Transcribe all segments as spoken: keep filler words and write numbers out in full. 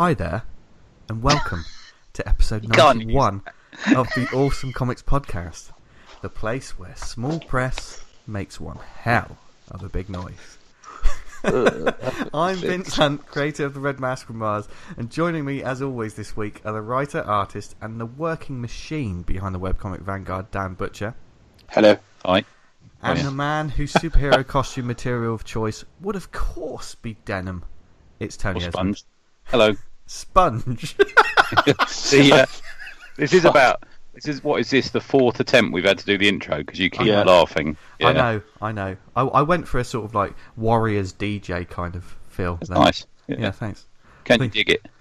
Hi there, and welcome to episode ninety-one of the Awesome Comics Podcast, the place where small press makes one hell of a big noise. I'm Vince Hunt, creator of the Red Mask from Mars, and joining me as always this week are the writer, artist, and the working machine behind the webcomic Vanguard, Dan Butcher. Hello. Hi. And oh, yeah. the man whose superhero costume material of choice would of course be denim. It's Tony or Esmond. Sponge. Hello. Sponge. See, uh, this is about... This is what is this? The fourth attempt we've had to do the intro because you keep yeah. laughing. Yeah. I know, I know. I, I went for a sort of like Warriors D J kind of feel. That's then. nice. Yeah, yeah thanks. Can you dig it?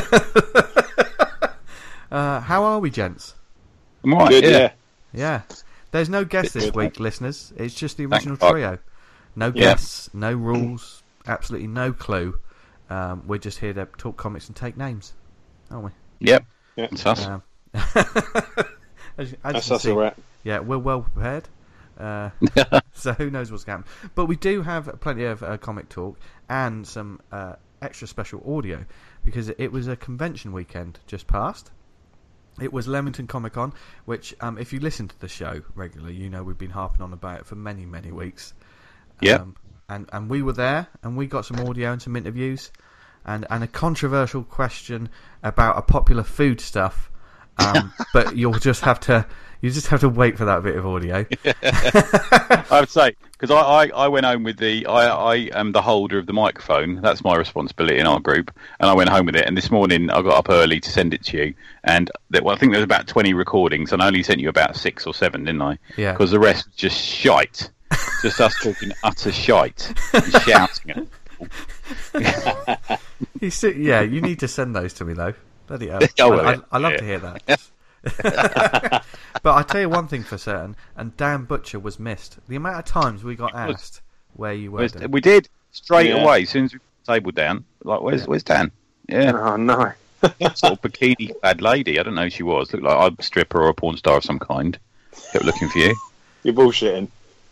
uh, how are we, gents? I'm all right. Good, yeah. yeah. Yeah. There's no guest this good, week, thanks. listeners. It's just the original Thank trio. No Yeah. guests, no rules, absolutely no clue. Um, we're just here to talk comics and take names, aren't we? Yep. Yeah. That's us. Um, as, as That's you us can see, all right. yeah, we're well prepared. Uh, so who knows what's going to happen. But we do have plenty of uh, comic talk and some uh, extra special audio because it was a convention weekend just past. It was Leamington Comic Con, which um, if you listen to the show regularly, you know we've been harping on about it for many, many weeks. Yeah. Um, and, and we were there and we got some audio and some interviews and, and a controversial question about a popular food stuff. Um, but you'll just have to you just have to wait for that bit of audio. I would say because I, I, I went home with the I, I am the holder of the microphone. That's my responsibility in our group, and I went home with it. And this morning I got up early to send it to you, and there, well, I think there was about twenty recordings, and I only sent you about six or seven, didn't I? Yeah. Because the rest was just shite, just us talking utter shite and shouting at people. You see, yeah, you need to send those to me though. Bloody hell. Oh, I, well, I, yeah. I love Yeah. to hear that. But I tell you one thing for certain, and Dan Butcher was missed. The amount of times we got was. asked where you were. Where's- Dan. we did straight Yeah. away as soon as we put the table down. Like, where's Yeah. where's Dan? Yeah, Oh no. sort of bikini clad lady. I don't know who she was. Looked like a stripper or a porn star of some kind. Kept looking for you. You're bullshitting.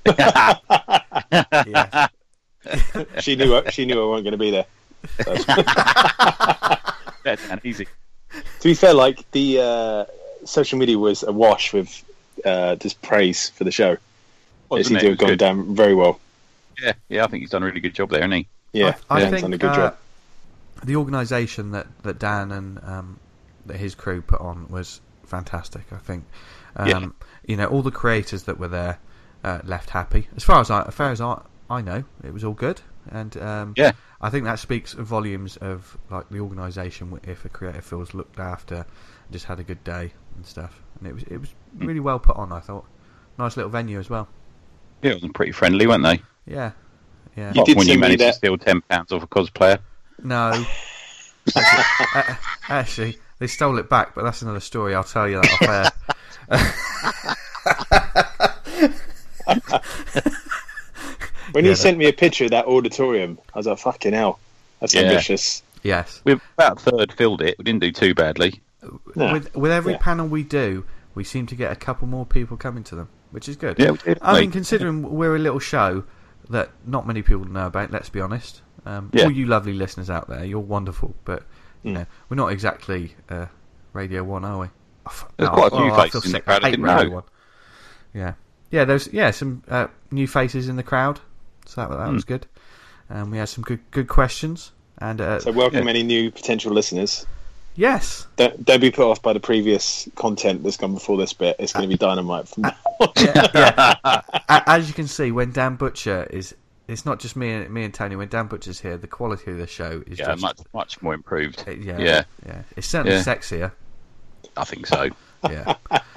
Yeah. She knew she knew I wasn't going to be there. So. Yeah, Dan, easy. To be fair, like the uh, social media was awash with uh, just praise for the show. It Wasn't seemed it? to It have was gone good. down very well. Yeah, yeah. I think he's done a really good job there, hasn't he? Yeah, I, I yeah, think done a good uh, job. the organisation that, that Dan and um, that his crew put on was fantastic. I think, um, Yeah. you know, all the creators that were there uh, left happy. As far as I, as far as I, I know, it was all good, and um, Yeah. I think that speaks volumes of like the organisation. If a creator feels looked after, just had a good day and stuff, and it was it was really well put on. I thought, nice little venue as well. Yeah, it was pretty friendly, weren't they? Yeah, yeah. You Apart did from when you send me managed to that- steal ten pounds off a cosplayer. No. uh, actually, they stole it back, but that's another story. I'll tell you that off air. When yeah, you sent me a picture of that auditorium, I was like, "Fucking hell, that's Yeah. ambitious." Yes. We've about a third filled it. We didn't do too badly. No. With with every Yeah. panel we do, we seem to get a couple more people coming to them, which is good. Yeah, we did. I mean, mate. considering we're a little show that not many people know about, let's be honest. Um, Yeah. All you lovely listeners out there, you're wonderful, but you Mm. know we're not exactly uh, Radio One, are we? Oh, f- There's no, quite a oh, few I faces feel in the sick. crowd I I hate didn't Radio know. One. Yeah, yeah. There's yeah some uh, new faces in the crowd, so that, that Mm. was good. Um, we had some good good questions, and uh, So welcome Yeah. any new potential listeners. yes. Don't, don't be put off by the previous content that's gone before this bit. It's going to be dynamite from now on. Yeah, yeah. A- As you can see, when Dan Butcher is, it's not just me and me and Tony. When Dan Butcher's here, the quality of the show is Yeah, just much much more improved. uh, yeah, Yeah. yeah. It's certainly Yeah. sexier. I think so. Yeah,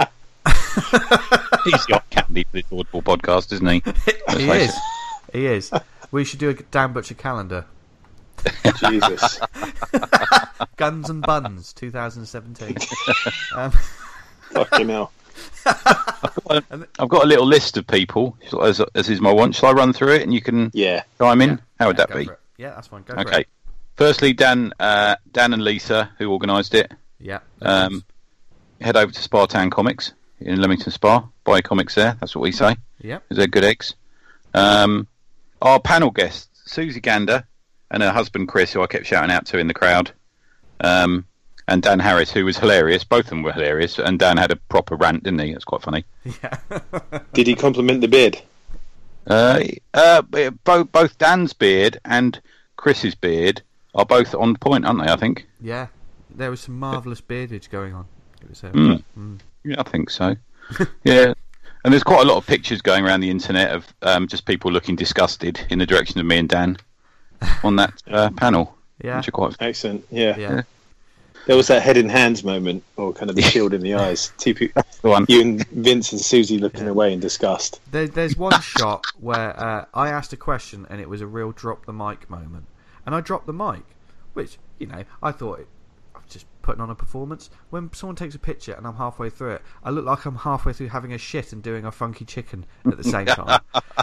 He's the eye candy for this Audible podcast, isn't he? Let's he face is. He is. We should do a Dan Butcher calendar. Jesus. Guns and Buns, twenty seventeen. um, Fucking hell. I've got a little list of people, as, as is my want. Shall I run through it and you can Yeah. chime in? yeah, How would yeah, that go be? for it. Yeah, that's fine. Go for Okay. it. Firstly, Dan, uh, Dan and Lisa, who organised it, Yeah. um, head over to Spartown Comics in Leamington Spa. Buy comics there. That's what we say. Yeah. Because they're good eggs. Um, our panel guests, Susie Gander and her husband Chris, who I kept shouting out to in the crowd. um, and Dan Harris, who was hilarious. Both of them were hilarious, and Dan had a proper rant, didn't he? It's quite funny. Yeah. Did he compliment the beard? Uh, uh, both both Dan's beard and Chris's beard are both on point, aren't they? I think. Yeah, there was some marvellous beardage going on. It was, uh, Mm. mm. Yeah, I think so. Yeah, and there's quite a lot of pictures going around the internet of um, just people looking disgusted in the direction of me and Dan on that uh, panel. Yeah, which are quite Excellent. Yeah. yeah. There was that head in hands moment, or kind of the shield in the eyes. Two people, the one. you and Vince and Susie looking Yeah. away in disgust. There, there's one shot where uh, I asked a question and it was a real drop the mic moment, and I dropped the mic, which you know I thought it, I was just putting on a performance. When someone takes a picture and I'm halfway through it, I look like I'm halfway through having a shit and doing a funky chicken at the same time.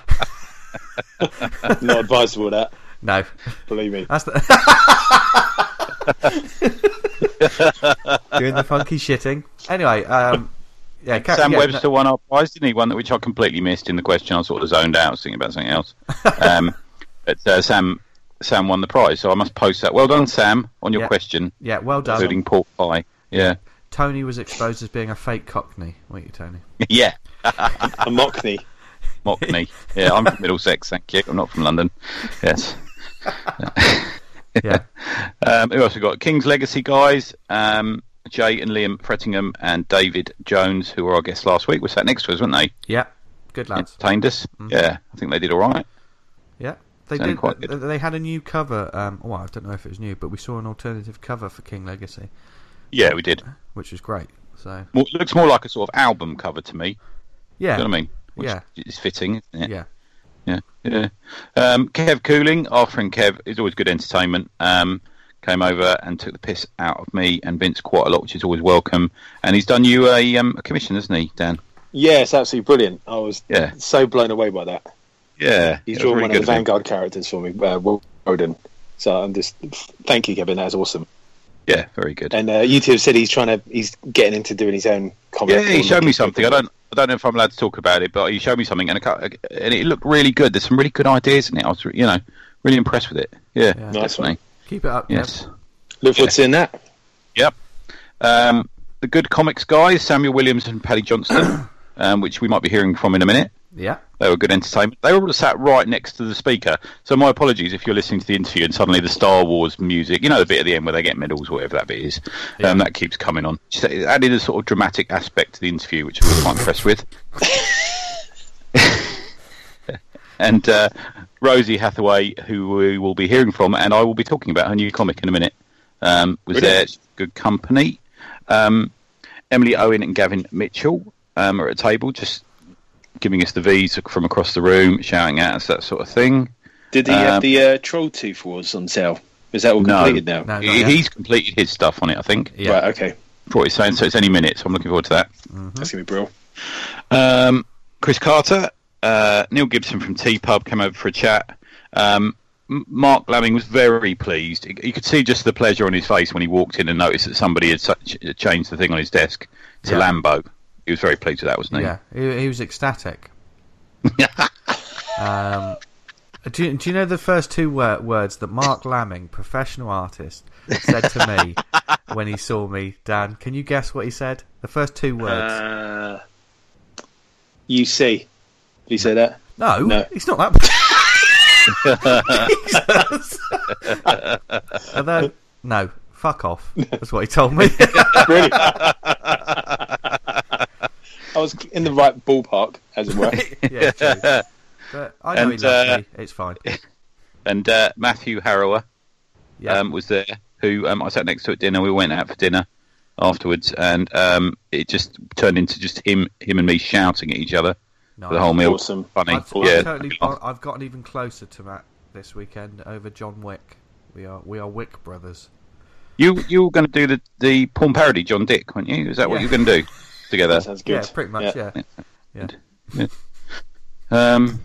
Not advisable, that. No, Believe me. that's the doing the funky shitting. Anyway, um, yeah, ca- Sam yeah, Webster no- won our prize, didn't he? One that which I completely missed in the question. I sort of zoned out, I was thinking about something else. Um, but uh, Sam Sam won the prize, so I must post that. Well done, Sam, on your Yeah. question, yeah, well done. including pork pie. Yeah, Tony was exposed as being a fake Cockney, weren't you, Tony? yeah, A Mockney. Mockney. Yeah, I'm from Middlesex, thank you. I'm not from London. Yes. Yeah. Um, who else we got? King's Legacy guys, um, Jay and Liam Frettingham and David Jones, who were our guests last week, were sat next to us, weren't they? Yeah, good lads. Entertained us. Mm. Yeah, I think they did all right. Yeah, they Sounded did. quite They, good. they had a new cover. Um, well, I don't know if it was new, but we saw an alternative cover for King Legacy, Yeah, we did. which was great. So Well, it looks more like a sort of album cover to me. yeah, You know what I mean? Which Yeah. is fitting, isn't it? yeah, Yeah, yeah. Um, Kev Cooling, our friend Kev, is always good entertainment. Um, came over and took the piss out of me and Vince quite a lot, which is always welcome. And he's done you a, um, a commission, hasn't he, Dan? Yeah, it's absolutely brilliant. I was Yeah. so blown away by that. Yeah. He's it was drawn really one good of the of him. Vanguard characters for me, uh, Will Roden. So I'm just thank you, Kevin. That's awesome. Yeah, very good. And uh, YouTube said he's trying to, he's getting into doing his own comic. Yeah, he showed me something. I don't, I don't know if I'm allowed to talk about it, but he showed me something, and, it, and it looked really good. There's some really good ideas in it. I was, you know, really impressed with it. Yeah, Yeah. Nice definitely. keep it up. Yes. Look forward to seeing that. Yep. Um, the Good Comics guys, Samuel Williams and Paddy Johnston, um, which we might be hearing from in a minute. Yeah, They were good entertainment. They were all sat right next to the speaker. So my apologies if you're listening to the interview and suddenly the Star Wars music, you know, the bit at the end where they get medals, whatever that bit is, Yeah. um, that keeps coming on. Just it added a sort of dramatic aspect to the interview, which I was quite impressed with. And uh, Rosie Hathaway, who we will be hearing from, and I will be talking about her new comic in a minute, um, was Brilliant. there. Good company. Um, Emily Owen and Gavin Mitchell um, are at a table, just giving us the V's from across the room, shouting at us, that sort of thing. Did he Um, have the uh, Troll Tooth Wars on sale? Is that all No. completed now? No, not He, yet. he's completed his stuff on it, I think. yeah. Right, okay. For what he's saying, so it's any minute, so I'm looking forward to that. That's going to be brilliant. Um, Chris Carter, uh, Neil Gibson from T-Pub came over for a chat. Um, M- Mark Lamming was very pleased. You could see just the pleasure on his face when he walked in and noticed that somebody had such, changed the thing on his desk. It's Yeah. a Lambo. He was very pleased with that, wasn't he? Yeah, he, he was ecstatic. um, do, you, do you know the first two wor- words that Mark Lamming, professional artist, said to me when he saw me? Dan, can you guess what he said? The first two words. Uh, U C. Did he say that? no, no. it's not that. Jesus. And then, no, fuck off. That's what he told me. Really? I was in the right ballpark, as it were. yeah, true. But I know And, he loves uh, me. It's fine. And uh, Matthew Harrower Yeah. um, was there, who um, I sat next to at dinner. We went out for dinner afterwards, and um, it just turned into just him, him and me shouting at each other No, for the whole meal. Awesome. Funny, I've, yeah. I've, totally, I've gotten even closer to Matt this weekend over John Wick. We are we are Wick brothers. You you were going to do the the porn parody John Dick, weren't you? Is that what Yeah. you were going to do together? That sounds good. Yeah, pretty much. Yeah, yeah. Yeah. Um,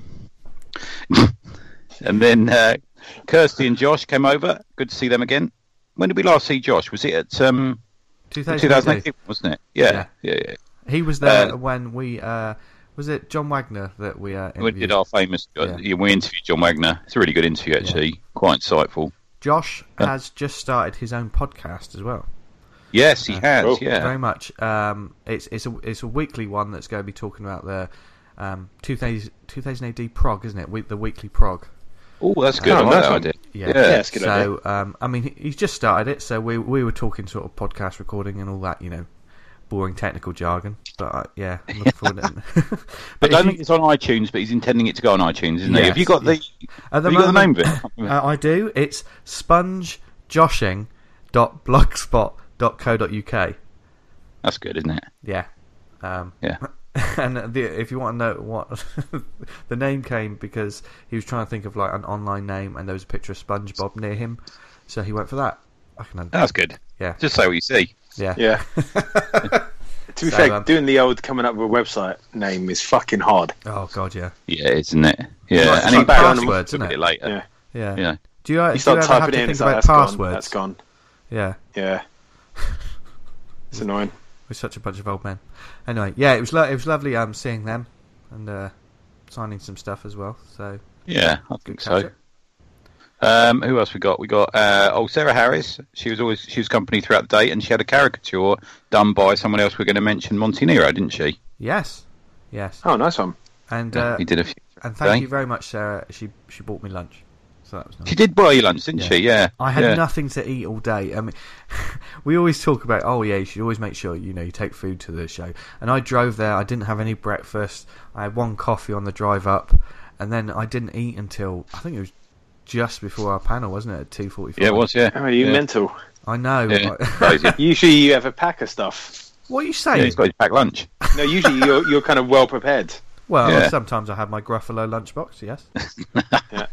and then uh, Kirsty and Josh came over. Good to see them again. When did we last see Josh? Was it at um, two two thousand thousand eight. eight, wasn't it? Yeah, yeah, yeah. He was there Uh, when we uh, was it John Wagner that we uh, We interviewed? did our famous. Yeah. Yeah. We interviewed John Wagner. It's a really good interview, actually. Quite insightful. Josh has just started his own podcast as well. Yes, he has. Oh, yeah, very much. Um, it's it's a it's a weekly one that's going to be talking about the um, two thousand A D prog, isn't it? We, the weekly prog. Oh, that's good. Oh, I like nice that one. idea. Yeah, Yeah, that's a good so, idea. um, I mean, he's just started it, so we we were talking sort of podcast recording and all that, you know, boring technical jargon. But uh, yeah, I'm looking forward to it. I But don't if think you, it's on iTunes, but he's intending it to go on iTunes, isn't he? Yes, Have you got the? at the have you got the name moment, of it? uh, I do. It's spongejoshing dot blogspot dot co dot uk. That's good, isn't it? Yeah. Um, Yeah. And the, if you want to know what the name came because he was trying to think of like an online name, and there was a picture of SpongeBob near him, so he went for that. I can understand. That's good. Yeah, Just say what you see. yeah, Yeah. To be So, fair, um, doing the old coming up with a website name is fucking hard. Oh god, yeah, Yeah, isn't it? Yeah, Like and some he passwords, look isn't at it? it later. Yeah. yeah. You know. Do you, uh, You do you start ever have typing to it in, think it's like, about that's passwords? gone. That's gone. Yeah, Yeah. It's annoying. we're such a bunch of old men. Anyway, yeah, it was lo- it was lovely um seeing them and uh, signing some stuff as well. So Yeah, I good think catch so. up. Um, who else we got? We got uh, oh Sarah Harris. She was always she was company throughout the day, and she had a caricature done by someone else. We're going to mention Monty Nero, didn't she? Yes, yes, Oh, nice one. and Yeah, uh, he did a few. and thank today. you very much, Sarah. She she bought me lunch, so that was nice. She did buy you lunch, didn't Yeah. she? Yeah. I had yeah. nothing to eat all day. I mean, we always talk about, oh yeah, you should always make sure you know you take food to the show. And I drove there. I didn't have any breakfast. I had one coffee on the drive up, and then I didn't eat until I think it was just before our panel, wasn't it? At two forty-five. Yeah, it was. Yeah. How are you yeah. mental? I know. Yeah. Crazy. Usually you have a pack of stuff. What are you Yeah, saying? he's got his packed lunch. No, usually you're you're kind of well prepared. Well, Yeah. sometimes I have my Gruffalo lunchbox. Yes. Yeah.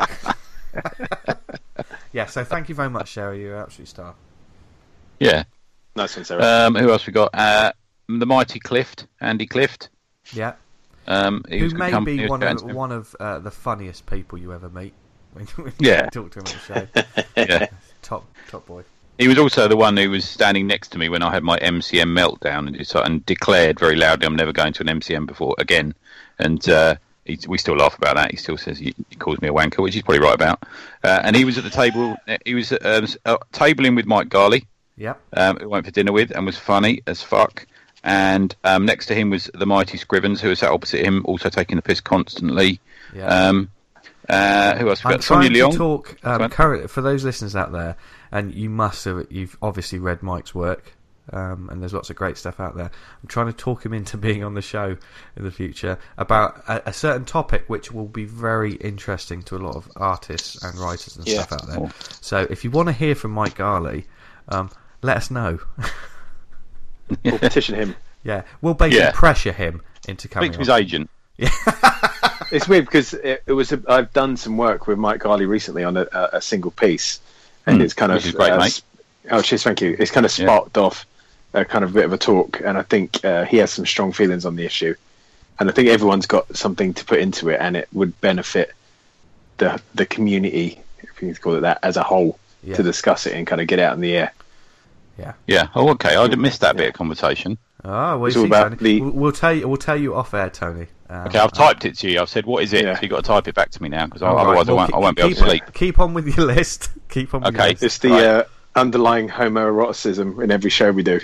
Yeah. So thank you very much, Sarah. You're an absolute star. Yeah. Nice one, Sarah. Um, who else we got? Uh, the mighty Clift, Andy Clift. Yeah. Um, he Who was good may company, be he was one chatting of to him. one of uh, the funniest people you ever meet when, when Yeah. you talk to him at the show. Yeah. Top top boy. He was also the one who was standing next to me when I had my M C M meltdown and, decided, and declared very loudly, "I'm never going to an M C M before again." And uh, he, we still laugh about that. He still says he, he calls me a wanker, which he's probably right about. Uh, and he was at the table. He was um, uh, tabling with Mike Garley, Yep. um, who went for dinner with, and was funny as fuck. And um, next to him was the mighty Scrivens, who was sat opposite him, also taking the piss constantly. Yeah. Um, uh, who else? We I'm got Sonia trying Leong. to talk Go um, on. current, for those listeners out there, and you must have, you've obviously read Mike's work, um, and there's lots of great stuff out there. I'm trying to talk him into being on the show in the future about a, a certain topic which will be very interesting to a lot of artists and writers and Yeah. stuff out there. Cool. So if you want to hear from Mike Garley, um, let us know. We'll petition him. Yeah, we'll basically Yeah. pressure him into coming Speak to his on. agent. It's weird because it, it was. A, I've done some work with Mike Garley recently on a, a, a single piece, and Mm, it's kind which of is great, uh, mate. s- oh, cheers, thank you. It's kind of Yeah. sparked off a kind of bit of a talk, and I think uh, he has some strong feelings on the issue, and I think everyone's got something to put into it, and it would benefit the the community, if you can call it that, as a whole, Yeah. to discuss it and kind of get out in the air. Yeah. Yeah. Oh, okay. I missed that bit of conversation. Oh, well, It's you all see, about Tony, the- we'll, we'll tell you. We'll tell you off air, Tony. Um, Okay, I've typed it to you. I've said, "What is it?" Yeah. So you've got to type it back to me now, because all right, otherwise well, I won't. keep- I won't be able keep, to sleep. Keep on with your list. Keep on with Okay. your list. It's the Right. uh, underlying homoeroticism in every show we do.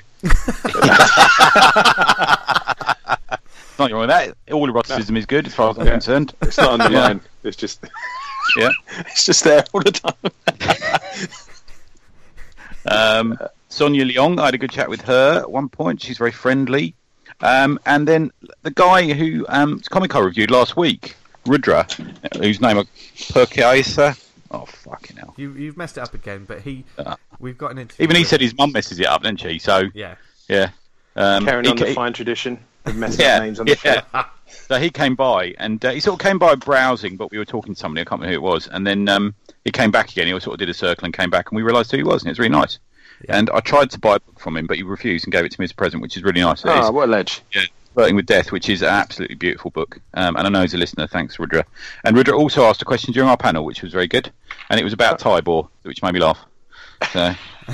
Nothing wrong with that. All eroticism is good, as far as I'm Yeah. concerned. It's not underlying. It's just Yeah. it's just there all the time. Um, Sonia Leong, I had a good chat with her at one point. She's very friendly. Um, and then the guy who um, comic I reviewed last week, Rudra, whose name I Perkaisa. Oh fucking hell! You, you've messed it up again, but he. Uh, We've got an interview. Even he with- said his mum messes it up, didn't she? So Yeah. yeah. Um, Carrying he on ca- the fine tradition of messing yeah, up names on the yeah. show. So he came by, and uh, he sort of came by browsing, but we were talking to somebody, I can't remember who it was, and then um, he came back again, he sort of did a circle and came back, and we realised who he was, and it was really nice. Yeah. And I tried to buy a book from him, but he refused and gave it to me as a present, which is really nice. It Oh, is, what a ledge. yeah, Flirting with Death, which is an absolutely beautiful book, um, and I know he's a listener, thanks Rudra. And Rudra also asked a question during our panel, which was very good, and it was about Tybor, which made me laugh. So...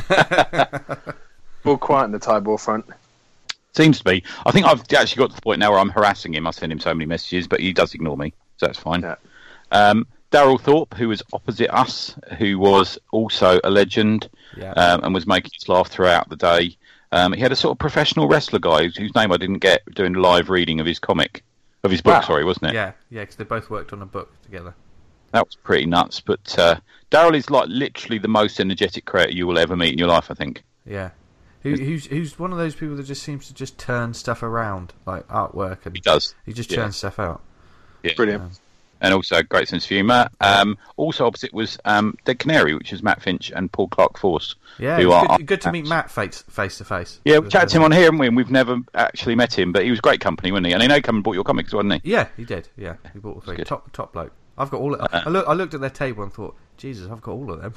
All quiet in the Tybor front. Seems to be. I think I've actually got to the point now where I'm harassing him. I send him so many messages, but he does ignore me, so that's fine. Yeah. Um, Daryl Thorpe, who was opposite us, who was also a legend, yeah. um, and was making us laugh throughout the day. Um, he had a sort of professional wrestler guy whose, whose name I didn't get, doing live reading of his comic, of his book. Wow. Sorry, wasn't it? Yeah, yeah, because they both worked on a book together. That was pretty nuts. But uh, Daryl is like literally the most energetic creator you will ever meet in your life, I think. Yeah. Who, who's who's one of those people that just seems to just turn stuff around, like artwork, and he does. He just yeah. churns stuff out. Yeah. Brilliant. Um, and also a great sense of humour. Um, also opposite was um, Dead Canary, which is Matt Finch and Paul Clark Force. Yeah, it was good, good to meet Matt face, face to face. Yeah, we chatted to him on here, haven't we? And we've never actually met him, but he was great company, wasn't he? And he know come and bought your comics, wasn't he? Yeah, he did. Yeah, he bought all three. Top top bloke. I've got all. Of, uh, I look. I looked at their table and thought, Jesus, I've got all of them.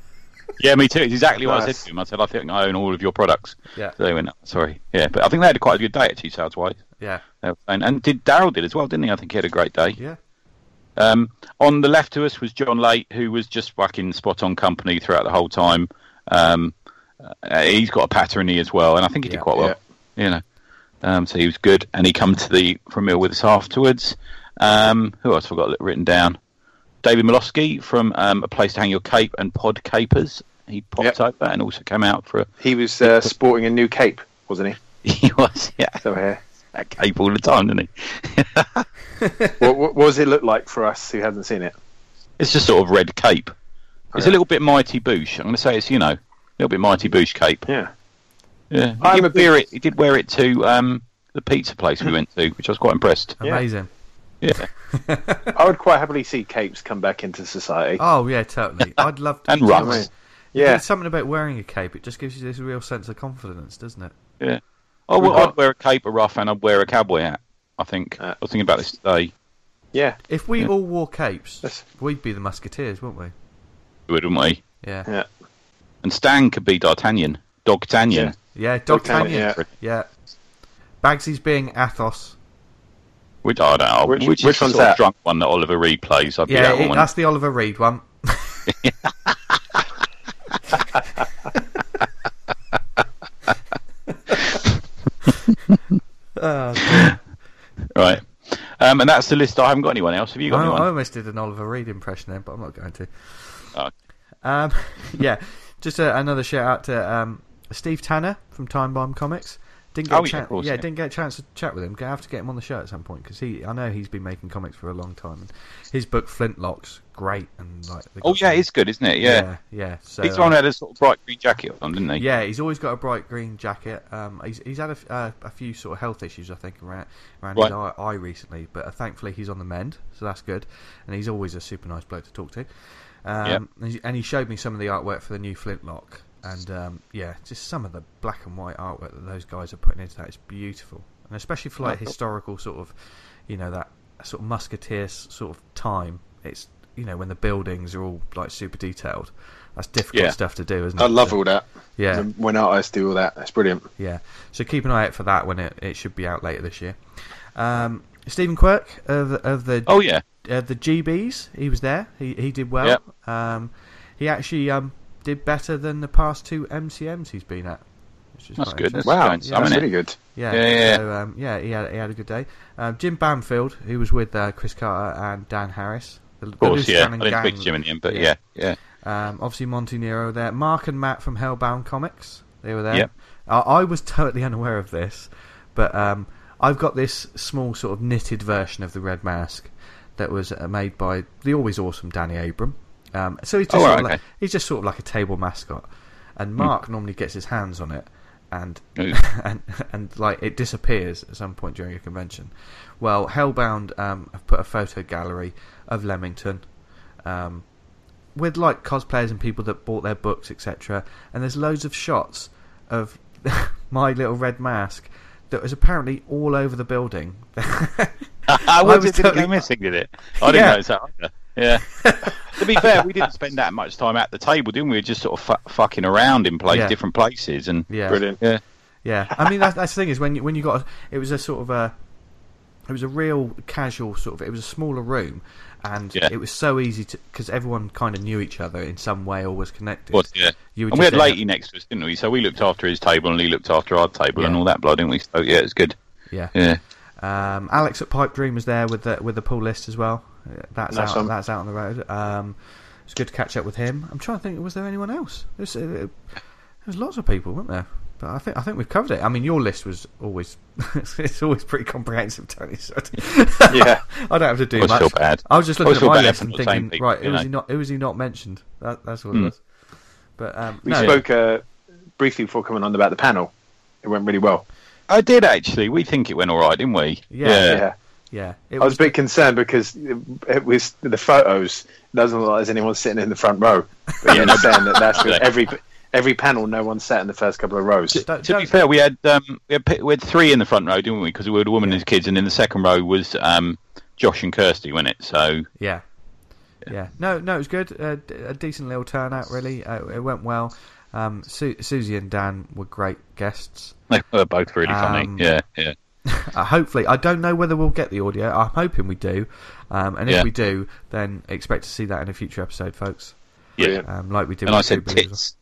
Yeah, me too. It's exactly what nice. I said to him. I said, I think I own all of your products. Yeah. So they went, sorry. Yeah, but I think they had quite a good day, actually, sales-wise. Yeah. And, and did Daryl did as well, didn't he? I think he had a great day. Yeah. Um, on the left to us was John Late, who was just fucking spot-on company throughout the whole time. Um, uh, he's got a patter in he as well, and I think he did yeah, quite well. Yeah. You know, um, so he was good, and he come to the from meal with us afterwards. Um, who else have I got written down? David Molosky from um, A Place to Hang Your Cape and Pod Capers. He popped yep. over and also came out for a... He was uh, sporting a new cape, wasn't he? He was, yeah. So here. That cape all the time, didn't he? what, what, what does it look like for us who hasn't seen it? It's just sort of red cape. It's oh, yeah. a little bit Mighty Boosh. I'm going to say it's, you know, a little bit Mighty Boosh cape. Yeah. Yeah. He did, wear it, he did wear it to um, the pizza place we went to, which I was quite impressed. Amazing. Yeah. I would quite happily see capes come back into society. Oh, yeah, totally. I'd love to. And ruffs. Yeah. There's something about wearing a cape. It just gives you this real sense of confidence, doesn't it? Yeah. Oh, well, got... I'd wear a cape, a ruff, and I'd wear a cowboy hat, I think. Uh, I was thinking about this today. Yeah. If we yeah. all wore capes, That's... we'd be the Musketeers, wouldn't we? We would, wouldn't we? Yeah. Yeah. And Stan could be D'Artagnan. Dogtanian. Yeah, yeah Dogtanian. Yeah. yeah. Bagsy's being Athos. Which I don't know. Which, which, which is one's the that? Drunk one that Oliver Reed plays. I'd yeah, be that it, one. that's the Oliver Reed one. oh, right. Um, and that's the list. I haven't got anyone else. Have you got I, anyone? I almost did an Oliver Reed impression then, but I'm not going to. Oh. Um, yeah, just a, another shout out to um, Steve Tanner from Time Bomb Comics. Didn't get oh, a chan- yeah, course, yeah, yeah, didn't get a chance to chat with him. I have to get him on the show at some point because he, I know he's been making comics for a long time. And his book Flintlocks, great, and like. Oh yeah, it's good, isn't it? Yeah, yeah. yeah. So, he's the one who had a sort of bright green jacket on, didn't he? Yeah, he's always got a bright green jacket. Um, he's he's had a, uh, a few sort of health issues, I think, around around right. his eye, eye recently, but uh, thankfully he's on the mend, so that's good. And he's always a super nice bloke to talk to. Um, yep. and, he, and he showed me some of the artwork for the new Flintlock. And um, yeah, just some of the black and white artwork that those guys are putting into that is beautiful, and especially for like historical sort of, you know, that sort of musketeers sort of time. It's, you know, when the buildings are all like super detailed. That's difficult yeah. stuff to do, isn't it? I love so, all that. Yeah, when artists do all that, that's brilliant. Yeah, so keep an eye out for that when it, it should be out later this year. Um, Stephen Quirk of the, of the oh yeah uh, the G Bs, he was there. He he did well. Yep. Um, he actually um. did better than the past two M C Ms he's been at. Which is that's good. That's wow, yeah, that's really good. Yeah, yeah, yeah. So, um, yeah, he had he had a good day. Um, Jim Bamfield, who was with uh, Chris Carter and Dan Harris. The, of course, the yeah. I didn't gang, speak to Jim in the end, but yeah, yeah. yeah. Um, obviously, Monty Nero there. Mark and Matt from Hellbound Comics, they were there. Yep. I, I was totally unaware of this, but um, I've got this small sort of knitted version of the Red Mask that was uh, made by the always awesome Danny Abram. Um, so he's just, oh, sort right, of okay. like, he's just sort of like a table mascot, and Mark mm. normally gets his hands on it, and and and like it disappears at some point during a convention. Well, Hellbound um, have put a photo gallery of Leamington, um, with like cosplayers and people that bought their books, et cetera. And there's loads of shots of my little Red Mask that was apparently all over the building. I was it totally... did it go missing, did it? I didn't yeah. notice that either. Yeah. To be fair, we didn't spend that much time at the table, didn't we? We were just sort of fu- fucking around in place, yeah. different places, and yeah. brilliant. Yeah, yeah. I mean, that's, that's the thing is when you, when you got a, it was a sort of a, it was a real casual sort of. It was a smaller room, and yeah. it was so easy to because everyone kind of knew each other in some way or was connected. Was, yeah. You and we had Leahy next to us, didn't we? So we looked after his table, and he looked after our table, yeah. and all that blood, didn't we? So yeah, it's good. Yeah. Yeah. Um, Alex at Pipe Dream was there with the with the pull list as well. That's nice out. One. That's out on the road. Um, it's good to catch up with him. I'm trying to think. Was there anyone else? There's, uh, there's lots of people, weren't there? But I think I think we've covered it. I mean, your list was always it's always pretty comprehensive, Tony. So yeah, I don't have to do I much. Feel bad. I was just looking I at my list and thinking, people, right, who know? was he not? Who was he not mentioned? That, that's what mm. it was. But um, we no. spoke uh, briefly before coming on about the panel. It went really well. I did actually. We think it went all right, didn't we? Yeah, yeah. yeah. yeah. It I was, was a bit concerned because it was the photos. It doesn't look like there's anyone sitting in the front row. But you're saying that that's with every every panel. No one sat in the first couple of rows. To, to be fair, we had um, we had we had three in the front row, didn't we? Because we had a woman and his kids, and in the second row was um, Josh and Kirsty, wasn't it? So yeah. Yeah. yeah. No, no, it was good. Uh, a decent little turnout, really. Uh, it went well. Um, Su- Susie and Dan were great guests. They were both really funny. Um, yeah, yeah. uh, hopefully, I don't know whether we'll get the audio. I'm hoping we do. Um, and if yeah. we do, then expect to see that in a future episode, folks. Yeah. Um, like we did and with I said tits.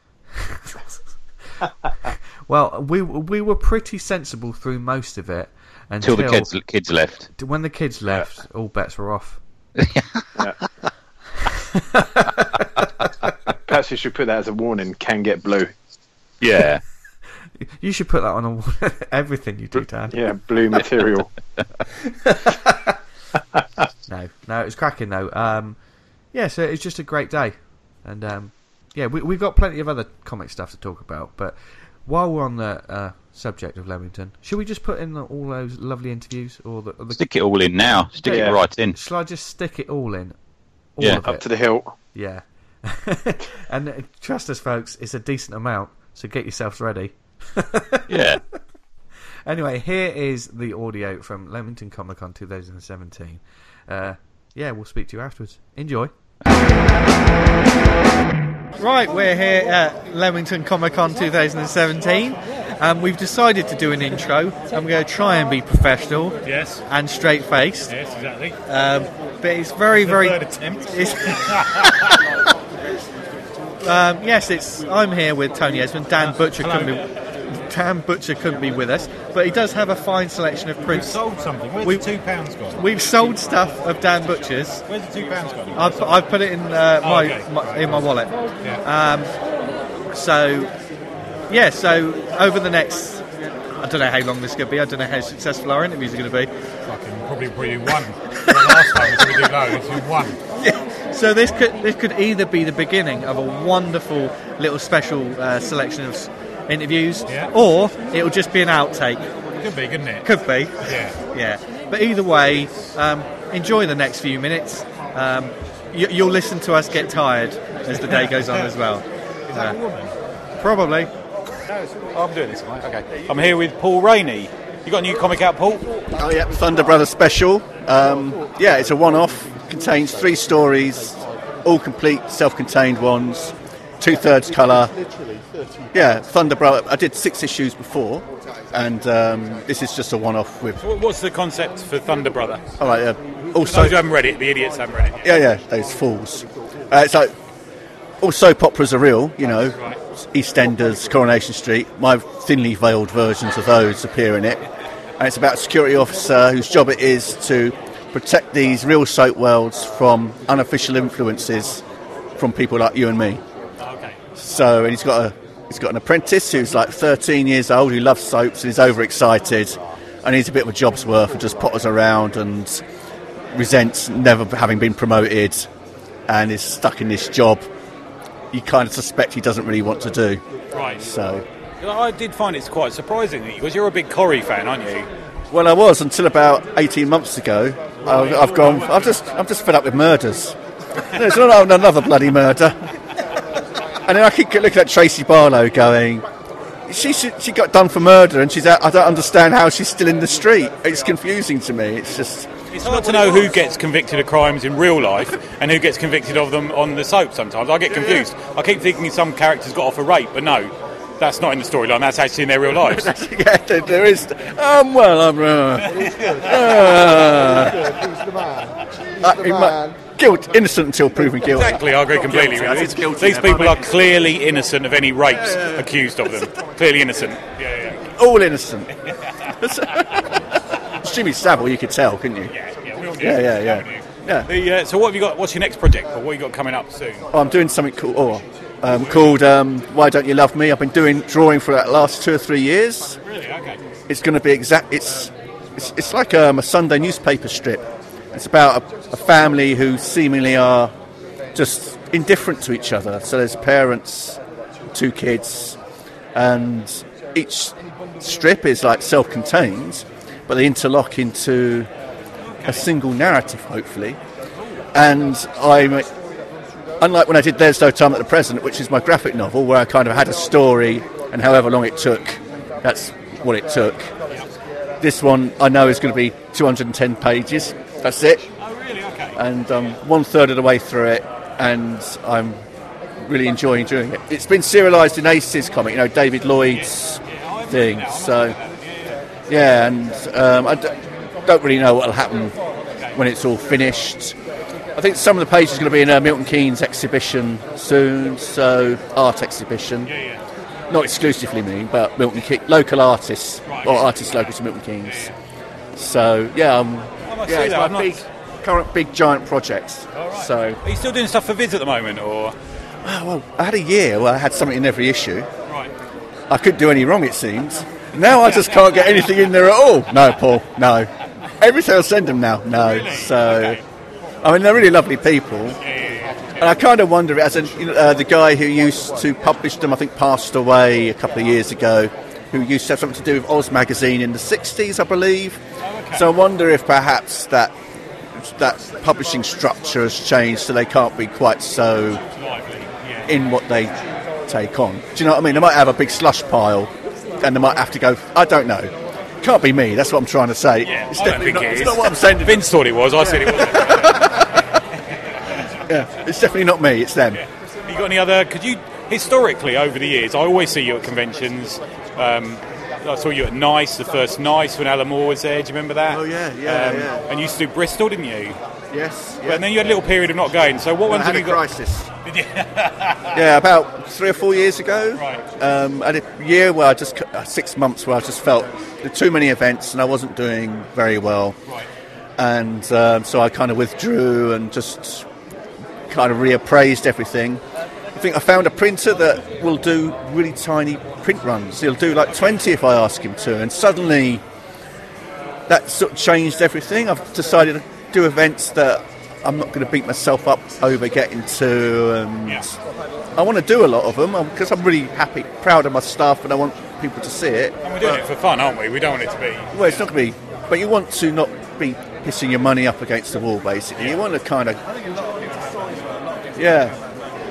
Well, we we were pretty sensible through most of it until the kids kids left. When the kids left, yeah. all bets were off. yeah. Perhaps you should put that as a warning. Can get blue. Yeah. You should put that on a, everything you do, Dan. Yeah, blue material. no, no, it was cracking though. Um, yeah, so it's just a great day, and um, yeah, we, we've got plenty of other comic stuff to talk about. But while we're on the uh, subject of Leamington, should we just put in the, all those lovely interviews, or the, or the stick it all in now? Stick yeah. it right in. Shall I just stick it all in? All yeah, of up it? to the hilt. Yeah. And uh, trust us, folks, it's a decent amount, so get yourselves ready. Yeah. Anyway, here is the audio from Leamington Comic Con twenty seventeen. Uh, yeah, we'll speak to you afterwards. Enjoy. Right, we're here at Leamington Comic Con twenty seventeen. Um, we've decided to do an intro, and we're going to try and be professional. Yes. And straight-faced. Yes, exactly. Um, but it's very, the very... third attempt. It's um, yes, it's. I'm here with Tony Esmond. Dan Butcher Hello. couldn't be... Dan Butcher couldn't be with us, but he does have a fine selection of prints. We've sold something. Where's we've, the two pounds gone? We've sold stuff of Dan Butcher's. Where's the two pounds gone? I've, I've put it in uh, oh, my, okay. my in my wallet. Yeah. Um, so, yeah. So over the next, I don't know how long this is going to be. I don't know how successful our interviews are going to be. Fucking probably probably one. The last time we did loads, we one. Yeah. So this could this could either be the beginning of a wonderful little special uh, selection of interviews, yeah. or it'll just be an outtake. Could be, couldn't it? Could be. Yeah. Yeah. But either way, um, enjoy the next few minutes. Um, you, you'll listen to us get tired as the day goes on as well. Is that uh, a woman? Probably. Oh, I'm doing this one. Okay. I'm here with Paul Rainey. You got a new comic out, Paul? Oh yeah, Thunder Brothers Special. Um, yeah, it's a one-off. Contains three stories, all complete, self-contained ones. Two-thirds colour. Yeah, Thunder Brother. I did six issues before, and um, this is just a one-off with. So what's the concept for Thunder Brother? All right. Uh, also, those who haven't read it, the idiots haven't read it. Yeah, yeah, those fools. Uh, it's like all soap operas are real, you know. Right. EastEnders, Coronation Street. My thinly veiled versions of those appear in it, and it's about a security officer whose job it is to protect these real soap worlds from unofficial influences from people like you and me. Okay. So, and he's got a he's got an apprentice who's like thirteen years old who loves soaps and is overexcited, and he's a bit of a job's worth and just potters around and resents never having been promoted and is stuck in this job you kind of suspect he doesn't really want to do. Right. So I did find it quite surprising because you're a big Corrie fan, aren't you? Well, I was until about eighteen months ago. I've, I've gone. I've just. I'm just fed up with murders. There's not another bloody murder. And then I keep looking at Tracy Barlow, going, she she, she got done for murder, and she's out. I don't understand how she's still in the street. It's confusing to me. It's just. It's hard to know who gets convicted of crimes in real life and who gets convicted of them on the soap sometimes. I get confused. I keep thinking some characters got off a rape, but no, that's not in the storyline. That's actually in their real lives. Yeah, there, there is. Um, well, I'm. Uh, He's good. Uh, He's good. Who's the man? Who's uh, the man? Guilt, innocent until proven guilty. Exactly, I agree completely. Guilty, These, guilty, these yeah, people I are mean, clearly innocent of any rapes yeah, yeah. accused of them. Clearly innocent. Yeah, yeah. All innocent. Jimmy Savile, you could tell, couldn't you? Yeah, yeah, we all knew. Yeah, yeah, yeah. yeah. The, uh, so what have you got? What's your next project, or what have you got coming up soon? Oh, I'm doing something cool, oh, um, called um, Why Don't You Love Me? I've been doing drawing for the last two or three years. Really? Okay. It's going to be exact. It's it's, it's like um, a Sunday newspaper strip. It's about a, a family who seemingly are just indifferent to each other. So there's parents, two kids, and each strip is like self-contained, but they interlock into a single narrative, hopefully. And I'm, unlike when I did There's No Time at the Present, which is my graphic novel, where I kind of had a story, and however long it took, that's what it took. This one I know is going to be two hundred ten pages. That's it. Oh, really? Okay. And um, one third of the way through it, and I'm really enjoying doing it. It's been serialised in Aces comic, you know, David Lloyd's thing. So, yeah, and um, I d- don't really know what will happen when it's all finished. I think some of the pages are going to be in a Milton Keynes exhibition soon, so art exhibition. Not exclusively me, but Milton Keynes, local artists, or artists local to Milton Keynes. So, yeah, um, yeah, it's my big, current big giant project. Right. So, are you still doing stuff for Viz at the moment, or? Oh, well, I had a year where I had something in every issue. Right. I couldn't do any wrong, it seems. Now I just can't get anything in there at all. No, Paul, no. Everything I'll send them now, no. Really? So, Okay. I mean, they're really lovely people. Yeah, yeah, yeah. And I kind of wonder, as a, you know, uh, the guy who used to publish them, I think passed away a couple of years ago, who used to have something to do with Oz magazine in the sixties, I believe. Oh, okay. So I wonder if perhaps that that publishing structure has changed so they can't be quite so Lively, yeah. in what they take on. Do you know what I mean? They might have a big slush pile and they might have to go, I don't know. Can't be me, that's what I'm trying to say. Yeah, it's I don't definitely think not, it it's is. not what I'm saying. Vince thought it was. I said it wasn't. Yeah, it's definitely not me, it's them. Yeah. You got any other? Could you historically over the years? I always see you at conventions. Um, I saw you at Nice, the first Nice when Alan Moore was there. Do you remember that? Oh, yeah, yeah, um, yeah. And you used to do Bristol, didn't you? Yes. But then you had a little period of not going. So what I ones had have a you got? crisis. Yeah, about three or four years ago. Right. Um, I had a year where I just, uh, six months where I just felt there were too many events and I wasn't doing very well. Right. And um, so I kind of withdrew and just kind of reappraised everything. I think I found a printer that will do really tiny print runs. He'll do like twenty if I ask him to, and suddenly that sort of changed everything. I've decided to do events that I'm not going to beat myself up over getting to, and Yeah. I want to do a lot of them because I'm really happy, proud of my stuff, and I want people to see it. And we're doing it for fun, aren't we? We don't want it to be. Well, it's not going to be, but you want to not be pissing your money up against the wall, basically. You want to kind of, yeah.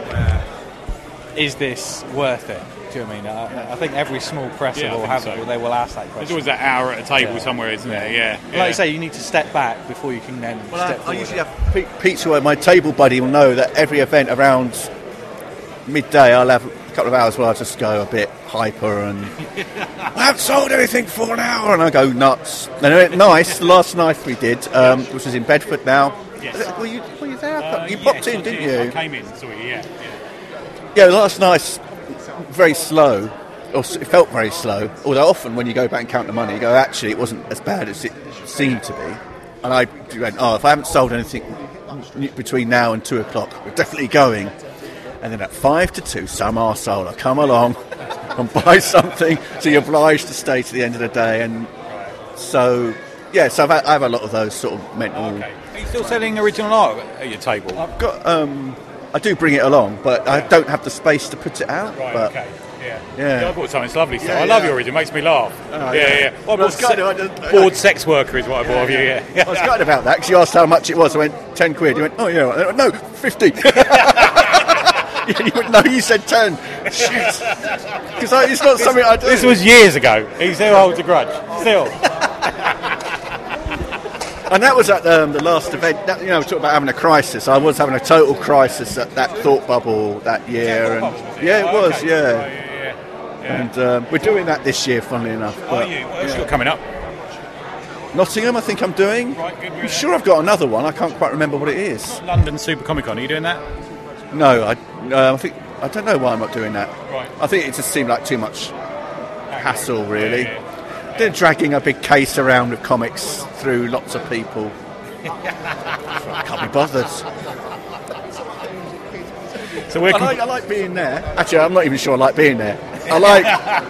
Is this worth it? Do you know what I mean? I, I think every small press Yeah, I will think have so. it, they will ask that There's question. always that hour at a table Yeah. somewhere, isn't there? Yeah. Like yeah. you say, you need to step back before you can then Well, step I, I forward. usually have Pete, Pete, who my table buddy, will know that every event around midday, I'll have a couple of hours where I just go a bit hyper and I haven't sold anything for an hour, and I go nuts. And it nice. The last night we did, um, which was in Bedford now. Yes. Were you, were you there? Uh, you popped yes, in, I didn't did. I you? came in, saw you. Yeah. yeah. Yeah, the last night's very slow. Or s- it felt very slow. Although often when you go back and count the money, you go, actually, it wasn't as bad as it seemed to be. And I went, oh, if I haven't sold anything between now and two o'clock, we're definitely going. And then at five to two, some arsehole will come along and buy something, so you're obliged to stay to the end of the day. And so, yeah, so I've had, I have a lot of those sort of mental... Okay. Are you still selling original art at your table? I've got, um, I do bring it along, but I don't have the space to put it out. Right. but Okay. Yeah. Yeah. I bought something. It's lovely stuff. Yeah, I love yeah. your original. It makes me laugh. Oh, yeah, yeah. yeah. Well, I Well, bought it's kind se- of- I don't- bored sex worker is what I bought of you. Yeah. I was gutted about that because you asked how much it was. I went ten quid. You went, oh yeah. I went, no, fifty. You went, no, you said ten. Shit. Because it's not something I do. This was years ago. He still holds a grudge. Still. And that was at um, the last event. That, you know, we talked about having a crisis. I was having a total crisis at that thought bubble that year, and yeah, it Oh, was. okay. Yeah, Oh, yeah, yeah. and um, we're doing that this year, funnily enough. Are But you? What else you got coming up? Nottingham, I think I'm doing. Right, good. I'm sure I've got another one. I can't quite remember what it is. London Super Comic Con. Are you doing that? No, I, uh, I think I don't know why I'm not doing that. Right. I think it just seemed like too much hassle, really. Yeah, yeah. they're dragging a big case around with comics through lots of people. I can't be bothered. So we're I like, I like being there. Actually, I'm not even sure I like being there. I like,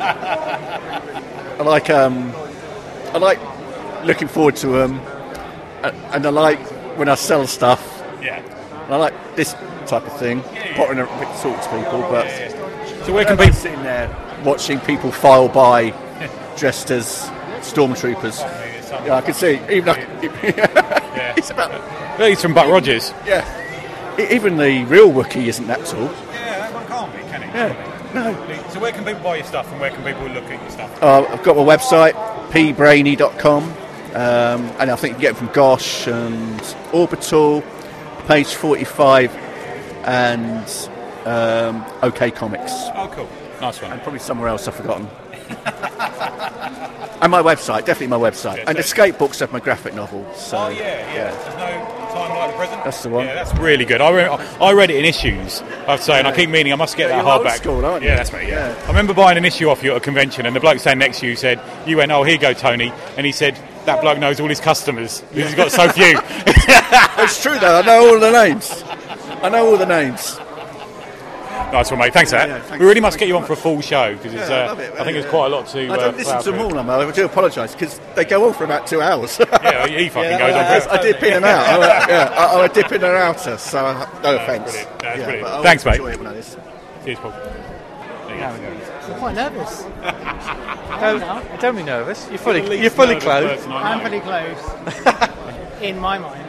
I like, um, I like looking forward to them, and I like when I sell stuff. Yeah. And I like this type of thing, pottering a bit to talk to people. But so where can people people sitting there watching people file by dressed as stormtroopers? Yeah, I can see. Even like, yeah. It's about. Well, he's from Buck Rogers. Yeah. Even the real Wookiee isn't that tall. Yeah, that one can't be, can it? Yeah. No. So where can people buy your stuff and where can people look at your stuff? Uh, I've got my website, p brainy dot com, um, and I think you can get it from Gosh and Orbital, Page forty-five, and um, OK Comics. Oh, cool. Nice one. And probably somewhere else I've forgotten. And my website, definitely my website. Yeah, and Escape Books have my graphic novel. So, oh, yeah, yeah, yeah. There's no time like the present. That's the one. Yeah, that's really good. I, re- I read it in issues, I have to say, and I keep meaning I must get Yeah, that you're old hardback. school, aren't you? Yeah, that's right, yeah. Yeah. I remember buying an issue off you at a convention, and the bloke standing next to you said, you went, oh, here you go, Tony. And he said, that bloke knows all his customers. He's got so few. It's true, though. I know all the names. I know all the names. Nice one, mate. Thanks for that. Yeah, thanks. We really must get you on for a full show because Yeah, uh, I love it. I think Yeah. there's quite a lot to. I don't uh, listen plough to them through. all, I do apologise, because they go on for about two hours. Yeah, he fucking Yeah, goes on. I, for I did pin them out. I, I- yeah, I, I dip in and outer, so I, no offence. brilliant. That's Yeah, brilliant. but I Thanks, always mate. enjoy it when I listen. Cheers, Paul. There you go. I'm quite nervous. Don't, don't be nervous. You're The fully, least you're fully nervous clothed. person I I'm know. pretty close. In my mind.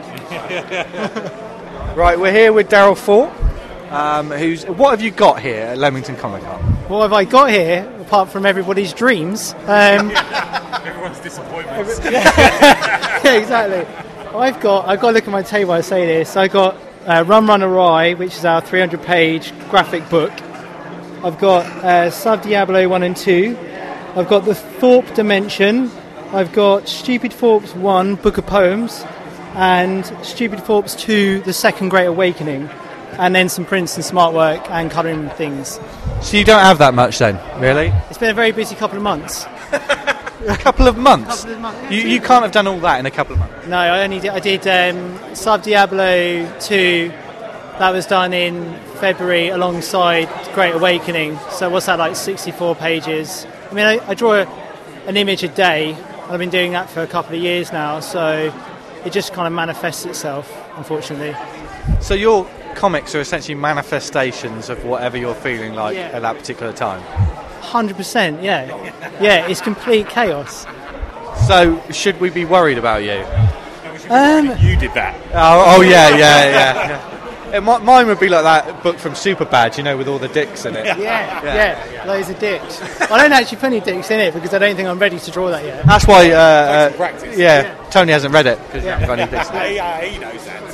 Right, we're here with Daryl Fort. Um, who's what have you got here at Leamington Comic Con? What have I got here, apart from everybody's dreams? Um, Everyone's disappointments. yeah, exactly. I've got, I've got to look at my table I say this. I got uh, Run Run Awry, which is our three hundred page graphic book. I've got uh, Sub Diablo one and two. I've got the Thorpe Dimension. I've got Stupid Thorpe's one, Book of Poems, and Stupid Thorpe's two, The Second Great Awakening. And then some prints and smart work and colouring things. So you don't have that much then, really? It's been a very busy couple of months. A couple of months. Couple of months. You you can't have done all that in a couple of months. No, I only did, I did um, Sub Diablo two. That was done in February alongside Great Awakening. So what's that, like sixty-four pages? I mean, I, I draw a, an image a day. And I've been doing that for a couple of years now. So it just kind of manifests itself, unfortunately. So your comics are essentially manifestations of whatever you're feeling like Yeah. at that particular time. one hundred percent, yeah. Yeah, it's complete chaos. So should we be worried about you? Um, You did that. Oh, oh yeah, yeah, yeah. yeah. It, mi- mine would be like that book from Superbad, you know, with all the dicks in it. yeah, yeah, loads of dicks. I don't actually put any dicks in it because I don't think I'm ready to draw that yet. That's why, uh, uh, some practice. yeah, Tony hasn't read it because Yeah. you haven't got any dicks in it. He, uh, he knows that.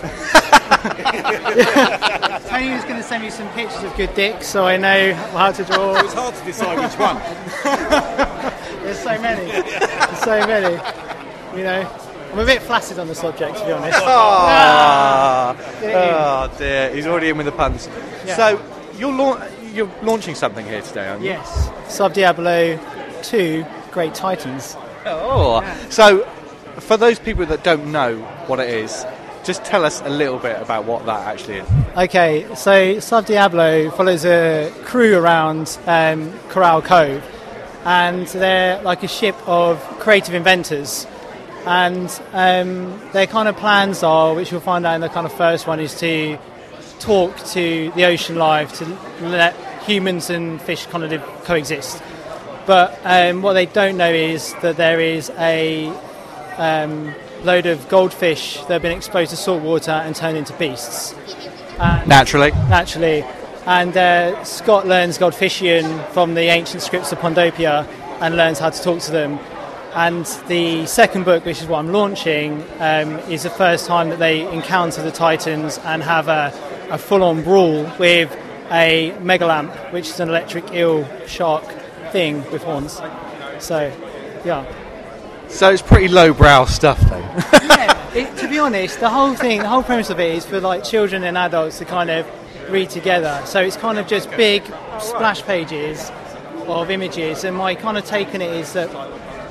Tony was going to send me some pictures of good dicks so I know how to draw. It's hard to decide which one. There's so many. There's so many. You know, I'm a bit flaccid on the subject, to be honest. Ah, Get it in. oh dear, he's already in with the puns. Yeah. So you're lau- you're launching something here today, aren't you? Yes. Sub Diablo two, Great Titans. Oh, so for those people that don't know what it is, just tell us a little bit about what that actually is. Okay, so Sub Diablo follows a crew around um, Corral Cove, and they're like a ship of creative inventors. And um, their kind of plans are, which you'll find out in the kind of first one, is to talk to the ocean life, to let humans and fish kind of live, coexist. But um, what they don't know is that there is a um, load of goldfish that have been exposed to salt water and turned into beasts. And Naturally. Naturally. And uh, Scott learns Goldfishian from the ancient scripts of Pondopia and learns how to talk to them. And the second book, which is what I'm launching, um, is the first time that they encounter the Titans and have a, a full-on brawl with a megalamp, which is an electric eel shark thing with horns. So, yeah. So it's pretty lowbrow stuff, though. yeah it, to be honest, the whole thing, the whole premise of it is for like children and adults to kind of read together. So it's kind of just big splash pages of images, and my kind of take on it is that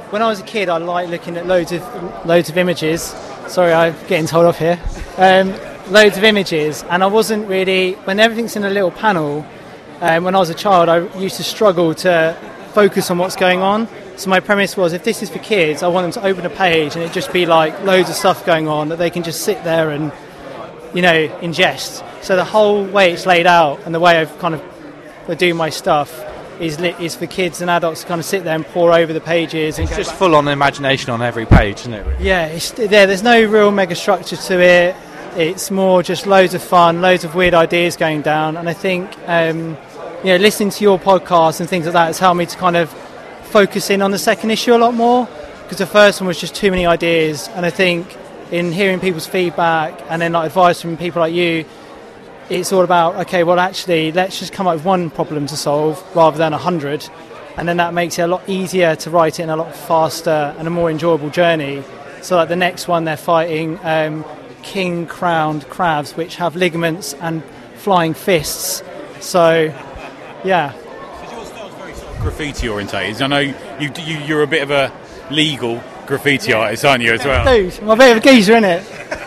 when I was a kid, I liked looking at loads of loads of images. Sorry, I'm getting told off here. Um, loads of images, and I wasn't really, when everything's in a little panel, um, when I was a child, I used to struggle to focus on what's going on. So my premise was, if this is for kids, I want them to open a page and it just be like loads of stuff going on that they can just sit there and, you know, ingest. So the whole way it's laid out and the way I've kind of do my stuff is lit, is for kids and adults to kind of sit there and pore over the pages. And it's just full on imagination on every page, isn't it? Yeah, it's, there, there's no real mega structure to it. It's more just loads of fun, loads of weird ideas going down. And I think, um, you know, listening to your podcast and things like that has helped me to kind of focus in on the second issue a lot more, because the first one was just too many ideas. And I think in hearing people's feedback and then like advice from people like you, it's all about, okay, well, actually, let's just come up with one problem to solve rather than a hundred. And then that makes it a lot easier to write it in a lot faster and a more enjoyable journey. So like the next one, they're fighting um, king-crowned crabs, which have ligaments and flying fists. So, yeah. So your style's very sort of graffiti orientated. I know you, you, you're a bit of a legal graffiti artist, aren't you, as well? Dude, I'm a bit of a geezer, innit?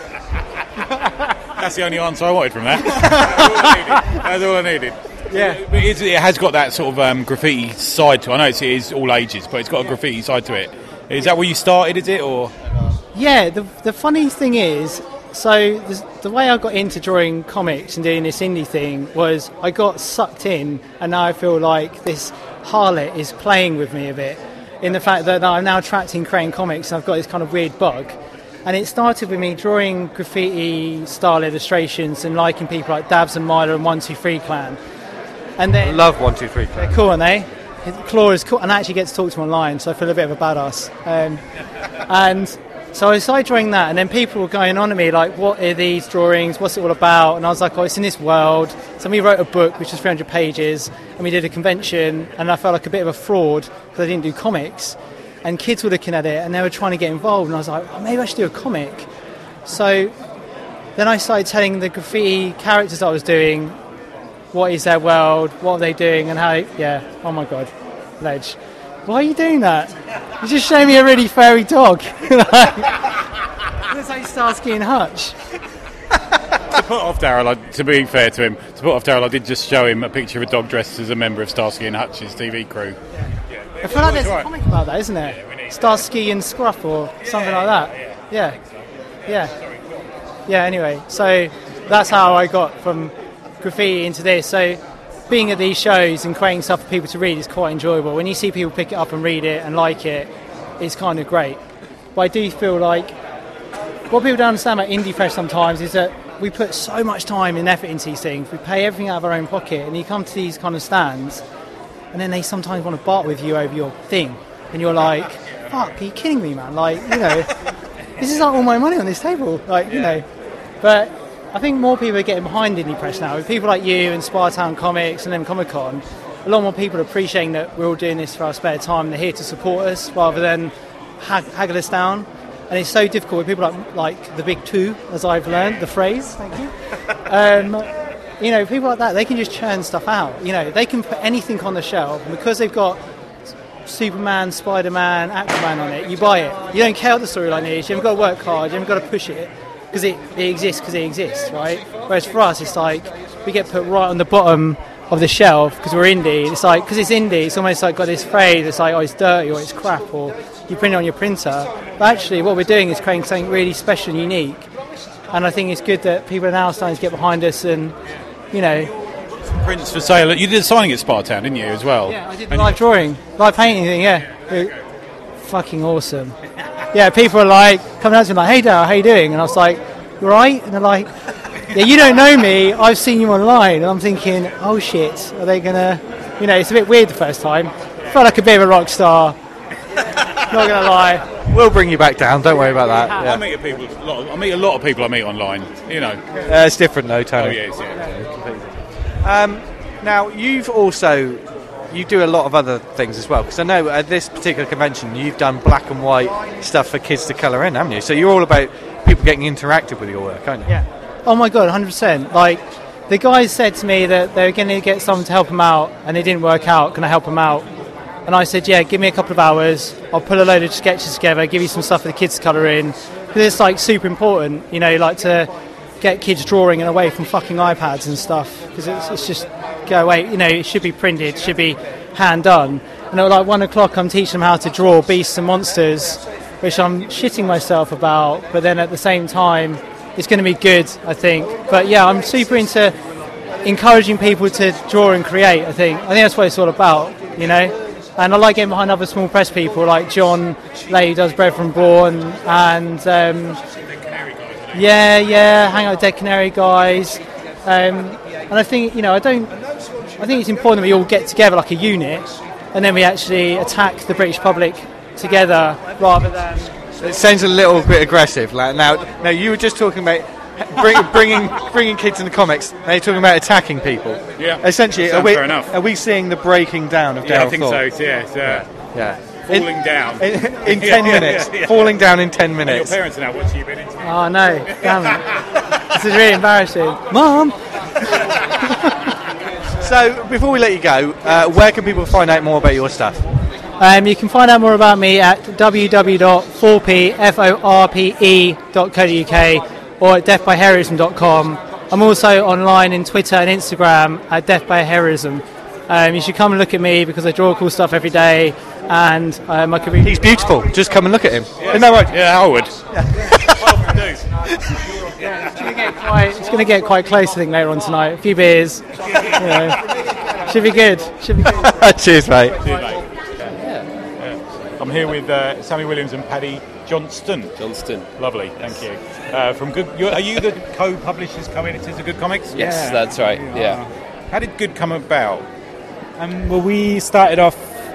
That's the only answer I wanted from that. That's all I needed. Yeah. But it's, it has got that sort of um, graffiti side to it. I know it's, it is all ages, but it's got a graffiti side to it. Is that where you started, is it? Or Yeah, the the funny thing is, so the, the way I got into drawing comics and doing this indie thing was I got sucked in, and now I feel like this harlot is playing with me a bit, in the fact that I'm now trapped in creating comics and I've got this kind of weird bug. And it started with me drawing graffiti-style illustrations and liking people like Dabs and Myla and one two three Clan. And then I love one two three Clan. They're cool, aren't they? Claw is cool, and I actually get to talk to them online, so I feel a bit of a badass. Um, and so I started drawing that, and then people were going on to me like, what are these drawings? What's it all about? And I was like, oh, it's in this world. So we wrote a book, which was three hundred pages, and we did a convention, and I felt like a bit of a fraud because I didn't do comics. And kids were looking at it and they were trying to get involved, and I was like, oh, maybe I should do a comic. So then I started telling the graffiti characters I was doing what is their world, what are they doing, and how, yeah, oh my god, Ledge. Why are you doing that? You're just showing me a really furry dog. It's like Starsky and Hutch. To put off Daryl, I, to be fair to him, to put off Daryl, I did just show him a picture of a dog dressed as a member of Starsky and Hutch's T V crew. Yeah. I feel like there's a comic about that, isn't there? Yeah, Starsky and Scruff or something yeah, like that. Yeah. Yeah. Yeah. Yeah, anyway. So that's how I got from graffiti into this. So being at these shows and creating stuff for people to read is quite enjoyable. When you see people pick it up and read it and like it, it's kind of great. But I do feel like what people don't understand about Indie Fresh sometimes is that we put so much time and effort into these things. We pay everything out of our own pocket, and you come to these kind of stands and then they sometimes want to bark with you over your thing. And you're like, fuck, are you kidding me, man? Like, you know, this is like all my money on this table. Like, you know. But I think more people are getting behind Indie Press now. With people like you and Spartown Comics and then Comic-Con, a lot more people are appreciating that we're all doing this for our spare time. They're here to support us rather than hag- haggle us down. And it's so difficult with people like, like the big two, as I've learned, the phrase. Thank you. Um, You know, people like that, they can just churn stuff out. You know, they can put anything on the shelf, and because they've got Superman, Spider-Man, Aquaman on it, you buy it. You don't care what the storyline is. You haven't got to work hard. You haven't got to push it because it, it exists because it exists, right? Whereas for us, it's like we get put right on the bottom of the shelf because we're indie. It's like, because it's indie, it's almost like got this phrase. It's like, oh, it's dirty or it's crap, or you print it on your printer. But actually, what we're doing is creating something really special and unique. And I think it's good that people are now starting to get behind us and, you know, prints for sale. You did a signing at Spartown, didn't you, as well? Yeah, I did the live drawing, live painting thing, yeah. It, fucking awesome. Yeah, people are like, coming out to me like, hey Darryl, how you doing? And I was like, you right? And they're like, yeah, you don't know me, I've seen you online. And I'm thinking, oh shit, are they going to, you know, it's a bit weird the first time. Felt like a bit of a rock star. Not going to lie. We'll bring you back down, don't worry about that. Yeah. I meet a people, a lot of, I meet a lot of people I meet online, you know. Uh, it's different though, Tony. Oh, yes, yeah. Um, now, you've also, you do a lot of other things as well, because I know at this particular convention you've done black and white stuff for kids to colour in, haven't you? So you're all about people getting interactive with your work, aren't you? Yeah. Oh my God, one hundred percent. Like, the guys said to me that they were going to get someone to help them out, and it didn't work out. Can I help them out? And I said, yeah, give me a couple of hours. I'll put a load of sketches together, give you some stuff for the kids to colour in. Because it's like super important, you know, like to get kids drawing and away from fucking iPads and stuff. Because it's, it's just go away, you know, it should be printed, it should be hand done. And at like one o'clock, I'm teaching them how to draw beasts and monsters, which I'm shitting myself about. But then at the same time, it's going to be good, I think. But yeah, I'm super into encouraging people to draw and create, I think. I think that's what it's all about, you know. And I like getting behind other small press people like John Lay, who does Bread from Brawn, and um, yeah, yeah, hang out with Dead Canary guys. Um, and I think, you know, I don't. I think it's important that we all get together like a unit, and then we actually attack the British public together rather than. It sounds a little bit aggressive. Like now, now you were just talking about bring, bringing bringing kids into comics. Now you're talking about attacking people. Yeah. Essentially, Sounds are we, fair enough. are we seeing the breaking down of Daryl Yeah, I think Thorpe? so. Yeah, it's, uh, Yeah. falling in, down in, in ten Yeah, minutes. yeah, yeah. Falling down in ten And your minutes. parents are now watching you been into. Oh no, damn it. This is really embarrassing. Mum! So before we let you go, uh, where can people find out more about your stuff? Um, you can find out more about me at w w w dot forpe dot co dot u k or at death by heroism dot com. I'm also online in Twitter and Instagram at death by heroism. Um, you should come and look at me because I draw cool stuff every day, and um, I could be. He's beautiful. Just come and look at him. Isn't that right? Yeah, I would. Yeah, it's going to get quite. It's going to get quite close, I think, later on tonight. A few beers. You know. Should be good. Should be good. Cheers, mate. Cheers, mate. I'm here with uh, Sammy Williams and Paddy Johnston. Johnston. Lovely, thank you. Uh, from Good, you're, are you the co-publishers, co-editors of Good Comics? Yes, yeah. That's right. Yeah. How did Good come about? Um, well, we started off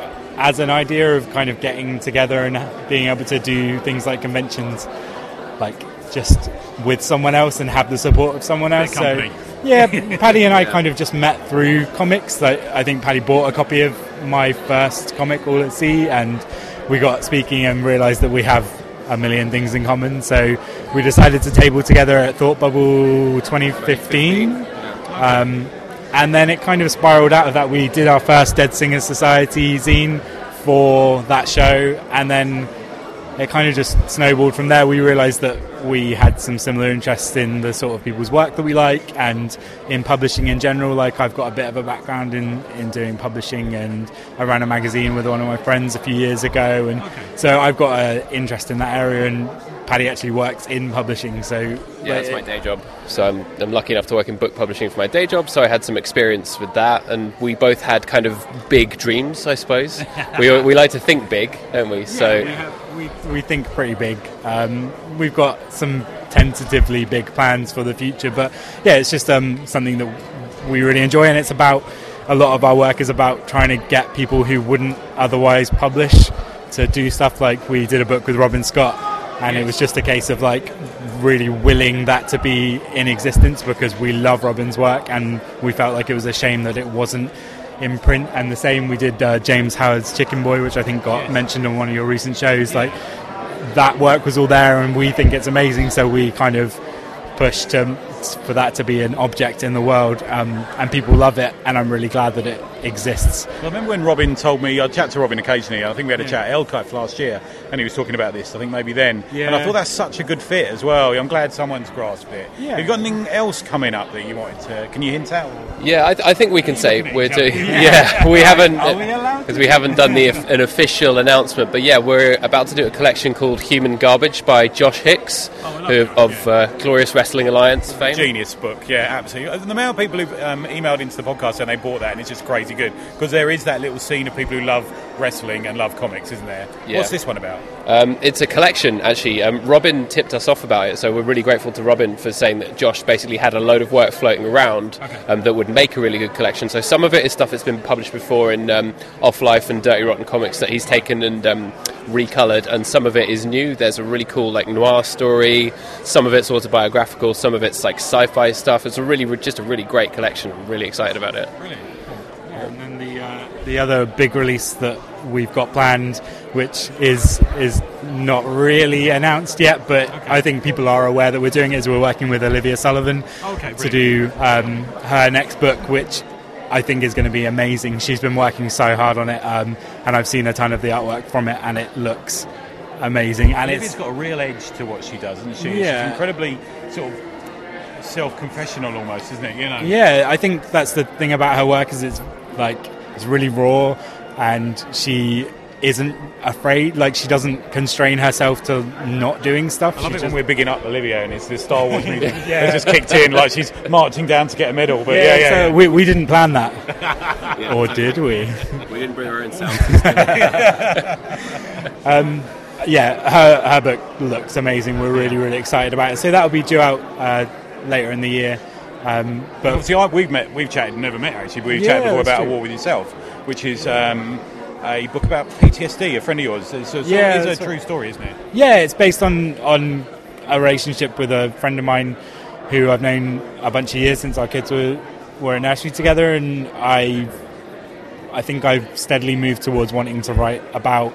as an idea of kind of getting together and being able to do things like conventions, like just with someone else and have the support of someone else. So, yeah, Paddy and I yeah. kind of just met through comics. Like, I think Paddy bought a copy of my first comic, All at Sea, and we got speaking and realised that we have a million things in common. So we decided to table together at Thought Bubble twenty fifteen. Um, and then it kind of spiraled out of that. We did our first Dead Singers Society zine for that show, and then it kind of just snowballed from there. We realised that we had some similar interests in the sort of people's work that we like and in publishing in general. Like, I've got a bit of a background in, in doing publishing, and I ran a magazine with one of my friends a few years ago, and okay. so I've got an interest in that area, and Paddy actually works in publishing. So yeah, it's my day job. So I'm, I'm lucky enough to work in book publishing for my day job, so I had some experience with that, and we both had kind of big dreams, I suppose. we we like to think big, don't we? So yeah, we, we, we think pretty big. Um, we've got some tentatively big plans for the future, but yeah, it's just um, something that we really enjoy, and it's about, a lot of our work is about trying to get people who wouldn't otherwise publish to do stuff. Like, we did a book with Robin Scott, and it was just a case of like really willing that to be in existence because we love Robin's work, and we felt like it was a shame that it wasn't in print. And the same, we did uh, James Howard's Chicken Boy, which I think got yes. mentioned on one of your recent shows. Like, that work was all there, and we think it's amazing, so we kind of pushed um, for that to be an object in the world, um, and people love it, and I'm really glad that it exists. Well, I remember when Robin told me, I chat to Robin occasionally, I think we had a yeah. chat at Elkife last year, and he was talking about this, I think maybe then, yeah. and I thought that's such a good fit as well. I'm glad someone's grasped it. Yeah. Have you got anything else coming up that you wanted to, can you hint at? Or? Yeah, I, th- I think we can say we're doing, yeah, yeah we haven't, because we, we haven't done the an official announcement, but yeah, we're about to do a collection called Human Garbage by Josh Hicks, oh, who, of uh, Glorious Wrestling Alliance fame. Genius book, yeah, absolutely. The amount of people who've um, emailed into the podcast and they bought that, and it's just crazy good, because there is that little scene of people who love wrestling and love comics, isn't there? Yeah. What's this one about? Um, it's a collection, actually. Um, Robin tipped us off about it, so we're really grateful to Robin for saying that Josh basically had a load of work floating around okay. um, that would make a really good collection. So some of it is stuff that's been published before in um, Off Life and Dirty Rotten Comics that he's taken and um, recoloured, and some of it is new. There's a really cool like noir story, some of it's autobiographical, some of it's like sci-fi stuff. It's a really, just a really great collection. I'm really excited about it. Really cool. Yeah, and then the uh, the other big release that we've got planned, which is is not really announced yet, but okay. I think people are aware that we're doing it, is we're working with Olivia Sullivan okay, to do um, her next book, which I think is going to be amazing. She's been working so hard on it, um, and I've seen a ton of the artwork from it, and it looks amazing. And Olivia's it's got a real edge to what she does, isn't she? Yeah. She's incredibly sort of self-confessional almost, isn't it? You know. Yeah, I think that's the thing about her work, is it's like it's really raw, and she isn't afraid, like she doesn't constrain herself to not doing stuff. I love She it just- when we're bigging up Olivia and it's the Star Wars music has just kicked in, like she's marching down to get a medal. But yeah, yeah, yeah, so yeah. We, we didn't plan that. Or did we? We didn't bring our own sound system. um, yeah, her, her book looks amazing. We're really, really excited about it. So that'll be due out uh, later in the year. Um, but obviously, I, we've met, we've chatted, never met actually. We've Yeah, chatted before that's about true. A War With Yourself, which is um, a book about P T S D. A friend of yours. It's a, Yeah, it's that's a true right. story, isn't it? Yeah, it's based on on a relationship with a friend of mine who I've known a bunch of years, since our kids were were in nursery together, and I I think I've steadily moved towards wanting to write about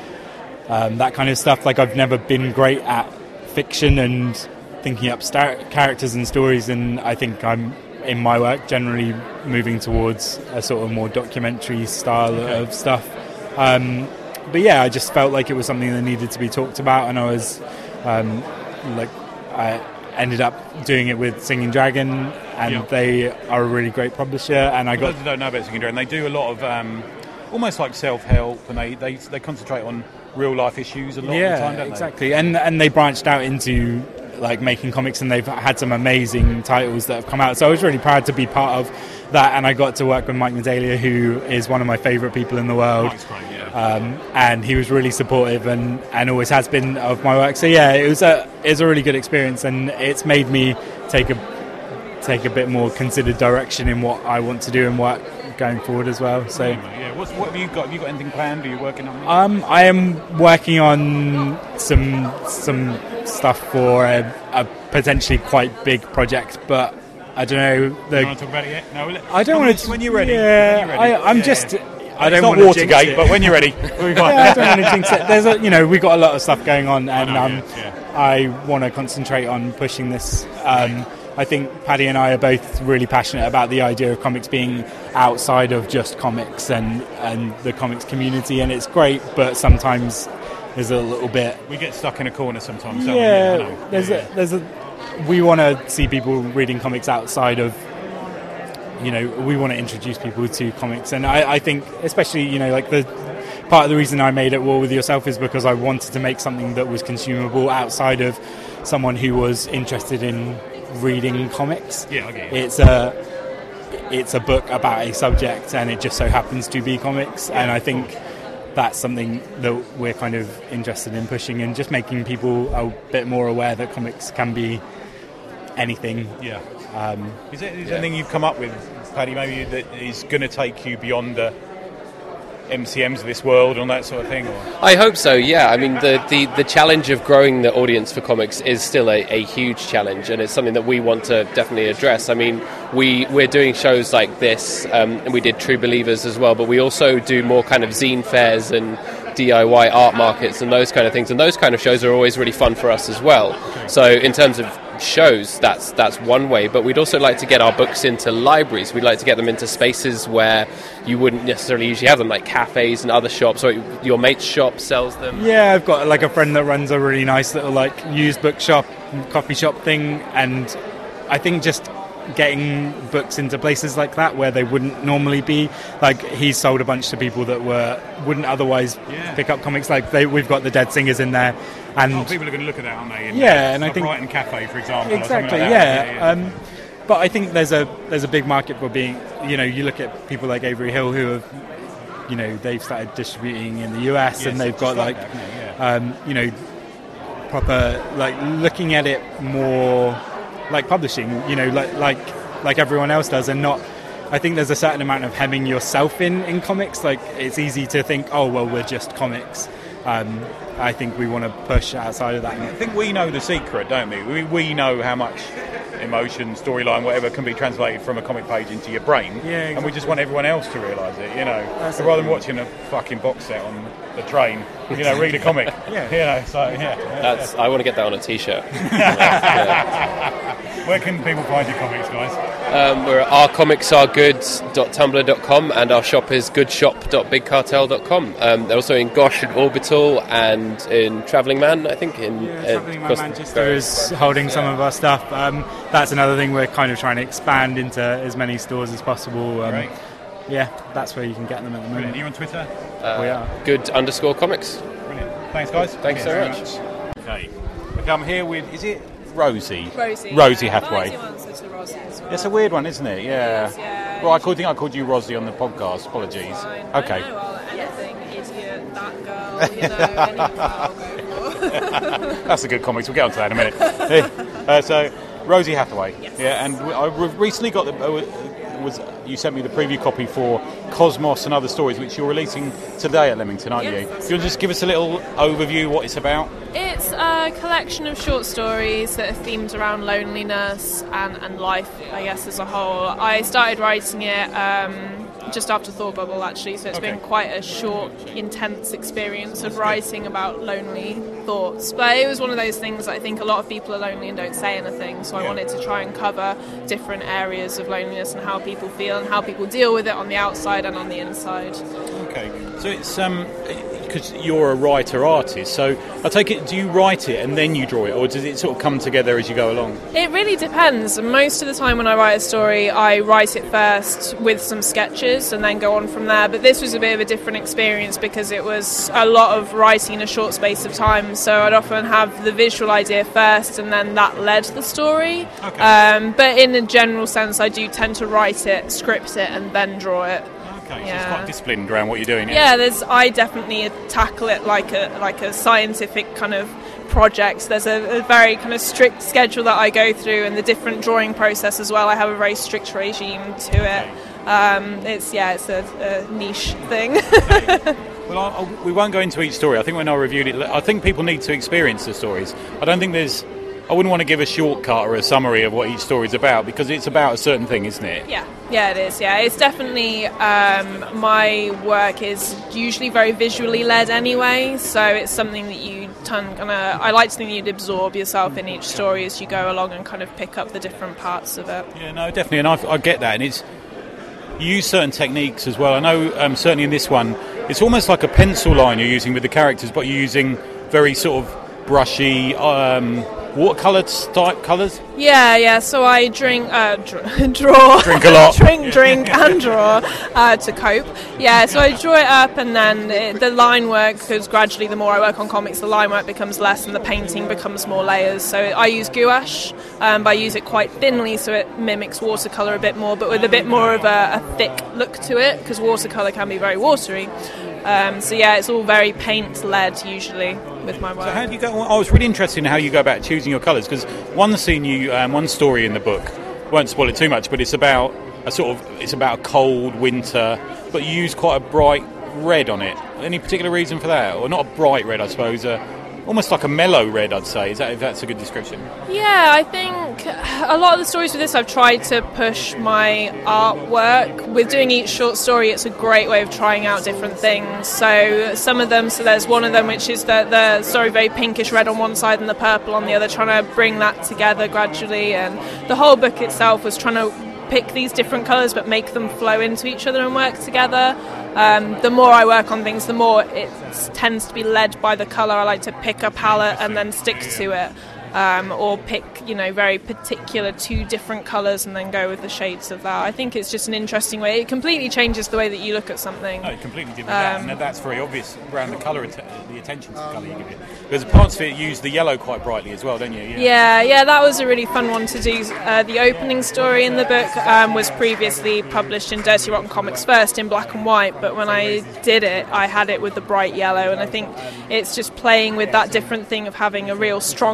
um, that kind of stuff. Like, I've never been great at fiction and thinking up star- characters and stories, and I think I'm in my work generally moving towards a sort of more documentary style Okay. of stuff. Um, but yeah, I just felt like it was something that needed to be talked about, and I was um, like, I ended up doing it with Singing Dragon, and Yeah. they are a really great publisher. And I For got those who don't know about Singing Dragon, they do a lot of um, almost like self-help, and they, they they concentrate on real life issues a lot yeah, of the time, don't exactly. And and they branched out into like making comics, and they've had some amazing titles that have come out. So I was really proud to be part of that, and I got to work with Mike Medalia, who is one of my favourite people in the world. Mike's great, yeah. Um, and he was really supportive, and, and always has been, of my work. So yeah, it was a it was a really good experience, and it's made me take a take a bit more considered direction in what I want to do and work going forward as well. So. Yeah, what's, what have you got? Have you got anything planned? Are you working on? Um, I am working on some some stuff for a, a potentially quite big project, but I don't know. The, you want to talk about it yet? No, let- I don't when want you- to. when you're ready. Yeah, when you're ready. I, I'm Yeah, just. yeah. I don't It's not want to jinx Watergate, it. but when you're ready, we've got. Yeah, I don't want to jinx it. There's a, you know, we've got a lot of stuff going on, and know, um, yeah, yeah. I want to concentrate on pushing this. Um, I think Paddy and I are both really passionate about the idea of comics being outside of just comics and, and the comics community, and it's great, but sometimes there's a little bit. We get stuck in a corner sometimes. Don't we? Yeah, I know. there's yeah, a, there's a. We want to see people reading comics outside of. You know, we want to introduce people to comics, and I, I think, especially, you know, like the part of the reason I made At War With Yourself is because I wanted to make something that was consumable outside of someone who was interested in reading comics. Yeah, I get you. It's a it's a book about a subject, and it just so happens to be comics, and I think that's something that we're kind of interested in pushing, and just making people a bit more aware that comics can be anything. Yeah. Um, Is there, is there yeah. anything you've come up with, Paddy, maybe that is going to take you beyond the M C Ms of this world and that sort of thing? Or? I hope so, yeah. I mean, the, the, the challenge of growing the audience for comics is still a, a huge challenge, and it's something that we want to definitely address. I mean, we, we're doing shows like this, um, and we did True Believers as well, but we also do more kind of zine fairs and D I Y art markets and those kind of things, and those kind of shows are always really fun for us as well. So in terms of shows, that's that's one way, but we'd also like to get our books into libraries. We'd like to get them into spaces where you wouldn't necessarily usually have them, like cafes and other shops, or your mate's shop sells them. Yeah, I've got like a friend that runs a really nice little like used bookshop, coffee shop thing, and I think just getting books into places like that where they wouldn't normally be. Like, he's sold a bunch to people that were wouldn't otherwise Yeah. pick up comics. Like, they, we've got the Dead Singers in there, and Oh, people are going to look at that, aren't they? In, Yeah, uh, and I like think- Brighton Cafe, for example. or something exactly, like yeah. that. yeah, Um, but I think there's a there's a big market for being. You know, you look at people like Avery Hill who have, you know, they've started distributing in the U S, Yeah, and so they've just got like like, that, isn't it? Yeah. um, you know, proper, like, looking at it more like publishing. You know, like like like everyone else does, and not. I think there's a certain amount of hemming yourself in in comics. Like, it's easy to think, oh well, we're just comics. Um, I think we want to push outside of that. I think we know the secret, don't we? We we know how much emotion, storyline, whatever can be translated from a comic page into your brain, yeah, exactly. And we just want everyone else to realise it, you know. That's rather it. than watching a fucking box set on the train, you know, read a comic. Yeah, you know. So yeah, that's. I want to get that on a T-shirt. Yeah. Where can people find your comics, guys? Um, we're at our comics are good dot tumblr dot com and our shop is good shop dot big cartel dot com. Um, they're also in Gosh and Orbital and in Travelling Man, I think. In yeah, uh, Travelling Man Manchester is holding some yeah. of our stuff. Um, that's another thing we're kind of trying to expand into as many stores as possible. Um, Great. Yeah, that's where you can get them at the moment. Brilliant. Are you on Twitter? Uh, we are. Good underscore comics. Brilliant. Thanks, guys. Thanks so much. much. Okay. Okay, I'm here with, is it Rosie? Rosie. Rosie yeah. Hathaway. To Rosie as well. It's a weird one, isn't it? Yeah. It is, yeah. Well, I could think I called you Rosie on the podcast. Apologies. Fine. Okay. I know, well, anything, idiot, that girl, you know, anything I'll go for. That's a good comics. We'll get on to that in a minute. uh, so, Rosie Hathaway. Yes. Yeah, and I recently got the. Uh, was you sent me the preview copy for Cosmos and Other Stories, which you're releasing today at Leamington, aren't yes, you? Do you want to just give us a little overview what it's about? It's a collection of short stories that are themed around loneliness and, and life, I guess, as a whole. I started writing it um, just after Thought Bubble, actually, so it's okay. been quite a short, intense experience of writing about lonely thoughts. But it was one of those things that I think a lot of people are lonely and don't say anything, so I yeah. wanted to try and cover different areas of loneliness and how people feel and how people deal with it on the outside and on the inside. Okay, so it's um because you're a writer artist, so I take it, do you write it and then you draw it, or does it sort of come together as you go along? It really depends. Most of the time when I write a story, I write it first with some sketches and then go on from there, but this was a bit of a different experience because it was a lot of writing in a short space of time, so I'd often have the visual idea first and then that led the story. Okay. Um, but in a general sense, I do tend to write it, script it, and then draw it. Okay, yeah. so it's quite disciplined around what you're doing. Yeah, there's. I definitely tackle it like a like a scientific kind of project. There's a, a very kind of strict schedule that I go through, and the different drawing process as well. I have a very strict regime to it. Um, it's yeah, it's a, a niche thing. Okay. Well, I'll, I'll, we won't go into each story. I think when I reviewed it, I think people need to experience the stories. I don't think there's. I wouldn't want to give a shortcut or a summary of what each story is about because it's about a certain thing, isn't it? Yeah, yeah, it is. Yeah, it's definitely um, my work is usually very visually led anyway, so it's something that you ton kind of. I like to think you'd absorb yourself in each story as you go along and kind of pick up the different parts of it. Yeah, no, definitely, and I, I get that, and it's you use certain techniques as well. I know um, certainly in this one, it's almost like a pencil line you're using with the characters, but you're using very sort of brushy. Um, watercolour type colours? Yeah, yeah. So I drink, uh, dr- draw, drink a lot, drink, drink, and draw uh, to cope. Yeah, so I draw it up, and then it, the line work, because gradually the more I work on comics, the line work becomes less, and the painting becomes more layers. So I use gouache, um, but I use it quite thinly, so it mimics watercolour a bit more, but with a bit more of a, a thick look to it, because watercolour can be very watery. Um, so yeah, it's all very paint-led usually with my work. So how do you go? I was really interested in how you go about choosing your colours, because one scene you, um, one story in the book, won't spoil it too much, but it's about a sort of, it's about a cold winter, but you use quite a bright red on it. Any particular reason for that, or not a bright red, I suppose? Uh, Almost like a mellow red, I'd say. Is that, if that's a good description? Yeah, I think a lot of the stories with this, I've tried to push my artwork. With doing each short story, it's a great way of trying out different things. So some of them, so there's one of them which is the, the story very pinkish red on one side and the purple on the other, trying to bring that together gradually. And the whole book itself was trying to pick these different colours but make them flow into each other and work together. Um, the more I work on things, the more it tends to be led by the colour. I like to pick a palette and then stick to it, um, or pick, you know, very particular two different colours and then go with the shades of that. I think it's just an interesting way. It completely changes the way that you look at something. No, it completely did with Um, that, and that's very obvious around the colour, the attention to colour you give it. Because parts of it use the yellow quite brightly as well, don't you? Yeah, yeah, yeah, that was a really fun one to do. Uh, the opening story in the book um, was previously published in Dirty Rotten Comics first in black and white, but when I did it, I had it with the bright yellow, and I think it's just playing with that different thing of having a real strong hit of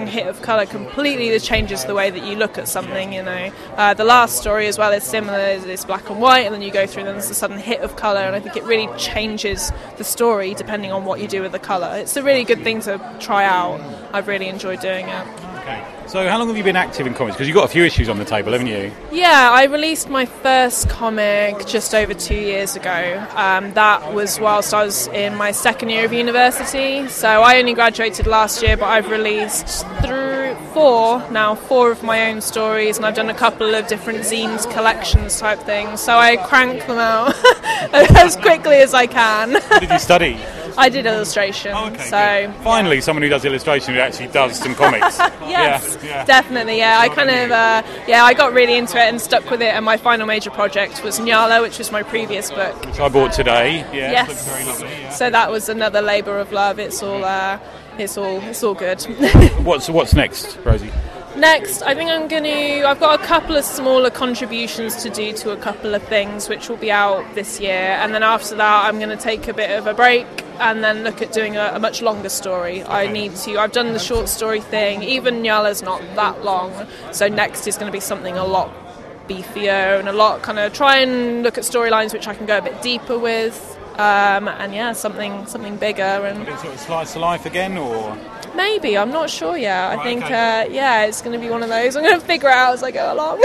colour completely changes the way that you look at something, you know. Uh, the last story as well is similar, it's black and white, and then you go through and then there's a sudden hit of colour, and I think it really changes the story depending on what you do with the colour. It's a really good thing to try out. I've really enjoyed doing it. Okay. So how long have you been active in comics? Because you've got a few issues on the table, haven't you? Yeah, I released my first comic just over two years ago. Um, that was whilst I was in my second year of university. So I only graduated last year, but I've released through four, now four of my own stories, and I've done a couple of different zines, collections type things. So I crank them out as quickly as I can. What did you study? I did illustration, oh, okay, so... Good. Finally, someone who does illustration who actually does some comics. Yes, yeah, yeah. definitely, yeah. I kind of, uh, yeah, I got really into it and stuck with it, and my final major project was Nyala, which was my previous book. Which I bought today, yeah. Yes. Looks very lovely, yeah. So that was another labour of love. It's all, uh, it's all, it's all good. what's What's next, Rosie? Next, I think I'm going to... I've got a couple of smaller contributions to do to a couple of things, which will be out this year. And then after that, I'm going to take a bit of a break and then look at doing a, a much longer story. Okay. I need to... I've done the short story thing. Even Nyala's not that long. So next is going to be something a lot beefier and a lot kind of... Try and look at storylines which I can go a bit deeper with. Um, and yeah, something something bigger. And sort of slice of life again, or... Maybe, I'm not sure yet. I right, think, okay. uh, yeah, it's going to be one of those. I'm going to figure out as I go along.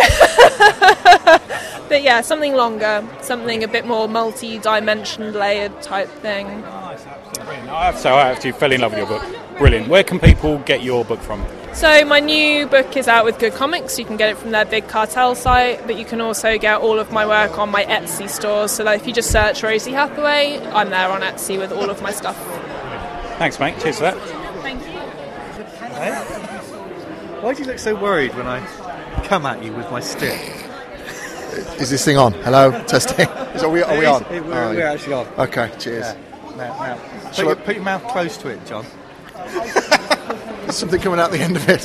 But yeah, something longer, something a bit more multi-dimension layered type thing. Nice, absolutely brilliant. I have, so I actually fell in love with your book. Brilliant. Where can people get your book from? So my new book is out with Good Comics. You can get it from their big cartel site, but you can also get all of my work on my Etsy stores. So that if you just search Rosie Hathaway, I'm there on Etsy with all of my stuff. Thanks, mate. Cheers for that. Thank you. Hey? Why do you look so worried when I come at you with my stick? Is this thing on? Hello? Testing. Is, are we, are we on? It, we're, oh, we're actually on. Okay, cheers. Yeah. Now, now. Put, your, put your mouth close to it, John. There's something coming out the end of it.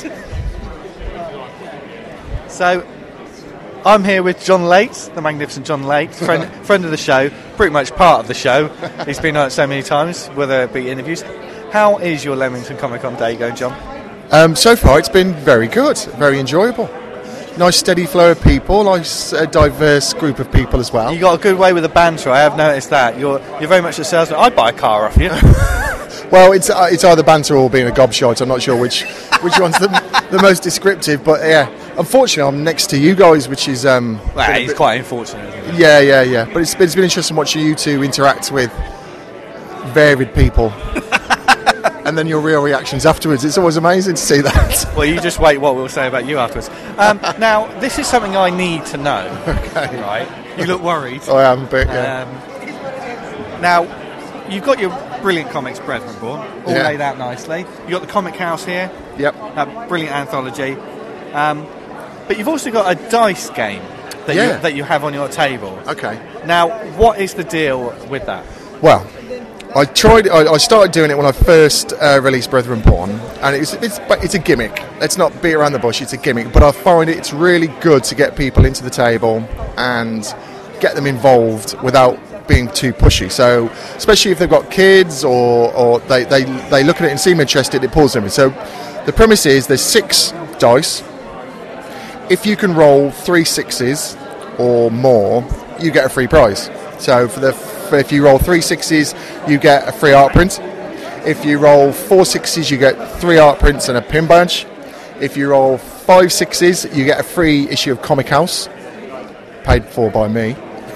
So, I'm here with John Late, the magnificent John Late, friend, friend of the show, pretty much part of the show. He's been on it so many times, whether it be interviews. How is your Leamington Comic Con day going, John? Um, so far, it's been very good, very enjoyable. Nice steady flow of people, nice uh, diverse group of people as well. You got a good way with the banter. I have noticed that. You're you're very much a salesman. I'd buy a car off you. Well, it's uh, it's either banter or being a gobshite. I'm not sure which which one's the, the most descriptive, but yeah. Unfortunately, I'm next to you guys, which is um. Well, it's bit, quite unfortunate, isn't it? Yeah, yeah, yeah. But it's been, it's been interesting watching you two interact with varied people. And then your real reactions afterwards. It's always amazing to see that. Well, you just wait what we'll say about you afterwards. Um, now, this is something I need to know. Okay. Right? You look worried. I am a bit, yeah. Um, now, you've got your brilliant comics, Brethren Born, all yeah. laid out nicely. You've got the Comic House here. Yep. That brilliant anthology. Um, but you've also got a dice game that, yeah. you, that you have on your table. Okay. Now, what is the deal with that? Well, I tried. I, I started doing it when I first uh, released Brethren Born, and it's it's it's a gimmick. Let's not beat around the bush. It's a gimmick, but I find it, it's really good to get people into the table and get them involved without being too pushy. So, especially if they've got kids or or they they, they look at it and seem interested, it pulls them in. So, the premise is there's six dice. If you can roll three sixes or more, you get a free prize. So for the for if you roll three sixes, you get a free art print. If you roll four sixes, you get three art prints and a pin badge. If you roll five sixes, you get a free issue of Comic House, paid for by me.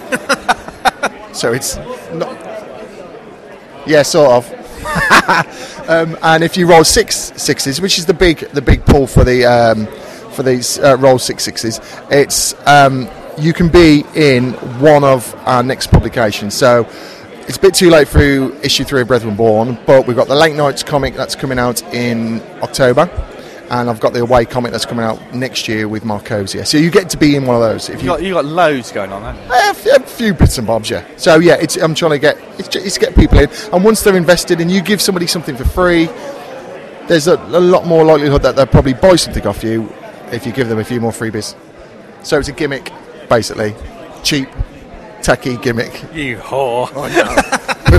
So it's not, yeah, sort of. um, and if you roll six sixes, which is the big the big pull for the um, for these uh, roll six sixes, it's um, you can be in one of our next publications. So it's a bit too late through issue three of Brethren Born, but we've got the Late Nights comic that's coming out in October, and I've got the Away comic that's coming out next year with Marcosia. So you get to be in one of those. If you got you got loads going on, haven't you? A, f- a few bits and bobs, yeah. So yeah, it's, I'm trying to get it's, just, it's get people in, and once they're invested and you give somebody something for free, there's a, a lot more likelihood that they'll probably buy something off you if you give them a few more freebies. So it's a gimmick, basically, cheap, tacky gimmick. You whore! I know.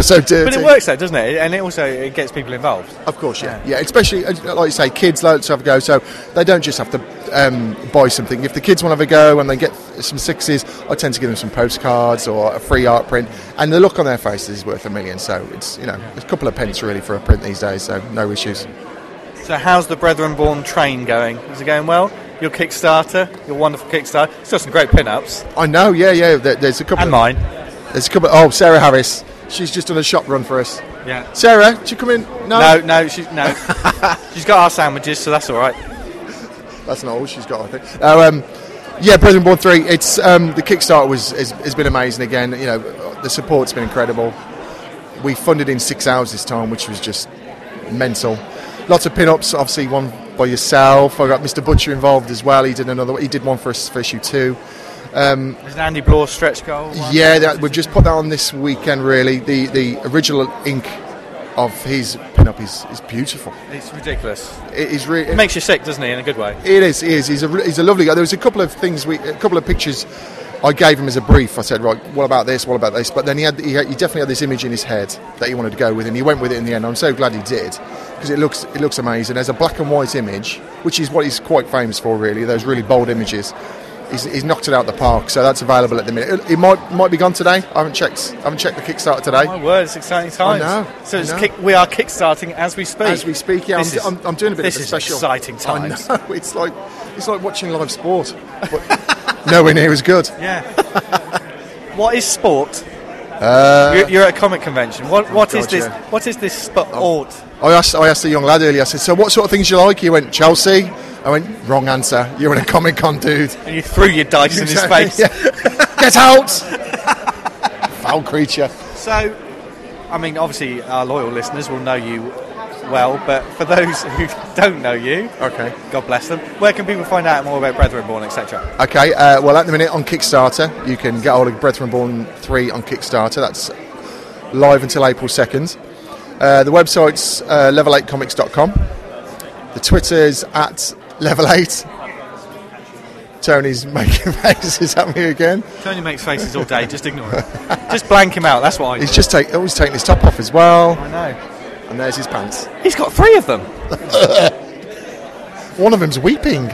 so dirty. But it works though, doesn't it? And it also it gets people involved. Of course, yeah. Yeah, especially, uh, like you say, kids like to have a go, so they don't just have to um, buy something. If the kids want to have a go and they get some sixes, I tend to give them some postcards or a free art print, and the look on their faces is worth a million, so it's, you know, a couple of pence really for a print these days, so no issues. So how's the Brethren Born train going? Is it going well? Your Kickstarter, your wonderful Kickstarter. It's got some great pin-ups. I know, yeah, yeah. There, there's a couple. And of, mine. There's a couple. Oh, Sarah Harris. She's just done a shop run for us. Yeah. Sarah, did you come in? No, no, no. She's no. She's got our sandwiches, so that's all right. That's not all she's got, I think. Uh, um, yeah, Brethren Born three. It's um, the Kickstarter was has, has been amazing again. You know, the support's been incredible. We funded in six hours this time, which was just mental. Lots of pin-ups. Obviously, one by yourself. I got Mister Butcher involved as well. He did another. He did one for us for issue two. Um, There's an Andy Bloor stretch goal. Yeah, that, we've just put that on this weekend. Really, the the original ink of his pin-up is, is beautiful. It's ridiculous. It is really. It makes you sick, doesn't he? In a good way. It is. It is. He's a he's a lovely guy. There was a couple of things. We a couple of pictures. I gave him as a brief. I said, right, what about this? What about this? But then he had he, had, he definitely had this image in his head that he wanted to go with, and he went with it in the end. I'm so glad he did, because it looks it looks amazing. There's a black and white image, which is what he's quite famous for, really. Those really bold images. He's, he's knocked it out the park, so that's available at the minute. It, it might might be gone today. I haven't checked. I haven't checked the Kickstarter today. Oh my word, it's exciting times. I know. So it's I know. Kick, we are kickstarting as we speak. As we speak, yeah. I'm, Is, I'm, I'm doing a bit this of a is special. exciting times. I know. It's like it's like watching live sport. But nowhere near as good. Yeah. What is sport? Uh, you're, you're at a comic convention. What what God, is this? yeah. What is this sport? I asked I asked the young lad earlier. I said, "So what sort of things do you like?" He went, "Chelsea." I went, "Wrong answer. You're in a Comic Con, dude." And you threw your dice in his face. Yeah. Get out, foul creature. So, I mean, obviously, our loyal listeners will know you well, but for those who don't know you, okay, God bless them. Where can people find out more about Brethren Born, et cetera? Okay, uh, well, at the minute on Kickstarter, you can get hold of Brethren Born three on Kickstarter. That's live until April second. Uh, the website's uh, level eight comics dot com. The Twitter's at level eight. Tony's making faces at me again. Tony makes faces all day, just ignore him. Just blank him out, that's what I do. He's just take, always taking his top off as well. I know. And there's his pants. He's got three of them. One of them's weeping.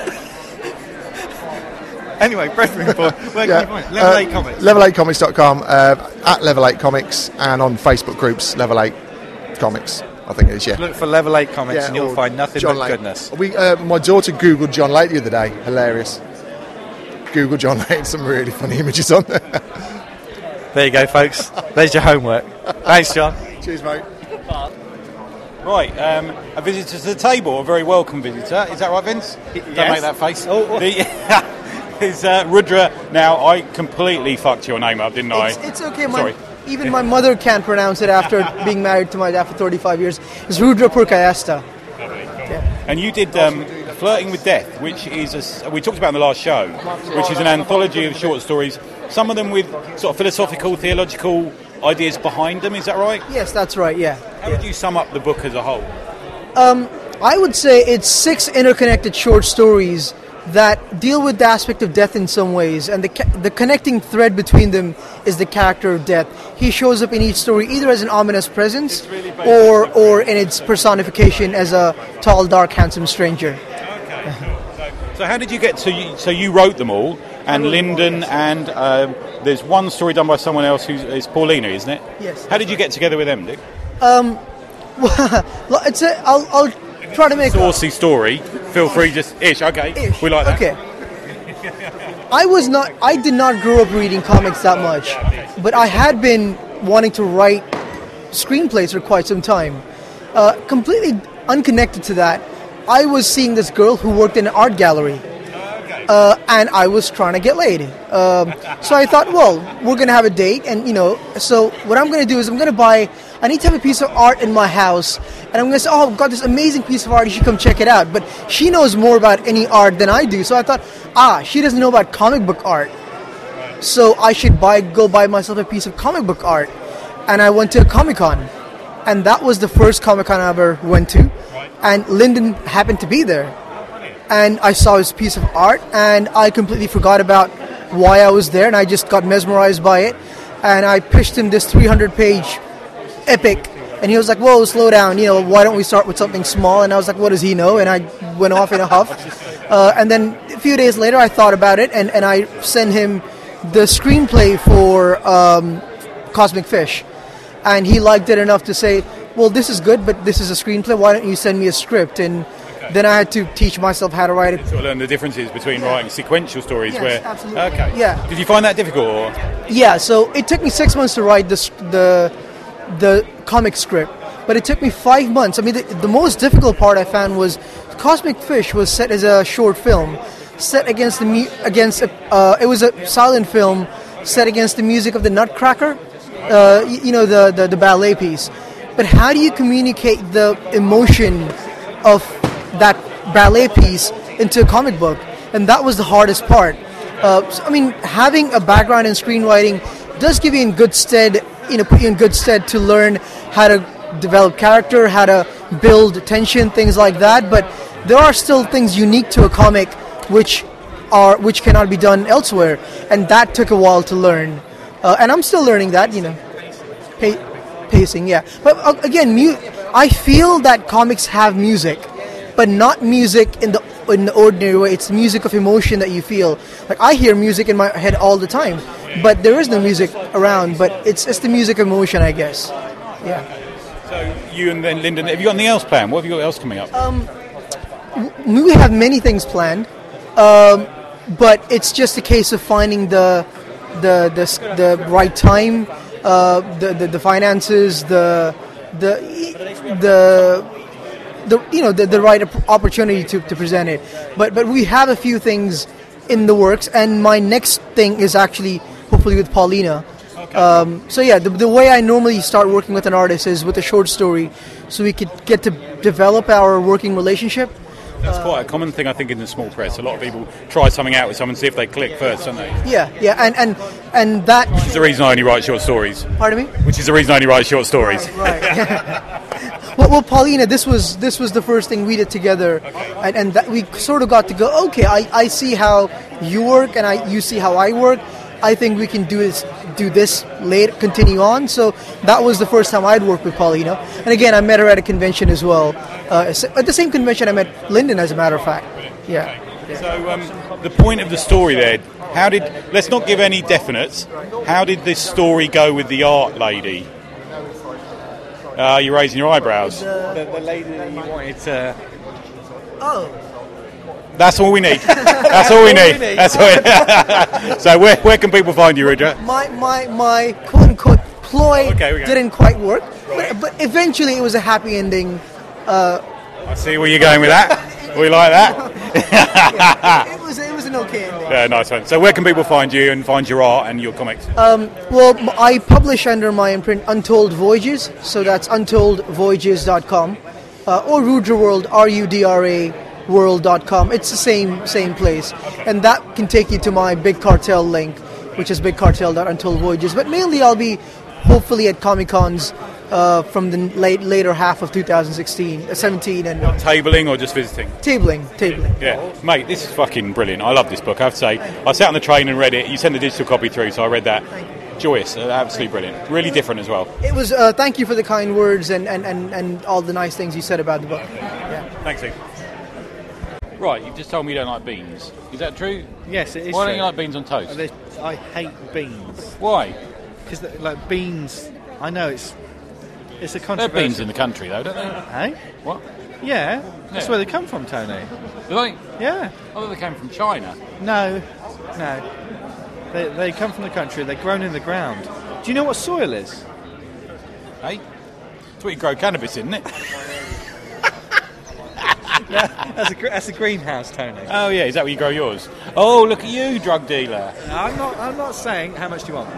Anyway, Brethren Born, where Yeah, can you find it? Level uh, eight Comics. level eight comics dot com, uh, at Level eight Comics, and on Facebook groups, Level eight Comics, I think it is, yeah. Look for Level eight Comics Yeah, and you'll or find nothing John but Lake. goodness. We, uh, my daughter Googled John Lake the other day. Hilarious. Google John Lake, some really funny images on there. There you go, folks. There's your homework. Thanks, John. Cheers, mate. Right, um, a visitor to the table, a very welcome visitor. Is that right, Vince? Don't Yes. make that face. Oh, oh. The, is uh, Rudra. Now, I completely fucked your name up, didn't I? It's, it's okay. My, Sorry. even my mother can't pronounce it after being married to my dad for thirty-five years. It's Rudra Purkayastha. And you did um, Flirting with Death, which is, a s we talked about in the last show, which is an anthology of short stories, some of them with sort of philosophical, theological ideas behind them, is that right? Yes, that's right, yeah. How would you sum up the book as a whole? Um, I would say it's six interconnected short stories that deal with the aspect of death in some ways, and the ca- the connecting thread between them is the character of death. He shows up in each story either as an ominous presence or or in its personification as a tall, dark, handsome stranger. So how did you get to, you, so you wrote them all, and Lyndon, and um, there's one story done by someone else who's is Paulina, isn't it? Yes. How did you get together with them, Dick? Um, well, it's a, I'll, I'll try to make Saucy story. Feel free, just ish. Okay, Ish. we like that. Okay. I was not. I did not grow up reading comics that much, but I had been wanting to write screenplays for quite some time. Uh, completely unconnected to that, I was seeing this girl who worked in an art gallery, uh, and I was trying to get laid. Um, so I thought, well, we're gonna have a date, and you know, so what I'm gonna do is I'm gonna buy. I need to have a piece of art in my house, and I'm going to say, oh, I've got this amazing piece of art, you should come check it out. But she knows more about any art than I do, so I thought, ah, she doesn't know about comic book art, so I should buy go buy myself a piece of comic book art. And I went to a Comic-Con, and that was the first Comic-Con I ever went to, and Lyndon happened to be there. And I saw his piece of art, and I completely forgot about why I was there, and I just got mesmerized by it. And I pitched him this three hundred page epic. And he was like, whoa, slow down, you know, why don't we start with something small? And I was like, what does he know? And I went off in a huff. Uh, and then a few days later, I thought about it, and, and I sent him the screenplay for um, Cosmic Fish. And he liked it enough to say, well, this is good, but this is a screenplay. Why don't you send me a script? And then I had to teach myself how to write it. Sort of learn the differences between yeah. writing sequential stories. Yes, where absolutely. Okay. Yeah. Did you find that difficult? Or? Yeah, so it took me six months to write the the, the comic script. But it took me five months. I mean, the, the most difficult part I found was Cosmic Fish was set as a short film, set against the mu- against a, uh, it was a silent film set against the music of the Nutcracker, uh, you, you know, the, the the ballet piece. But how do you communicate the emotion of that ballet piece into a comic book? And that was the hardest part. Uh, so, I mean, having a background in screenwriting does give you in good stead, you know, put you in good stead to learn how to develop character, how to build tension, things like that. But there are still things unique to a comic which are which cannot be done elsewhere, and that took a while to learn. Uh, and I'm still learning that, you know, pa- pacing, yeah. But uh, again, mu- I feel that comics have music, but not music in the in the ordinary way. It's music of emotion that you feel. Like, I hear music in my head all the time, but there is no music around. But it's it's the music of emotion, I guess. Yeah. So you and then Lyndon, have you got anything else planned? What have you got else coming up? Um, we have many things planned, um, but it's just a case of finding the the the, the right time, uh, the, the the finances, the the the the you know the, the right opportunity to, to present it. But but we have a few things in the works, and my next thing is actually hopefully with Paulina. Um, so yeah, the, the way I normally start working with an artist is with a short story, so we could get to develop our working relationship. That's quite a common thing, I think, in the small press. A lot of people try something out with someone, see if they click first, don't they? Yeah, yeah, and and, and that... Which is the reason I only write short stories. Pardon me? Which is the reason I only write short stories. Right, right. well, well, Paulina, this was this was the first thing we did together, okay. and, and that we sort of got to go, okay, I, I see how you work, and I you see how I work. I think we can do this, do this later, continue on. So that was the first time I'd worked with Paulina. And again, I met her at a convention as well. Uh, at the same convention I met Lyndon, as a matter of fact. Yeah. So um, the point of the story there, how did, let's not give any definites, how did this story go with the art lady? Uh, you're raising your eyebrows. The, the lady that you wanted to... Oh. That's all we need. That's all we need. That's all we need. So where where can people find you, Rudra? My my my quote unquote ploy okay, didn't quite work, but, but eventually it was a happy ending. Uh, I see where you're going with that. We like that. yeah, it, it was it was an okay ending. Yeah, nice one. So where can people find you and find your art and your comics? Um, well, I publish under my imprint Untold Voyages, so that's untold voyages dot com, uh, or Rudra World, R U D R A. world dot com. It's the same same place, and that can take you to my Big Cartel link, which is big cartel dot untold voyages. But mainly I'll be hopefully at Comic Cons uh, from the late later half of two thousand sixteen, uh, seventeen, and what, tabling or just visiting? Tabling, tabling. Yeah, mate, this is fucking brilliant. I love this book. I have to say, I sat on the train and read it. You sent the digital copy through, so I read that. Joyous, uh, absolutely brilliant. Really different as well. It was. Uh, thank you for the kind words and, and, and, and all the nice things you said about the book. Yeah. Thanks, Steve. Right, you've just told me you don't like beans. Is that true? Yes, it is. Why true. don't you like beans on toast? I hate beans. Why? Because like beans, I know it's it's a controversy. They're beans in the country, though, don't they? Hey? What? Yeah, that's yeah. where they come from, Tony. Do they? Yeah. I thought they came from China. No, no. They they come from the country. They're grown in the ground. Do you know what soil is? Hey, that's where you grow cannabis, isn't it? that's, a, that's a greenhouse, Tony. Oh yeah, is that where you grow yours? Oh, look at you, drug dealer. No, I'm not. I'm not saying how much do you want.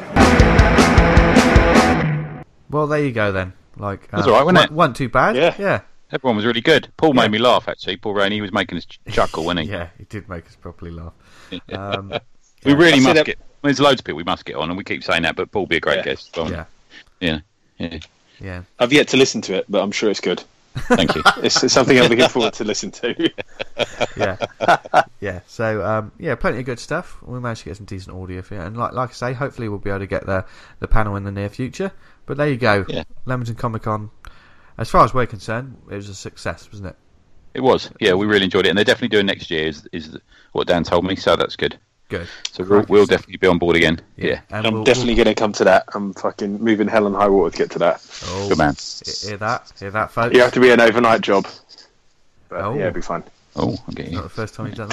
Well, there you go then. Like uh, that's all right, wasn't it? Wasn't too bad. Yeah, yeah. Everyone was really good. Paul yeah. made me laugh actually. Paul Rainey, he was making us chuckle, wasn't he? Yeah, he did make us properly laugh. Um, we yeah. really must get. Well, there's loads of people we must get on, and we keep saying that, but Paul will be a great yeah. guest. Yeah. Yeah. Yeah. Yeah. I've yet to listen to it, but I'm sure it's good. Thank you. It's, it's something I'm looking forward to listen to. yeah, yeah. So um, yeah, plenty of good stuff. We managed to get some decent audio for you, and like like I say, hopefully we'll be able to get the the panel in the near future. But there you go, yeah. Leamington Comic Con. As far as we're concerned, it was a success, wasn't it? It was. Yeah, we really enjoyed it, and they're definitely doing next year. Is, is what Dan told me, so that's good. Good. So we'll, we'll definitely be on board again. Yeah, yeah. And I'm we'll, definitely we'll... going to come to that. I'm fucking moving hell and high water to get to that. Oh, good man. Hear that? Hear that, folks? You have to be an overnight job. But oh. yeah, it'll be fun. Oh, I'll get you. Not the first time you've done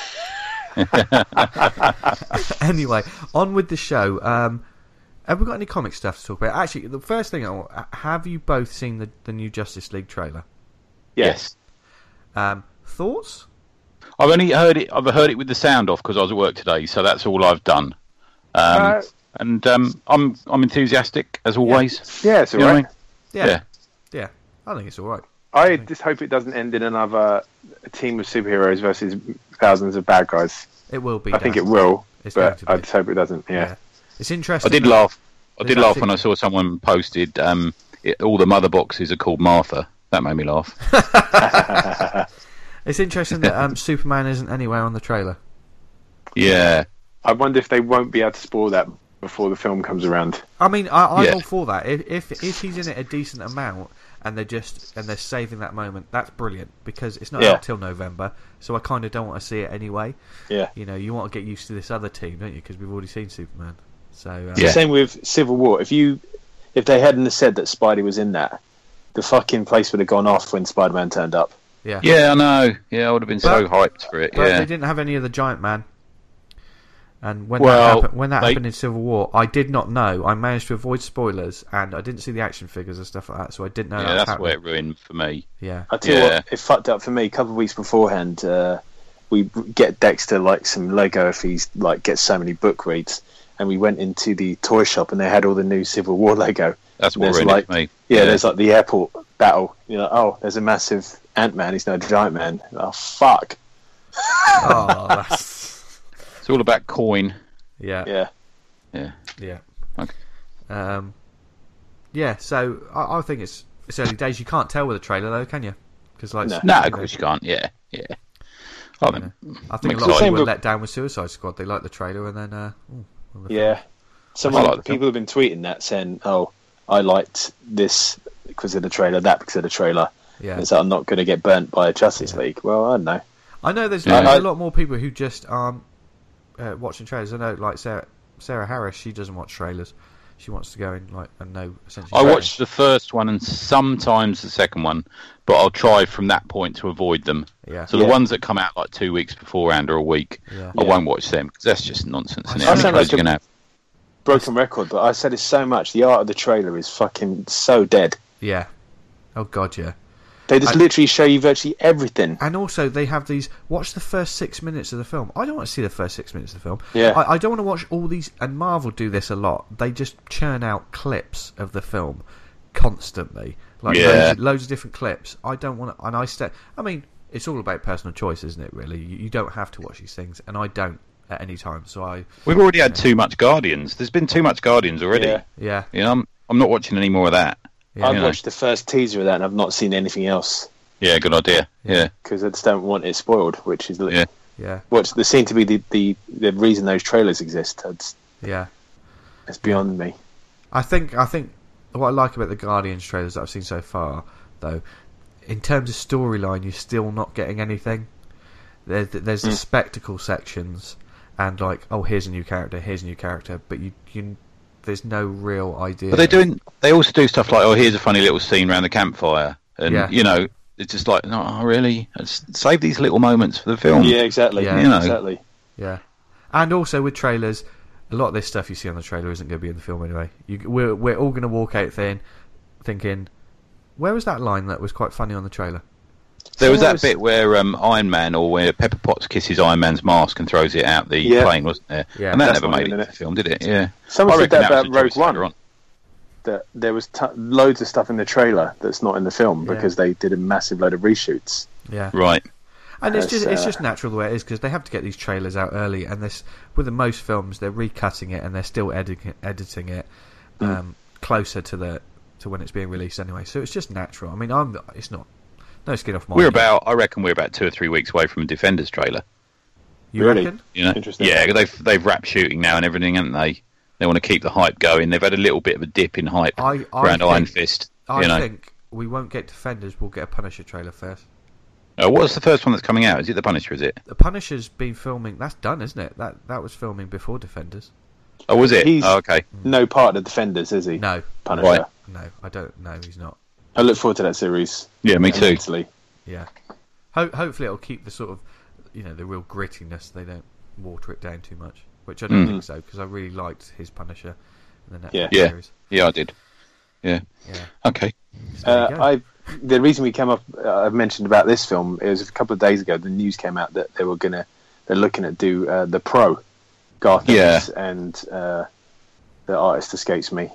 that. Anyway, on with the show. Um, have we got any comic stuff to talk about? Actually, the first thing, I want, have you both seen the, the new Justice League trailer? Yes. Um, thoughts? I've only heard it. I've heard it with the sound off because I was at work today, so that's all I've done. Um, uh, and um, I'm I'm enthusiastic as always. Yeah, yeah it's all right. I mean? yeah. yeah, yeah. I think it's all right. I, I just hope it doesn't end in another team of superheroes versus thousands of bad guys. It will be. I Dan. think it will, it's but I just hope it doesn't. Yeah, yeah. It's interesting. I did laugh. I did laugh when I saw someone posted um, it, all the mother boxes are called Martha. That made me laugh. It's interesting that um, Superman isn't anywhere on the trailer. Yeah. I wonder if they won't be able to spoil that before the film comes around. I mean, I, I'm yeah. all for that. If, if if he's in it a decent amount and they're just and they're saving that moment, that's brilliant because it's not yeah. out till November. So I kind of don't want to see it anyway. Yeah. You know, you want to get used to this other team, don't you? Because we've already seen Superman. So um, yeah. Same with Civil War. If you if they hadn't have said that Spidey was in that, the fucking place would have gone off when Spider-Man turned up. Yeah, yeah, I know. Yeah, I would have been but, so hyped for it. But yeah, they didn't have any of the Giant Man. And when well, that happened, when that they... happened in Civil War, I did not know. I managed to avoid spoilers, and I didn't see the action figures and stuff like that, so I didn't know. Yeah, that that's happening. where it ruined for me. Yeah, I tell you yeah. what, it fucked up for me. A couple of weeks beforehand, uh, we get Dexter like some Lego if he's like gets so many book reads, and we went into the toy shop and they had all the new Civil War Lego. That's what ruined like, it for me. Yeah, yeah, there's like the airport battle. You know, oh, there's a massive Ant-Man. He's no Giant Man. Oh fuck. Oh, that's... It's all about coin. Yeah. Yeah. Yeah. Yeah. Okay. Um. Yeah. So I, I think it's it's early days. You can't tell with a trailer though, can you? Because like no, no of course you can't. Yeah. Yeah. I, mean, I think a lot of people were let down with Suicide Squad. They liked the trailer and then. Uh, ooh, yeah. Some like people have been tweeting that saying, "Oh, I liked this because of the trailer, that because of the trailer." Yeah. And so I'm not going to get burnt by a Justice yeah. League. Well, I don't know. I know there's, yeah. there's I, a lot more people who just aren't uh, watching trailers. I know, like Sarah, Sarah Harris, she doesn't watch trailers. She wants to go in like and know essentially. I watched the first one and sometimes the second one, but I'll try from that point to avoid them. Yeah. So yeah. the ones that come out like two weeks beforehand or a week, yeah. I yeah. won't watch them because that's just nonsense. Isn't it? I sound like a have? broken record, but I said it so much. The art of the trailer is fucking so dead. Yeah. Oh god, yeah. They just I, literally show you virtually everything. And also, they have these... Watch the first six minutes of the film. I don't want to see the first six minutes of the film. Yeah. I, I don't want to watch all these... And Marvel do this a lot. They just churn out clips of the film constantly. Like yeah. loads, loads of different clips. I don't want to... And I stay... I mean, it's all about personal choice, isn't it, really? You, you don't have to watch these things. And I don't at any time, so I... We've already had too much Guardians. There's been too much Guardians already. Yeah. Yeah. You know, I'm, I'm not watching any more of that. Yeah. I've you watched know. the first teaser of that and I've not seen anything else. Yeah, good idea. Yeah, because I just don't want it spoiled. Which is yeah, yeah. What's there seem to be the, the, the reason those trailers exist. It's, yeah, it's beyond me. I think I think what I like about the Guardians trailers that I've seen so far, though, in terms of storyline, you're still not getting anything. There, there's the mm. spectacle sections, and like, oh, here's a new character, here's a new character, but you you. There's no real idea. But they're doing. They also do stuff like, oh, here's a funny little scene around the campfire, and yeah. you know, it's just like, no, oh, really? Let's save these little moments for the film. Yeah, exactly. Yeah, you know. exactly. Yeah, and also with trailers, a lot of this stuff you see on the trailer isn't going to be in the film anyway. You, we're we're all going to walk out there thinking, where was that line that was quite funny on the trailer? There was that was... bit where um, Iron Man, or where Pepper Potts kisses Iron Man's mask and throws it out the yeah. plane, wasn't there? Yeah, and that never made it into the film, did it? Yeah. Someone I said that about Rogue One. On. That there was t- loads of stuff in the trailer that's not in the film yeah. because they did a massive load of reshoots. Yeah. Right. And it's As, just it's uh, just natural the way it is because they have to get these trailers out early, and this with the most films they're recutting it and they're still editing editing it um, mm. closer to the to when it's being released anyway. So it's just natural. I mean, I'm. It's not no skin off my. We're about. I reckon we're about two or three weeks away from a Defenders trailer. You really? reckon? You know? Interesting. Yeah, because they've they've wrapped shooting now and everything, haven't they? They want to keep the hype going. They've had a little bit of a dip in hype I, I around think, Iron Fist. I you know? think we won't get Defenders. We'll get a Punisher trailer first. Oh, what's the first one that's coming out? Is it the Punisher? Is it? The Punisher's been filming. That's done, isn't it? That that was filming before Defenders. Oh, was it? He's oh, okay. No part of the Defenders, is he? No, Punisher. Right. No, I don't. No, he's not. I look forward to that series. Yeah, me too. Immensely. Yeah. Ho- hopefully, it'll keep the sort of, you know, the real grittiness. They don't water it down too much, which I don't Mm. think so, because I really liked his Punisher in the Netflix Yeah. Yeah. series. Yeah, I did. Yeah. Yeah. Okay. So there you Uh, go. I the reason we came up, uh, I mentioned about this film. It was a couple of days ago. The news came out that they were gonna, they're looking at do uh, the Pro, Garth Yeah. Ennis and uh, the artist escapes me.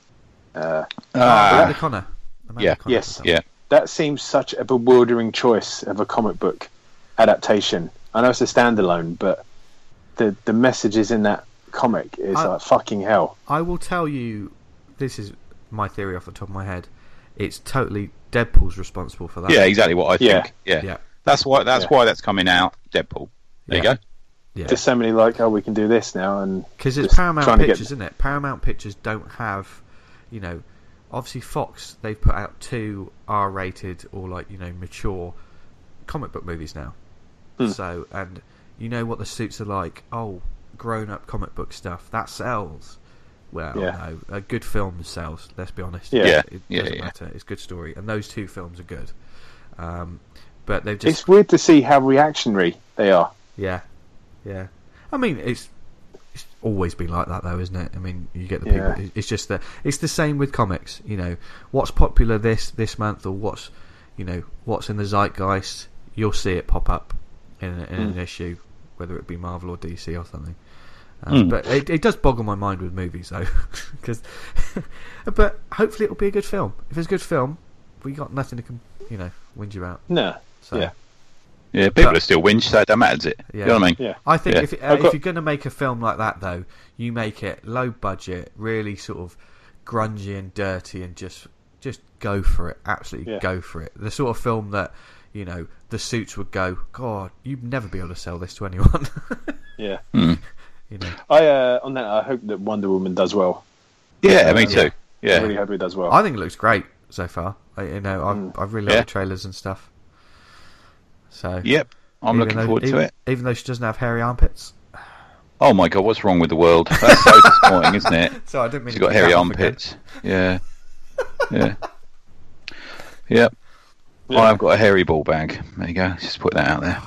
Uh, Ah, Amanda Connor. Amanda yeah. Connor Yes. or something. yeah. that seems such a bewildering choice of a comic book adaptation. I know it's a standalone, but the the messages in that comic is I- like fucking hell. I will tell you, this is my theory off the top of my head. It's totally Deadpool's responsible for that. Yeah, exactly what I Yeah. think. Yeah. Yeah. That's why. That's Yeah. why that's coming out. Deadpool. There you Yeah. go. Yeah. There's so many like, oh, we can do this now, and Because it's just Paramount trying to Pictures, get- isn't it? Paramount Pictures don't have, you know, obviously Fox, they've put out two R-rated or like, you know, mature comic book movies now. Hmm. So, and you know what the suits are like. Oh, grown-up comic book stuff that sells. Well, Yeah. no, a good film sells. Let's be honest. Yeah. Yeah. It Yeah, doesn't yeah. matter. It's a good story, and those two films are good. Um, but they've just It's weird to see how reactionary they are. yeah, yeah. I mean, it's it's always been like that, though, isn't it? I mean, you get the Yeah. people. It's just that it's the same with comics. You know, what's popular this this month, or what's you know what's in the zeitgeist. You'll see it pop up in, a, in an Mm. issue, whether it be Marvel or D C or something. Um, Mm. But it, it does boggle my mind with movies, though, because. But hopefully, it'll be a good film. If it's a good film, we got nothing to, com- you know, whinge about. No. So. Yeah. Yeah. People But- are still whinge, so it don't matter, does it? Yeah. You know what I mean? Yeah. I think Yeah. if uh, I've if got- you're going to make a film like that, though, you make it low budget, really sort of grungy and dirty, and just just go for it. Absolutely Yeah. go for it. The sort of film that you know the suits would go, God, you'd never be able to sell this to anyone. Yeah. Mm. you know, I uh, on that, I hope that Wonder Woman does well. Yeah, me Um, too. Yeah. I really hope it does well. I think it looks great so far. I, you know, I've Mm. I've really liked Yeah. the trailers and stuff. So Yep. I'm even looking though- forward to even, it. even though she doesn't have hairy armpits. Oh my god, what's wrong with the world? That's so disappointing, isn't it? So I didn't mean She's to got kick hairy that off again. armpits. Yeah. Yeah. Yep. Yeah. I've got a hairy ball bag. There you go. Just put that out there.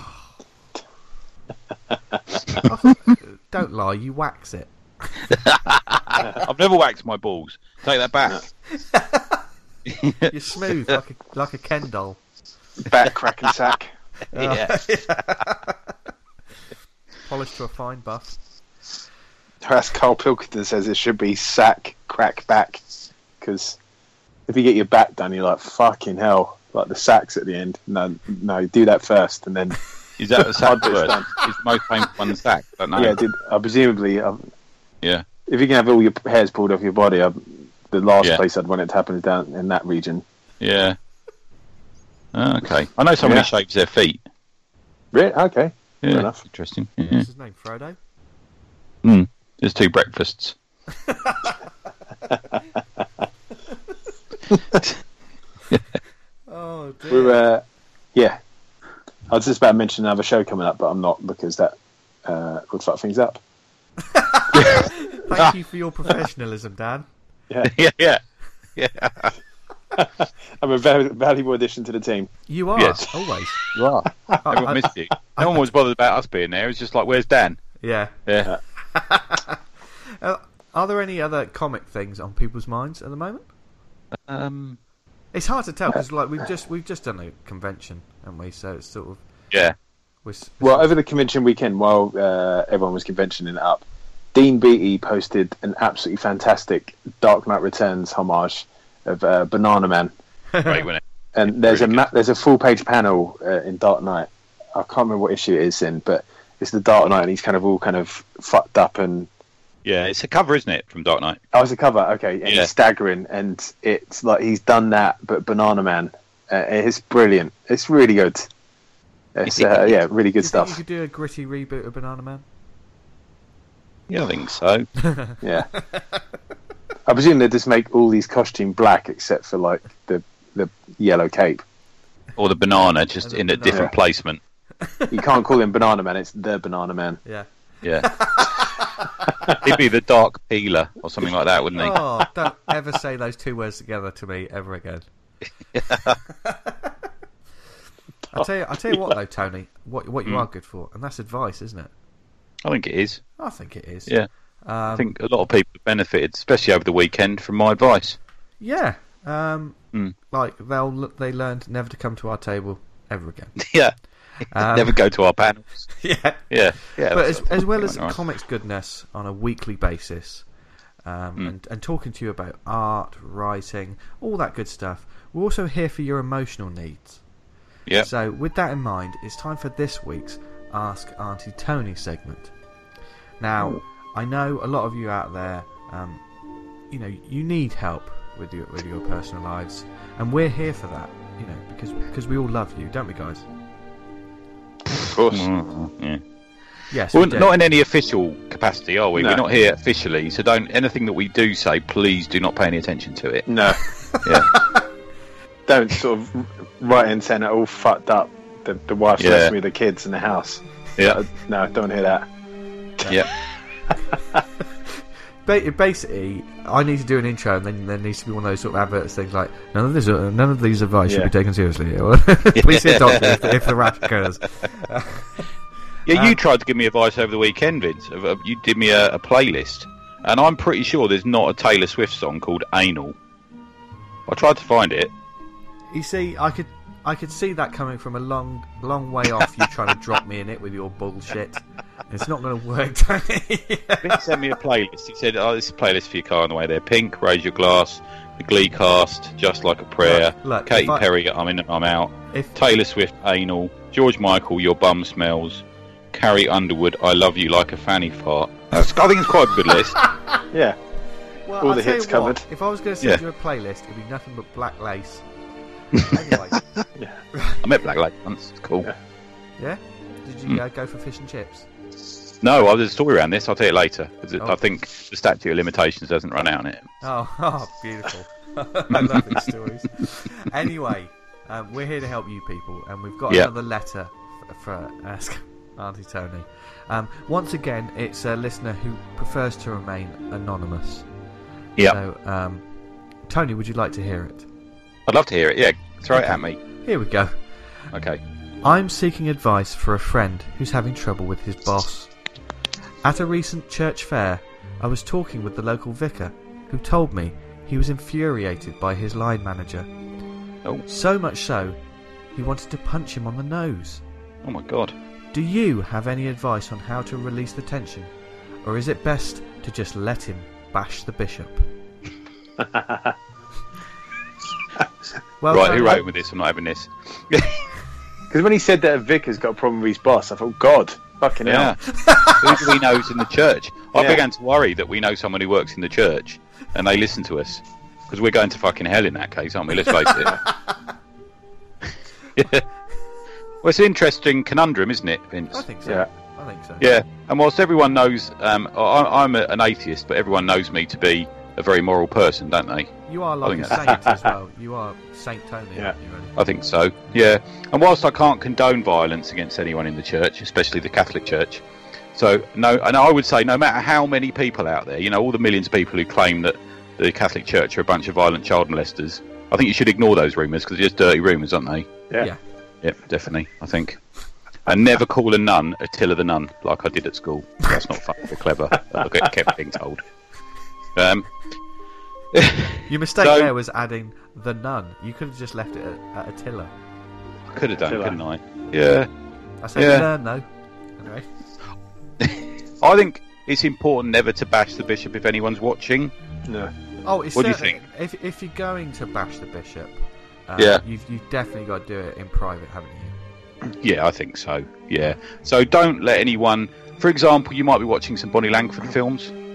Don't lie, you wax it. I've never waxed my balls. Take that back. You're smooth like a like a Ken doll. Back crack and sack. Yeah. Polished to a fine buff. That's Carl Pilkington says it should be sack crack back, because if you get your back done, you're like fucking hell. Like the sacks at the end. No, no, do that first, and then Is that the sack Hard bit's word? done. Is the most famous one the sack? I don't know. yeah, did uh, presumably. Uh, Yeah. if you can have all your hairs pulled off your body, uh, the last Yeah. place I'd want it to happen is down in that region. Yeah. Oh, okay. I know somebody Yeah. shaves their feet. Really? Okay. Yeah. Fair enough. Interesting. Yeah. What's his name? Frodo? Mm. There's two breakfasts. Oh dear. We're uh, yeah. I was just about to mention another show coming up, but I'm not, because that uh, would fuck things up. Thank you for your professionalism, Dan. Yeah, yeah, yeah. Yeah. I'm a very valuable addition to the team. You are Yes. always. You are. Everyone I- missed you. No one was bothered about us being there. It was just like, where's Dan? Yeah. Yeah. Uh, are there any other comic things on people's minds at the moment? Um. It's hard to tell because like we've just we've just done a convention, haven't we? So it's sort of Yeah. we're, s- Well, over the convention weekend, while uh, everyone was conventioning it up, Dean Beattie posted an absolutely fantastic Dark Knight Returns homage of uh, Banana Man, Great, wasn't it? and there's Really a ma- there's a full page panel uh, in Dark Knight. I can't remember what issue it is in, but it's the Dark Knight, and he's kind of all kind of fucked up and Yeah, it's a cover, isn't it, from Dark Knight? Oh, it's a cover. Okay, and Yeah. it's staggering, and it's like he's done that, but Banana Man. Uh, it's brilliant. It's really good. It's uh, yeah, really good Do you stuff. think you could do a gritty reboot of Banana Man? Yeah, I think so. Yeah. I presume they just make all these costume black except for like the the yellow cape. Or the banana, just in a different Yeah. placement. You can't call him Banana Man. It's the Banana Man. Yeah. Yeah. He'd be the Dark Peeler or something like that, wouldn't he? Oh, don't ever say those two words together to me ever again. I'll tell you. I'll tell you what, though, Tony. What what you Mm. are good for, and that's advice, isn't it? I think it is. I think it is. Yeah. Um, I think a lot of people have benefited, especially over the weekend, from my advice. Yeah. Um, Mm. Like they'll they learned never to come to our table ever again. Yeah. Um, Never go to our panels. Yeah. Yeah. Yeah. But as, that's- as well that's as quite nice. comics goodness on a weekly basis, um, Mm. and, and talking to you about art, writing, all that good stuff, we're also here for your emotional needs. Yeah. So with that in mind, it's time for this week's Ask Auntie Tony segment. Now, I know a lot of you out there, um, you know, you need help with your with your personal lives, and we're here for that. You know, because because we all love you, don't we, guys? Of course. Yeah. Yes. Well, we do. not in any official capacity, are we? No. We're not here officially, so don't anything that we do say, please do not pay any attention to it. No. Yeah. Don't sort of write in saying it all fucked up. The the wife's Yeah. left me with the kids in the house. Yeah. Uh, no, don't hear that. Yeah. Ba- basically, I need to do an intro, and then there needs to be one of those sort of adverts things like none of this, uh, none of these advice should Yeah. be taken seriously. Please see a doctor if, if the rash occurs. Yeah, you Um, tried to give me advice over the weekend, Vince. Of- of- You did me a, a playlist, and I'm pretty sure there's not a Taylor Swift song called "Anal." I tried to find it. You see, I could, I could see that coming from a long, long way off. You trying to drop me in it with your bullshit. It's not going to work, Tony. Vince sent me a playlist. He said, "Oh, this is a playlist for your car on the way there. Pink, Raise Your Glass, The Glee Cast, Just Like a Prayer, Look, look, Katy if I- Perry, I'm In, I'm Out, If Taylor Swift, Anal, George Michael, Your Bum Smells, Carrie Underwood, I Love You Like a Fanny Fart." That's, I think it's quite a good list. Yeah. well, all I'll the tell hits you what, covered. if I was going to send Yeah. you a playlist, it'd be nothing but Black Lace. Anyway, I met Black Lake once. It's cool. Yeah. yeah. Did you Mm. uh, go for fish and chips? No, oh, there's a story around this. I'll tell you later. 'Cause it- Oh. I think the statute of limitations hasn't run out on it. Oh, oh beautiful. I love these stories. Anyway, um, we're here to help you people, and we've got Yeah. another letter f- for Ask Auntie Tony. Um, once again, it's a listener who prefers to remain anonymous. Yeah. So, um, Tony, would you like to hear it? I'd love to hear it. Yeah, throw it at me. Here we go. Okay. I'm seeking advice for a friend who's having trouble with his boss. At a recent church fair, I was talking with the local vicar, who told me he was infuriated by his line manager. Oh. So much so, he wanted to punch him on the nose. Oh my god. Do you have any advice on how to release the tension? Or is it best to just let him bash the bishop? Well, right, Tony, who wrote with this? I'm not having this. Because when he said that a vicar's got a problem with his boss, I thought, God, fucking Yeah. hell. Who do we know is in the church? I Yeah. began to worry that we know someone who works in the church and they listen to us. Because we're going to fucking hell in that case, aren't we? Let's face it. Yeah. Well, it's an interesting conundrum, isn't it, Vince? I think so. Yeah. I think so. Yeah, and whilst everyone knows, um, I, I'm a, an atheist, but everyone knows me to be a very moral person, don't they? You are I like think a that's- saint as well. You are Saint Tony, Yeah. aren't you? Really? I think so. Yeah, and whilst I can't condone violence against anyone in the church, especially the Catholic Church, so no, and I would say no matter how many people out there, you know, all the millions of people who claim that the Catholic Church are a bunch of violent child molesters, I think you should ignore those rumours because they're just dirty rumours, aren't they? Yeah. Yeah. Yep, definitely. I think. And never call a nun Attila the nun, like I did at school. That's not fun or clever. I get- kept being told. Um, Your mistake So- there was adding the nun. You could have just left it at, at Attila. I could have done, Attila. couldn't I? Yeah. I said Yeah. learn though. Anyway. I think it's important never to bash the bishop if anyone's watching. No. Oh, it's What do you certainly- think? If if you're going to bash the bishop, um, Yeah. you've you've definitely got to do it in private, haven't you? Yeah, I think so. Yeah. So don't let anyone. For example, you might be watching some Bonnie Langford films,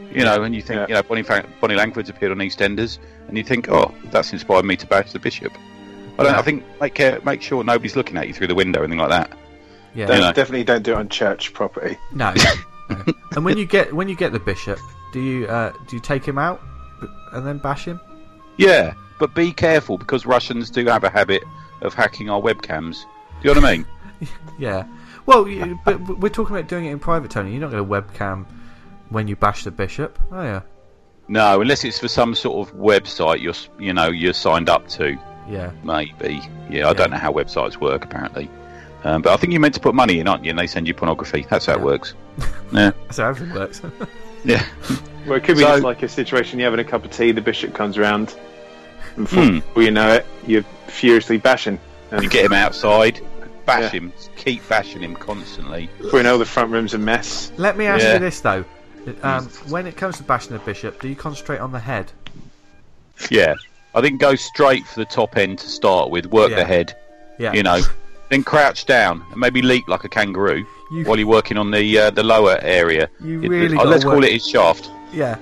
You know, and you think, yeah. you know, Bonnie, Bonnie Langford's appeared on EastEnders, and you think, oh, that's inspired me to bash the Bishop. I don't. Yeah. I think make care, make sure nobody's looking at you through the window or anything like that. Yeah, don't, you know? Definitely don't do it on church property. No. no. And when you get when you get the Bishop, do you uh, do you take him out and then bash him? Yeah, but be careful because Russians do have a habit of hacking our webcams. Do you know what I mean? Yeah. Well, you, but we're talking about doing it in private, Tony. You're not going to webcam when you bash the Bishop, are you? No, unless it's for some sort of website you're you know you're signed up to. Yeah. Maybe. Yeah, I yeah. don't know how websites work apparently. Um, but I think you're meant to put money in, aren't you? And they send you pornography. That's how yeah. it works. Yeah. That's how everything works. Yeah. Well, it could be so, just like a situation you're having a cup of tea, the Bishop comes around, and before hmm. you know it, you're furiously bashing. And you get him outside, bash yeah. him, keep bashing him constantly. We know the front room's a mess. Let me ask yeah. you this, though. Um, when it comes to bashing the Bishop, do you concentrate on the head? Yeah. I think go straight for the top end to start with, work yeah. the head, yeah. you know, then crouch down and maybe leap like a kangaroo you, while you're working on the uh, the lower area. You really it, oh, let's work. call it his shaft. Yeah.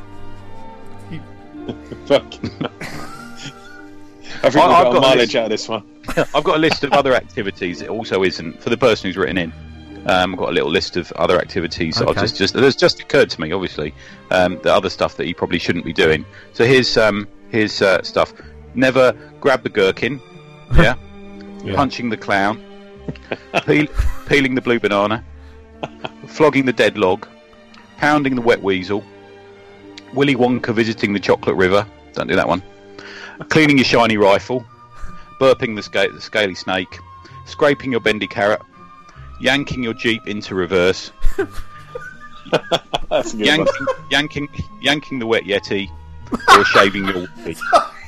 I think I, I've got mileage out of this one. I've got a list of other activities. It also isn't for the person who's written in. Um, I've got a little list of other activities. Okay. I've just just that's just occurred to me. Obviously, um, the other stuff that he probably shouldn't be doing. So here's um. Here's uh, stuff. Never grab the gherkin. Yeah. yeah. Punching the clown. peel, peeling the blue banana. Flogging the dead log. Pounding the wet weasel. Willy Wonka visiting the chocolate river. Don't do that one. Cleaning your shiny rifle. Burping the, sca- the scaly snake. Scraping your bendy carrot. Yanking your Jeep into reverse. That's a good yanking, one. yanking, yanking the wet Yeti. Or shaving your feet.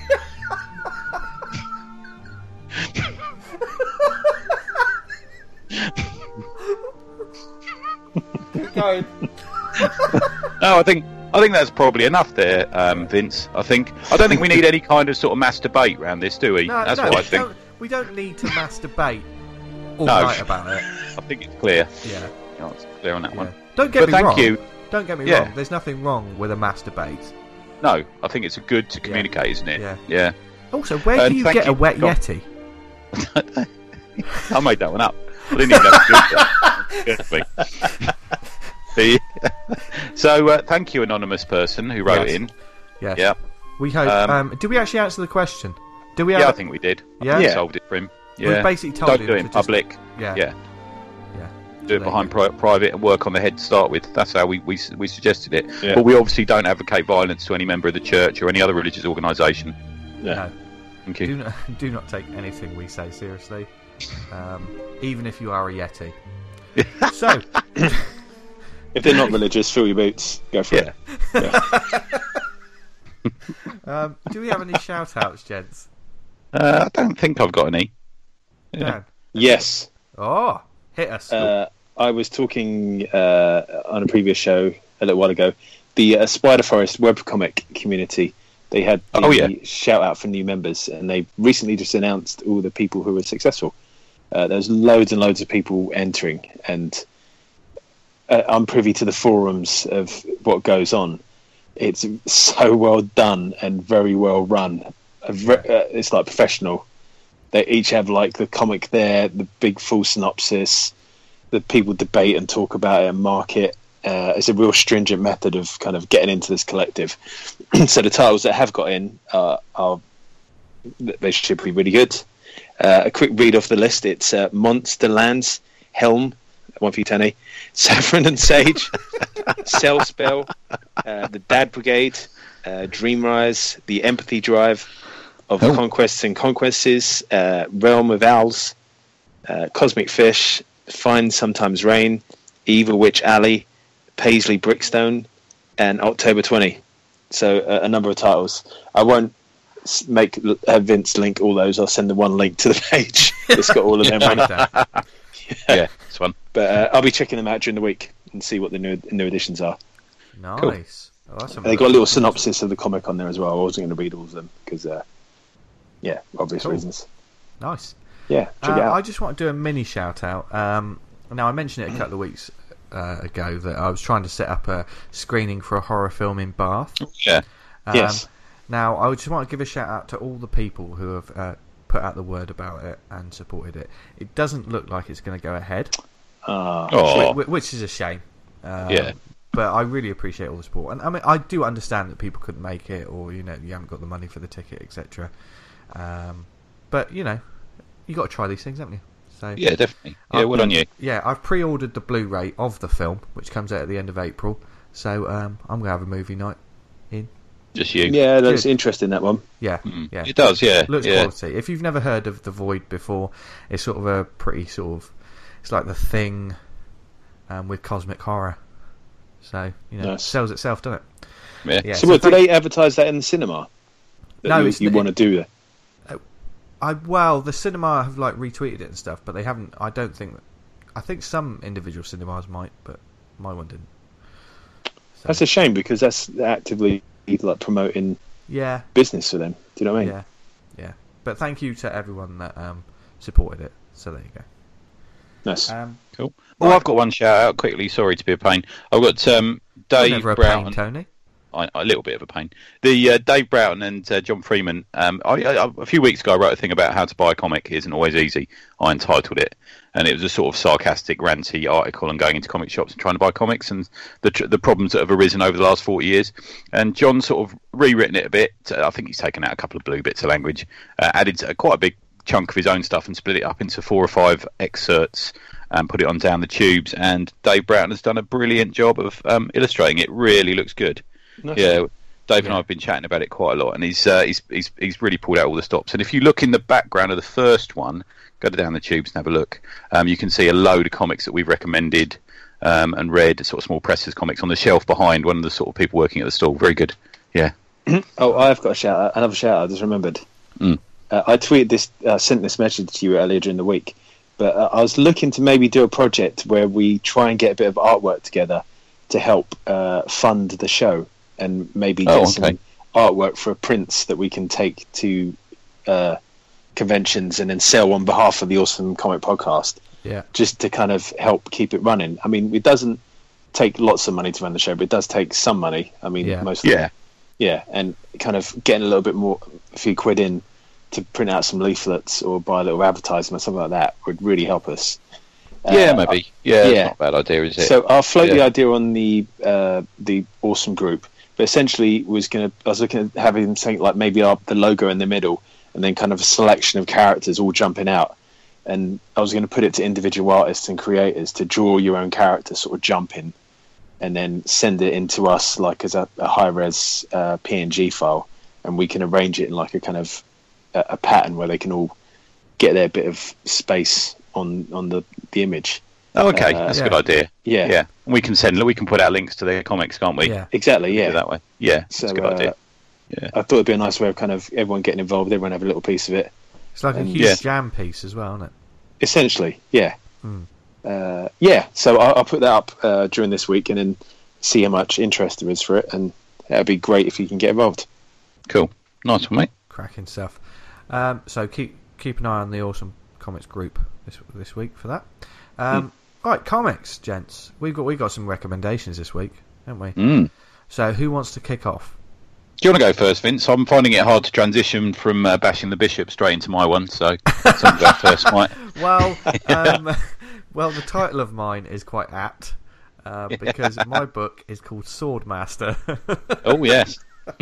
No, I think I think that's probably enough there, um, Vince. I think I don't think we need any kind of sort of mass debate around this, do we? No, that's no, what I we think. Don't, we don't need to mass debate all no. night about it. I think it's clear. Yeah, you know, it's clear on that yeah. one. Don't get but me thank wrong. you. Don't get me yeah. wrong. There's nothing wrong with a mass debate. No, I think it's good to communicate, yeah. isn't it? Yeah. Yeah. Also, where do um, you get you. a wet Go Yeti? I made that one up. I didn't even have to do that. So, uh, thank you, anonymous person who wrote yes. in. Yes. Yeah. We hope. Um, um, did we actually answer the question? Did we? Yeah, have... I think we did. Yeah. We yeah. solved it for him. Yeah. We basically told Don't him do it in to public. Just... Yeah. Yeah. Yeah. Do it behind pri- private and work on the head to start with. That's how we, we, we suggested it. Yeah. But we obviously don't advocate violence to any member of the church or any other religious organisation. Yeah. No. Thank you. Do not, do not take anything we say seriously, um, even if you are a Yeti. So, if they're not religious, fill your boots. Go for yeah. it. Yeah. um, do we have any shout-outs, gents? Uh, I don't think I've got any. Yeah. Dan? Yes. Oh, hit us. Uh, I was talking uh, on a previous show a little while ago. The uh, Spider Forest webcomic community. They had the oh, yeah. shout out for new members, and they recently just announced all the people who were successful. Uh, there's loads and loads of people entering, and uh, I'm privy to the forums of what goes on. It's so well done and very well run. Uh, it's like professional. They each have like the comic there, the big full synopsis. The people debate and talk about it and mark it. Uh, it's a real stringent method of kind of getting into this collective. So the titles that have got in uh, are they should be really good. Uh, a quick read off the list: it's uh, Monsterlands, Helm, one for you, Tony, Saffron and Sage, Cell Spell, uh, the Dad Brigade, uh, Dreamrise, the Empathy Drive of oh. Conquests and Conquests, uh, Realm of Owls, uh, Cosmic Fish, Find Sometimes Rain, Evil Witch Alley, Paisley Brickstone, and October twentieth. So uh, a number of titles. I won't make uh, Vince link all those. I'll send the one link to the page. It's got all of them on it. Yeah, yeah, it's fun. But uh, I'll be checking them out during the week and see what the new new editions are. Nice. Cool. Oh, that's they got a little synopsis of the comic on there as well. I wasn't going to read all of them because, uh, yeah, obvious cool. reasons. Nice. Yeah, check uh, it out. I just want to do a mini shout out. Um, now I mentioned it a couple of weeks uh, ago that I was trying to set up a screening for a horror film in Bath. Yeah. Um, yes. Now, I just want to give a shout out to all the people who have uh, put out the word about it and supported it. It doesn't look like it's going to go ahead, uh, which, which is a shame. Um, yeah. But I really appreciate all the support, and I mean, I do understand that people couldn't make it, or you know, you haven't got the money for the ticket, et cetera. Um, but you know, you got to try these things, haven't you? So yeah, definitely. Yeah, well on you. Yeah, I've pre-ordered the Blu-ray of the film, which comes out at the end of April. So um, I'm gonna have a movie night in. Just you. Yeah, that's Good. interesting, that one. Yeah, mm. yeah, it does. Yeah, looks yeah. quality. If you've never heard of The Void before, it's sort of a pretty sort of, it's like The Thing, um, with cosmic horror. So you know, nice. It sells itself, doesn't it? Yeah. yeah so, so what, do thank- they advertise that in the cinema? That No, you, it's- you want to do that. I well, the cinema have like retweeted it and stuff, but they haven't. I don't think. That, I think some individual cinemas might, but my one didn't. So, That's a shame because that's actively like promoting yeah, business for them. Do you know what I mean? yeah, yeah. But thank you to everyone that um, supported it. So there you go. Nice. Um, Cool. Well, I've got one shout out quickly. Sorry to be a pain. I've got um, Dave never a Brown. pain, Tony. I, a little bit of a pain. The uh, Dave Broughton and uh, John Freeman. Um, I, I, a few weeks ago, I wrote a thing about how to buy a comic isn't always easy. I entitled it, and it was a sort of sarcastic, ranty article on going into comic shops and trying to buy comics and the tr- the problems that have arisen over the last forty years. And John sort of rewritten it a bit. I think he's taken out a couple of blue bits of language, uh, added a, quite a big chunk of his own stuff, and split it up into four or five excerpts. And put it on Down the Tubes, and Dave Broughton has done a brilliant job of um, illustrating it. Really looks good. Nice. Yeah, Dave Yeah. and I have been chatting about it quite a lot, and he's uh, he's he's he's really pulled out all the stops. And if you look in the background of the first one, go to Down the Tubes and have a look. Um, you can see a load of comics that we've recommended um, and read, sort of small presses comics on the shelf behind one of the sort of people working at the stall. Very good. Yeah. Oh, I've got a shout out. Another shout out. I just remembered. Mm. Uh, I tweeted this, uh, sent this message to you earlier during the week. But uh, I was looking to maybe do a project where we try and get a bit of artwork together to help uh, fund the show, and maybe get Oh, okay. some artwork for prints that we can take to uh, conventions and then sell on behalf of the Awesome Comic Podcast. Yeah. Just to kind of help keep it running. I mean, it doesn't take lots of money to run the show, but it does take some money. I mean, Yeah. most Yeah. yeah, and kind of getting a little bit more, a few quid in to print out some leaflets or buy a little advertisement, something like that would really help us. Yeah, Uh, maybe. Yeah, yeah. it's not a bad idea, is it? So I'll float the Yeah. idea on the uh, the Awesome group, but essentially was going to. I was looking at having something like maybe our, the logo in the middle, and then kind of a selection of characters all jumping out. And I was going to put it to individual artists and creators to draw your own character, sort of jumping, and then send it into us like as a, a high res uh, P N G file, and we can arrange it in like a kind of a, a pattern where they can all get their bit of space on on the the image. Oh, okay, Uh, that's yeah. a good idea. Yeah, Yeah, we can send. We can put out links to their comics, can't we? Yeah. exactly. Do Yeah, that way. Yeah, So, that's a good uh, idea. Yeah. I thought it'd be a nice way of kind of everyone getting involved, everyone having a little piece of it. It's like a Um, huge yeah. jam piece as well, isn't it? Essentially, yeah. Hmm. Uh, yeah, so I'll, I'll put that up uh, during this week and then see how much interest there is for it, and that'd be great if you can get involved. Cool. Nice one, mate. Cracking stuff. Um, so keep keep an eye on the Awesome Comics group this this week for that. Um, Right, comics, gents. We've got we got some recommendations this week, haven't we? Mm. So who wants to kick off? Do you want to go first, Vince? I'm finding it hard to transition from uh, bashing the bishop straight into my one, so someone go first, Mike. Well, um, well, the title of mine is quite apt uh, because my book is called Swordmaster. Oh yes,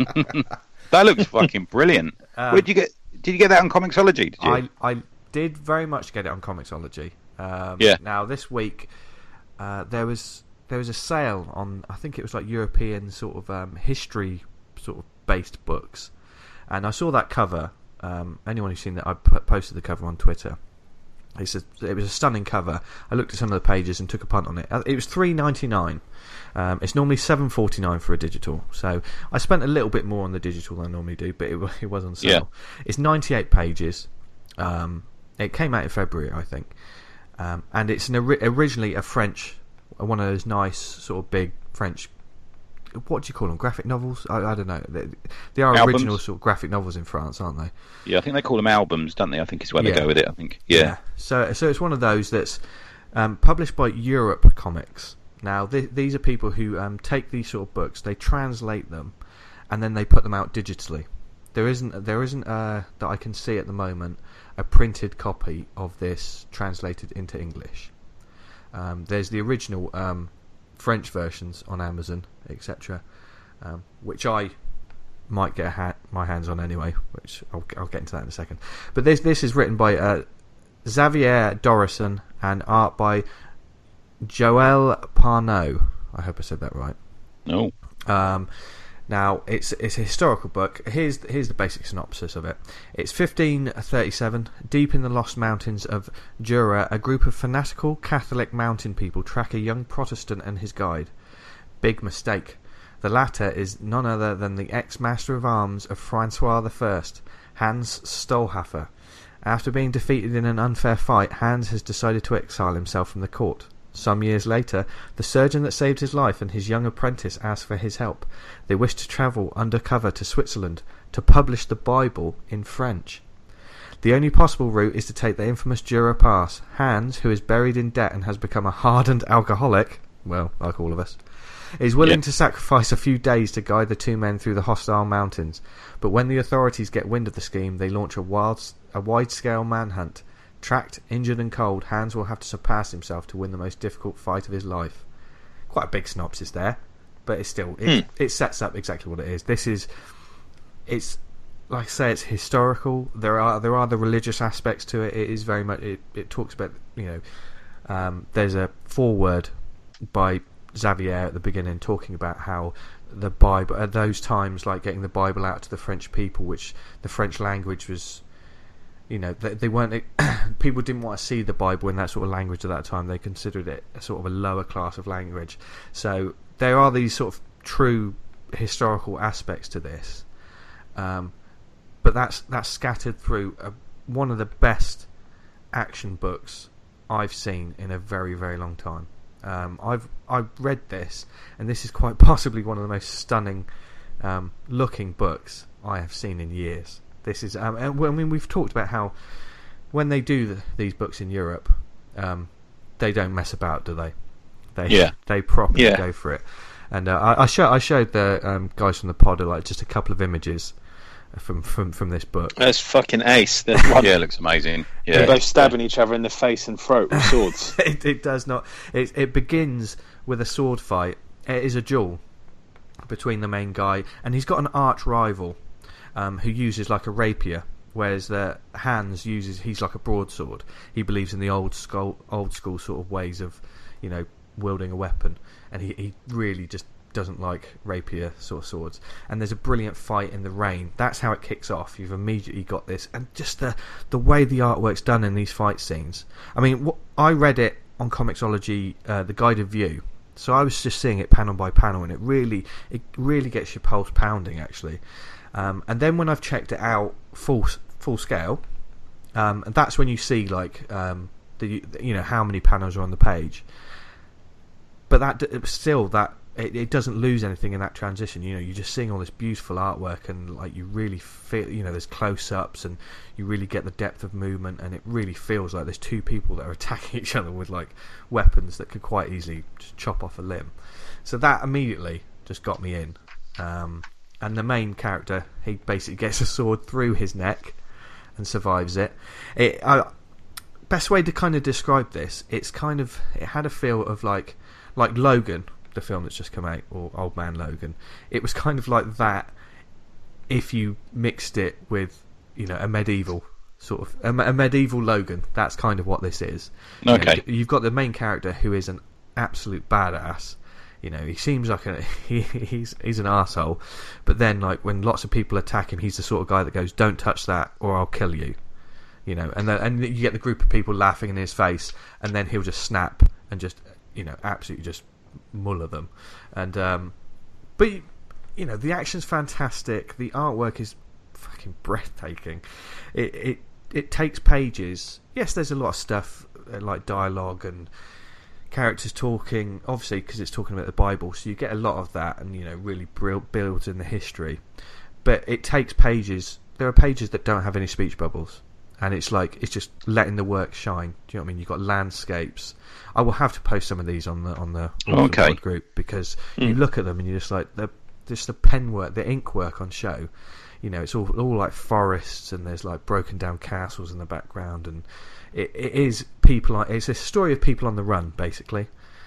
that looks fucking brilliant. Um, Where did you get? Did you get that on Comixology? Did you? I I did very much get it on Comixology. Um, Yeah. Now this week uh, there was there was a sale on, I think it was like European sort of um, history sort of based books, and I saw that cover. Um, anyone who's seen that, I p- posted the cover on Twitter. It's a, it was a stunning cover. I looked at some of the pages and took a punt on it. Uh, It was three ninety nine. Um, it's normally seven forty nine for a digital, so I spent a little bit more on the digital than I normally do, but it, wa- it was on sale. Yeah. It's ninety eight pages. Um, it came out in February, I think, um, and it's an ori- originally a French, one of those nice sort of big French. What do you call them? Graphic novels? I, I don't know. They, they are Albums? original sort of graphic novels in France, aren't they? Yeah, I think they call them albums, don't they? I think is where Yeah. they go with it. I think. Yeah. So, so it's one of those that's um, published by Europe Comics, Now, th- these are people who um, take these sort of books, they translate them, and then they put them out digitally. There isn't, there isn't uh, that I can see at the moment, a printed copy of this translated into English. Um, there's the original um, French versions on Amazon, et cetera, um, which I might get a ha- my hands on anyway, which I'll, I'll get into that in a second. But this this is written by uh, Xavier Dorison and art by Joel Parnot. I hope I said that right. No. Um, now it's it's a historical book. Here's here's the basic synopsis of it. It's fifteen thirty-seven. Deep in the lost mountains of Jura, a group of fanatical Catholic mountain people track a young Protestant and his guide. Big mistake. The latter is none other than the ex-master of arms of Francois the First, Hans Stolhafer. After being defeated in an unfair fight, Hans has decided to exile himself from the court. Some years later, the surgeon that saved his life and his young apprentice ask for his help. They wish to travel undercover to Switzerland to publish the Bible in French. The only possible route is to take the infamous Jura Pass. Hans, who is buried in debt and has become a hardened alcoholic, well, like all of us, is willing yeah. to sacrifice a few days to guide the two men through the hostile mountains. But when the authorities get wind of the scheme, they launch a, wild, a wide-scale manhunt. Tracked, injured and cold, Hans will have to surpass himself to win the most difficult fight of his life. Quite a big synopsis there, but it's still it, hmm. it sets up exactly what it is. This is, it's like I say, it's historical. There are there are the religious aspects to it. It is very much. It, it talks about, you know, um, there's a foreword by Xavier at the beginning talking about how the Bible at those times, like getting the Bible out to the French people, which the French language was. You know, they, they weren't. People didn't want to see the Bible in that sort of language at that time. They considered it a sort of a lower class of language. So there are these sort of true historical aspects to this, um, but that's that's scattered through a, one of the best action books I've seen in a very very long time. Um, I've I've read this, and this is quite possibly one of the most stunning um, looking books I have seen in years. This is, um, and, I mean, we've talked about how when they do the, these books in Europe, um, they don't mess about, do they? They yeah. they properly yeah. go for it. And uh, I, I, show, I showed the um, guys from the pod like just a couple of images from from, from this book. That's fucking ace. yeah, it looks amazing. Yeah, they're both stabbing each other in the face and throat with swords. it, it does not. It, it begins with a sword fight. It is a duel between the main guy, and he's got an arch rival. Um, who uses like a rapier, whereas the Hans uses he's like a broadsword. He believes in the old school, old school sort of ways of, you know, wielding a weapon, and he, he really just doesn't like rapier sort of swords. And there's a brilliant fight in the rain. That's how it kicks off. You've immediately got this, and just the the way the artwork's done in these fight scenes. I mean, wh- I read it on Comixology, uh, the guided view. So I was just seeing it panel by panel, and it really, it really gets your pulse pounding actually. Um, and then when I've checked it out full full scale, um, and that's when you see like um, the you know how many panels are on the page. But that still that it, it doesn't lose anything in that transition. You know, you're just seeing all this beautiful artwork, and like you really feel, you know, there's close-ups, and you really get the depth of movement, and it really feels like there's two people that are attacking each other with like weapons that could quite easily just chop off a limb. So that immediately just got me in. Um, And the main character, he basically gets a sword through his neck and survives it. It uh, best way to kind of describe this, it's kind of it had a feel of like like Logan, the film that's just come out, or Old Man Logan. It was kind of like that if you mixed it with, you know, a medieval sort of a, a medieval Logan. That's kind of what this is. Okay. You know, you've got the main character who is an absolute badass. You know, he seems like a he, he's he's an arsehole, but then like when lots of people attack him, he's the sort of guy that goes, "Don't touch that, or I'll kill you." You know, and the, and you get the group of people laughing in his face, and then he'll just snap and just, you know, absolutely just muller them. And um, but you know, the action's fantastic. The artwork is fucking breathtaking. It it it takes pages. Yes, there's a lot of stuff like dialogue and characters talking, obviously because it's talking about the Bible, so you get a lot of that, and you know, really builds in the history. But it takes pages. There are pages that don't have any speech bubbles, and it's like it's just letting the work shine. Do you know what I mean? You've got landscapes. I will have to post some of these on the on the okay. group because mm. you look at them and you're just like the just the pen work, the ink work on show. You know, it's all all like forests, and there's like broken down castles in the background, and it, it is people. On, it's a story of people on the run, basically.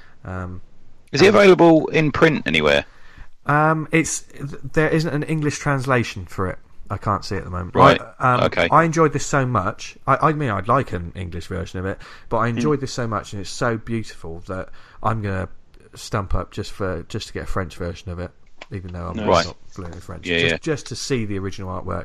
Um, is it available in print anywhere? Um, it's there isn't an English translation for it. I can't see it at the moment. Right. I, um, okay. I enjoyed this so much. I, I mean, I'd like an English version of it, but I enjoyed mm. this so much, and it's so beautiful that I'm gonna stump up just for just to get a French version of it. Even though I'm right. not fluent in French, yeah, just, yeah. just to see the original artwork.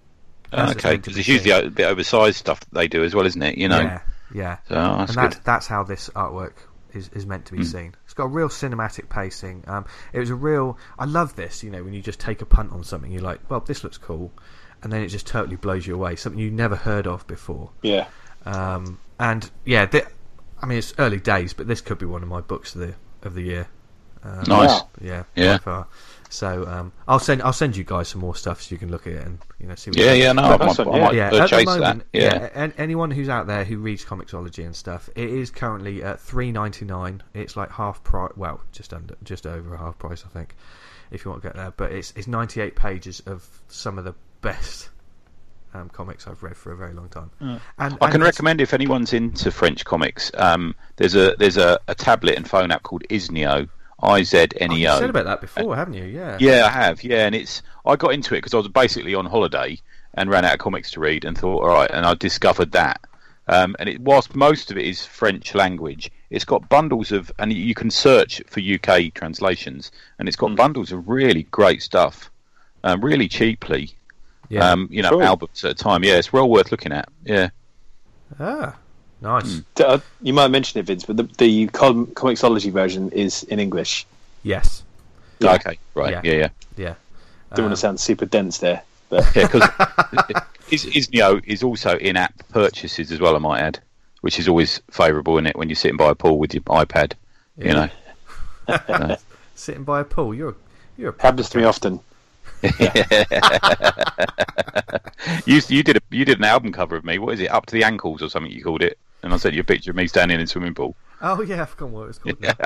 Oh, okay, because it's usually a bit oversized stuff that they do as well, isn't it? You know, yeah, yeah. So oh, that's and that's, good. that's how this artwork is, is meant to be mm. seen. It's got a real cinematic pacing. Um, it was a real. I love this. You know, when you just take a punt on something, you're like, well, this looks cool, and then it just totally blows you away. Something you never heard of before. Yeah. Um, and yeah, th- I mean, it's early days, but this could be one of my books of the of the year. Um, nice. Yeah. Yeah. By far. So um, I'll send I'll send you guys some more stuff so you can look at it and you know see. What yeah, yeah, no, I might, I might yeah. uh, At chase the moment, that. Yeah. yeah. Anyone who's out there who reads Comixology and stuff, it is currently at three ninety nine. It's like half price. Well, just under, just over half price, I think, if you want to get there. But it's it's ninety eight pages of some of the best um, comics I've read for a very long time. Mm. And, I and can recommend if anyone's into French comics. Um, there's a there's a, a tablet and phone app called Iznio. I Z N E O. You've said about that before, haven't you? Yeah. Yeah, I have. Yeah, and it's I got into it because I was basically on holiday and ran out of comics to read and thought, all right, and I discovered that. Um, and it, whilst most of it is French language, it's got bundles of, and you can search for U K translations, and it's got mm. bundles of really great stuff, um, really cheaply. Yeah. Um, you know, cool. albums at a time. Yeah, it's well worth looking at. Yeah. Ah. Nice. Mm. You might have mentioned it, Vince, but the, the com- Comixology version is in English. Yes. Yeah. Okay. Right. Yeah. Yeah. Yeah. yeah. Don't um, want to sound super dense there, but yeah, because Iznio is also in-app purchases as well. I might add, which is always favourable, isn't it, when you're sitting by a pool with your iPad? Yeah. You know, uh, sitting by a pool. You're you're a happens to me often. you you did a you did an album cover of me. What is it? Up to the ankles or something you called it? And I sent you a picture of me standing in a swimming pool. Oh yeah, I've forgotten what it was called. Now.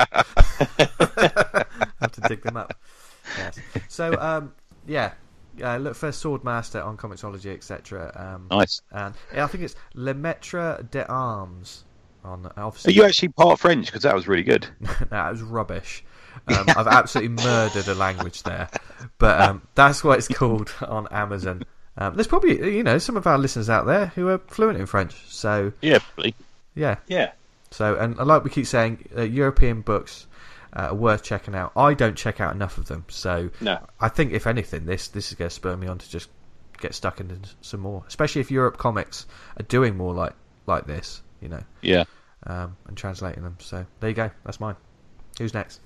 I have to dig them up. Yes. So um, yeah, uh, look for Swordmaster on Comixology, et cetera. Um, nice. And yeah, I think it's Le Maître d'Armes on. Are you actually part French? Because that was really good. That was rubbish. Um, I've absolutely murdered a language there, but um, that's what it's called on Amazon. Um, there's probably you know some of our listeners out there who are fluent in French, so yeah, probably. yeah, yeah. So and like we keep saying, uh, European books uh, are worth checking out. I don't check out enough of them, so no. I think if anything, this this is going to spur me on to just get stuck into some more, especially if Europe comics are doing more like like this, you know. Yeah. Um, and translating them. So there you go. That's mine. Who's next?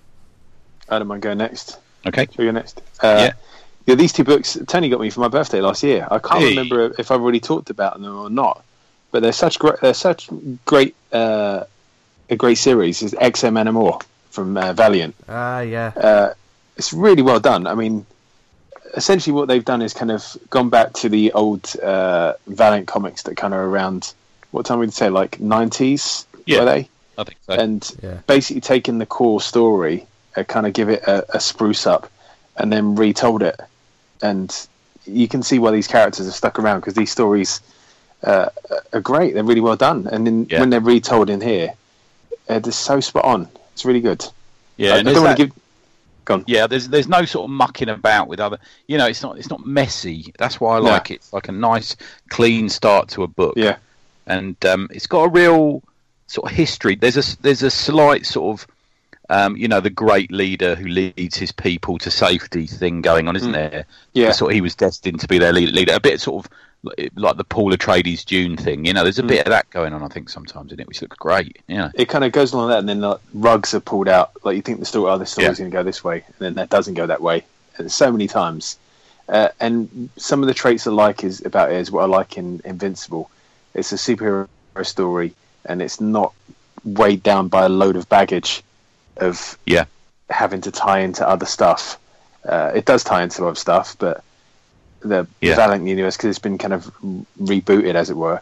I don't mind going next. Okay. Shall we go next? Uh, yeah. Yeah, these two books Tony got me for my birthday last year. I can't hey. remember if I've already talked about them or not, but they're such great. They're such great. Uh, a great series is X M Animor from uh, Valiant. Ah, uh, yeah. Uh, it's really well done. I mean, essentially what they've done is kind of gone back to the old uh, Valiant comics that kind of around what time would you say, like nineties? Yeah, were they? I think so. And yeah. basically taken the core story, uh, kind of give it a, a spruce up, and then retold it. And you can see why these characters have stuck around because these stories uh, are great. They're really well done, and then yeah. when they're retold in here, uh, they're so spot on. It's really good. Yeah, I, I don't want to give. Gone. Yeah, there's there's no sort of mucking about with other. You know, it's not it's not messy. That's why I no. like it. It's like a nice, clean start to a book. Yeah, and um, it's got a real sort of history. There's a there's a slight sort of. Um, you know, the great leader who leads his people to safety thing going on, isn't mm. there? Yeah. The sort of, he was destined to be their leader. A bit sort of like the Paul Atreides Dune thing. You know, there's a mm. bit of that going on, I think, sometimes in it, which looks great. Yeah. It kind of goes along that, and then like, rugs are pulled out. Like you think the story, oh, this story's yeah. going to go this way, and then that doesn't go that way. And so many times. Uh, and some of the traits I like is about it is what I like in Invincible. It's a superhero story, and it's not weighed down by a load of baggage. Of yeah, having to tie into other stuff. Uh, it does tie into other stuff, but the, yeah. the Valiant universe, because it's been kind of rebooted, as it were,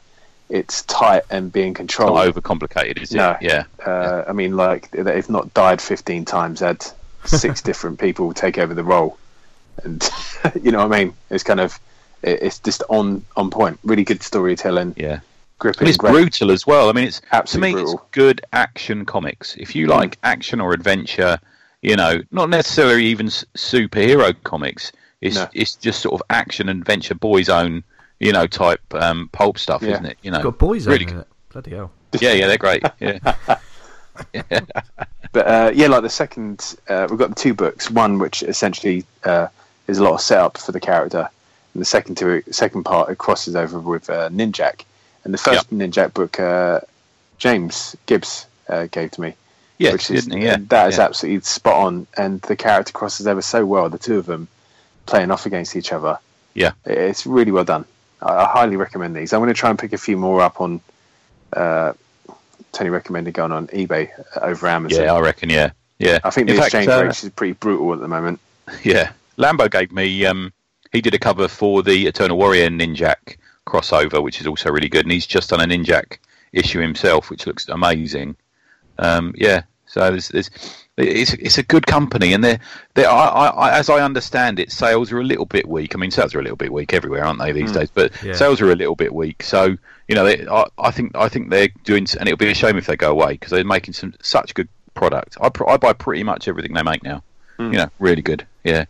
it's tight and being controlled. Not overcomplicated, is it? No. Yeah. Uh, yeah. I mean, like they've not died fifteen times. Had six different people take over the role, and you know what I mean. It's kind of it's just on on point. Really good storytelling. Yeah. Gripping. And it's great. brutal as well. I mean, it's Absolutely to me, brutal. it's good action comics. If you like action or adventure, you know, not necessarily even s- superhero comics. It's No. it's just sort of action adventure, boys' own, you know, type um, pulp stuff, Yeah. isn't it? You know, It's got boys really in it. Bloody hell. Yeah, yeah, they're great. Yeah. But uh, yeah, like the second, uh, we've got the two books. One which essentially uh, is a lot of setup for the character, and the second two, second part it crosses over with uh, Ninjak. And the first Ninjak book, uh, James Gibbs uh, gave to me. Yes, which is, didn't he? Yeah. that is Yeah. absolutely spot on, and the character crosses over so well. The two of them playing off against each other. Yeah. It's really well done. I, I highly recommend these. I'm going to try and pick a few more up on. Uh, Tony recommended going on eBay over Amazon. Yeah, I reckon. Yeah, yeah. I think In the fact, exchange uh, rate is pretty brutal at the moment. Yeah, Lambo gave me. Um, he did a cover for the Eternal Warrior Ninjak crossover, which is also really good, and he's just done a Ninjak issue himself, which looks amazing. Um, yeah, so there's, there's, it's it's a good company, and they're they I, I, as I understand it, sales are a little bit weak. I mean, sales are a little bit weak everywhere, aren't they these Mm. days? But Yeah. sales are a little bit weak. So you know, they, I, I think I think they're doing, and it'll be a shame if they go away because they're making some such good product. I pr- I buy pretty much everything they make now. Mm. You know, really good. Yeah.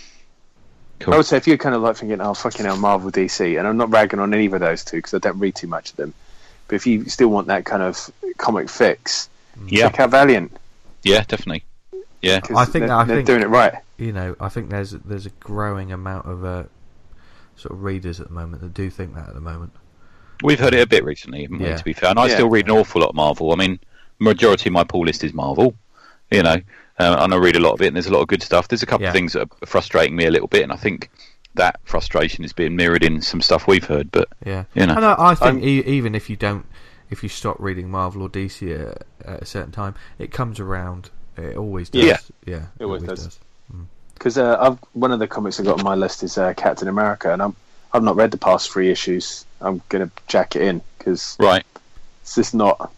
Cool. I would say if you're kind of like thinking, oh, fucking hell, Marvel, D C, and I'm not ragging on either of those two because I don't read too much of them, but if you still want that kind of comic fix, Yeah. check out Valiant. Yeah, definitely. Yeah. 'cause I think they're, that, I they're think doing it right. You know, I think there's there's a growing amount of uh, sort of readers at the moment that do think that at the moment. We've heard it a bit recently, haven't we, Yeah. to be fair. And I Yeah. still read an awful lot of Marvel. I mean, majority of my pull list is Marvel, you know, uh, and I read a lot of it, and there's a lot of good stuff. There's a couple Yeah. of things that are frustrating me a little bit, and I think that frustration is being mirrored in some stuff we've heard, but, Yeah, you know. and I, I think I'm- e- even if you don't, if you stop reading Marvel or D C at, at a certain time, it comes around. It always does. Yeah. yeah, It always does. Because uh, I've one of the comics I got on my list is uh, Captain America, and I'm I've not read the past three issues. I'm gonna jack it in because Right. it's just not.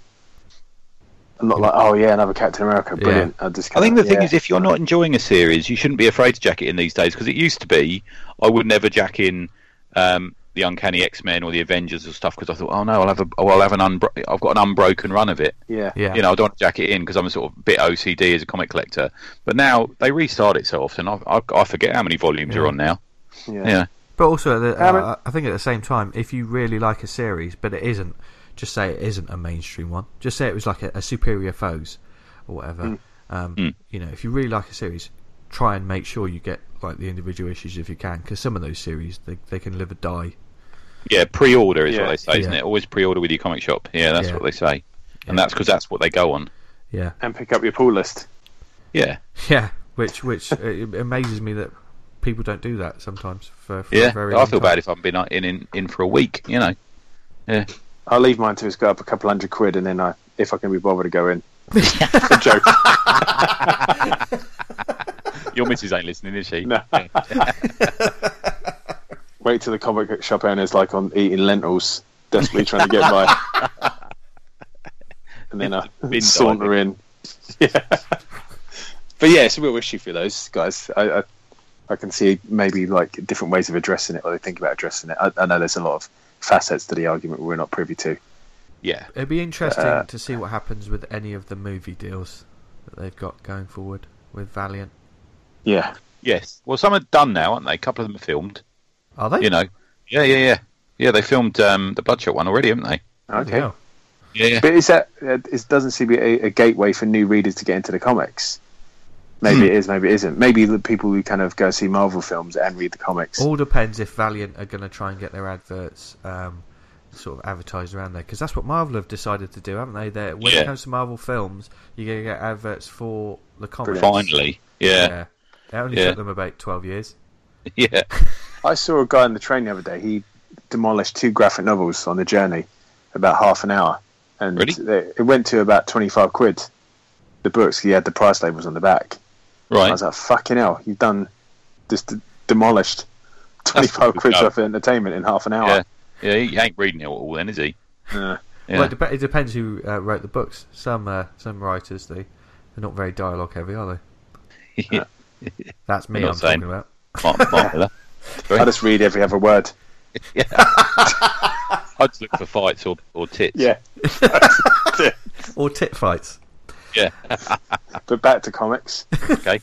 I'm not like, oh yeah, another Captain America, brilliant. I just I think kinda, the thing yeah. is, if you're not enjoying a series, you shouldn't be afraid to jack it in these days, because it used to be, I would never jack in um, the Uncanny X-Men or the Avengers or stuff, because I thought, oh no, I'll have a, oh, I'll have an unbro- I've got an unbroken run of it. yeah, Yeah, You know, I don't want to jack it in because I'm a sort of bit O C D as a comic collector. But now they restart it so often, I, I, I forget how many volumes Yeah. are on now. yeah, Yeah, but also, at the, Um, uh, I think at the same time, if you really like a series, but it isn't, just say it isn't a mainstream one. Just say it was like a, a Superior Foes or whatever. Mm. Um, Mm. You know, if you really like a series, try and make sure you get like the individual issues if you can, because some of those series they they can live or die. yeah. Pre-order is Yeah. what they say, isn't Yeah. it? Always pre-order with your comic shop. Yeah, that's Yeah. what they say, and Yeah. that's because that's what they go on. Yeah, and pick up your pull list. Yeah, yeah. Which which uh, it amazes me that people don't do that sometimes. For, for yeah. a very I long feel time. bad if I've been in, in in for a week. You know. Yeah. I'll leave mine till it's got up a couple hundred quid, and then I, if I can be bothered to go in. A joke. Your missus ain't listening, is she? No. Wait till the comic shop owner's like on eating lentils, desperately trying to get by, and then I Bin saunter in. Yeah, but yeah, it's a real issue for those guys. I, I I can see maybe like different ways of addressing it, or they think about addressing it. I, I know there's a lot of facets to the argument we're not privy to. Yeah. It'd be interesting Uh, to see what happens with any of the movie deals that they've got going forward with Valiant. Yeah, Yes. Well, some are done now, aren't they? A couple of them are filmed. Are they? You know. Yeah, yeah, yeah. Yeah, they filmed um, the Bloodshot one already, haven't they? okay. Yeah. Yeah, yeah. But is that uh, it doesn't seem to be a, a gateway for new readers to get into the comics? Maybe Hmm. it is, maybe it isn't. Maybe the people who kind of go see Marvel films and read the comics. All depends if Valiant are going to try and get their adverts um, sort of advertised around there, because that's what Marvel have decided to do, haven't they? That when Yeah. it comes to Marvel films, you're going to get adverts for the comics. Finally. Yeah. Yeah. It only Yeah. took them about twelve years. Yeah. I saw a guy on the train the other day. He demolished two graphic novels on the journey, about half an hour, and Really? they- it went to about twenty-five quid. The books, he had the price labels on the back. I Right. was like, "Fucking hell, you've done just d- demolished twenty-five good quid go. worth of entertainment in half an hour." Yeah. Yeah, he ain't reading it all then, is he? Yeah. Yeah. Well, it, dep- it depends who uh, wrote the books. Some uh, some writers, they, they're not very dialogue heavy, are they? Yeah. That's me I'm I'm not saying. talking about. Mark, Mark Miller. I just read every other word. Yeah. I just look for fights or, or tits. Yeah. Or tit fights. Yeah. But back to comics. Okay.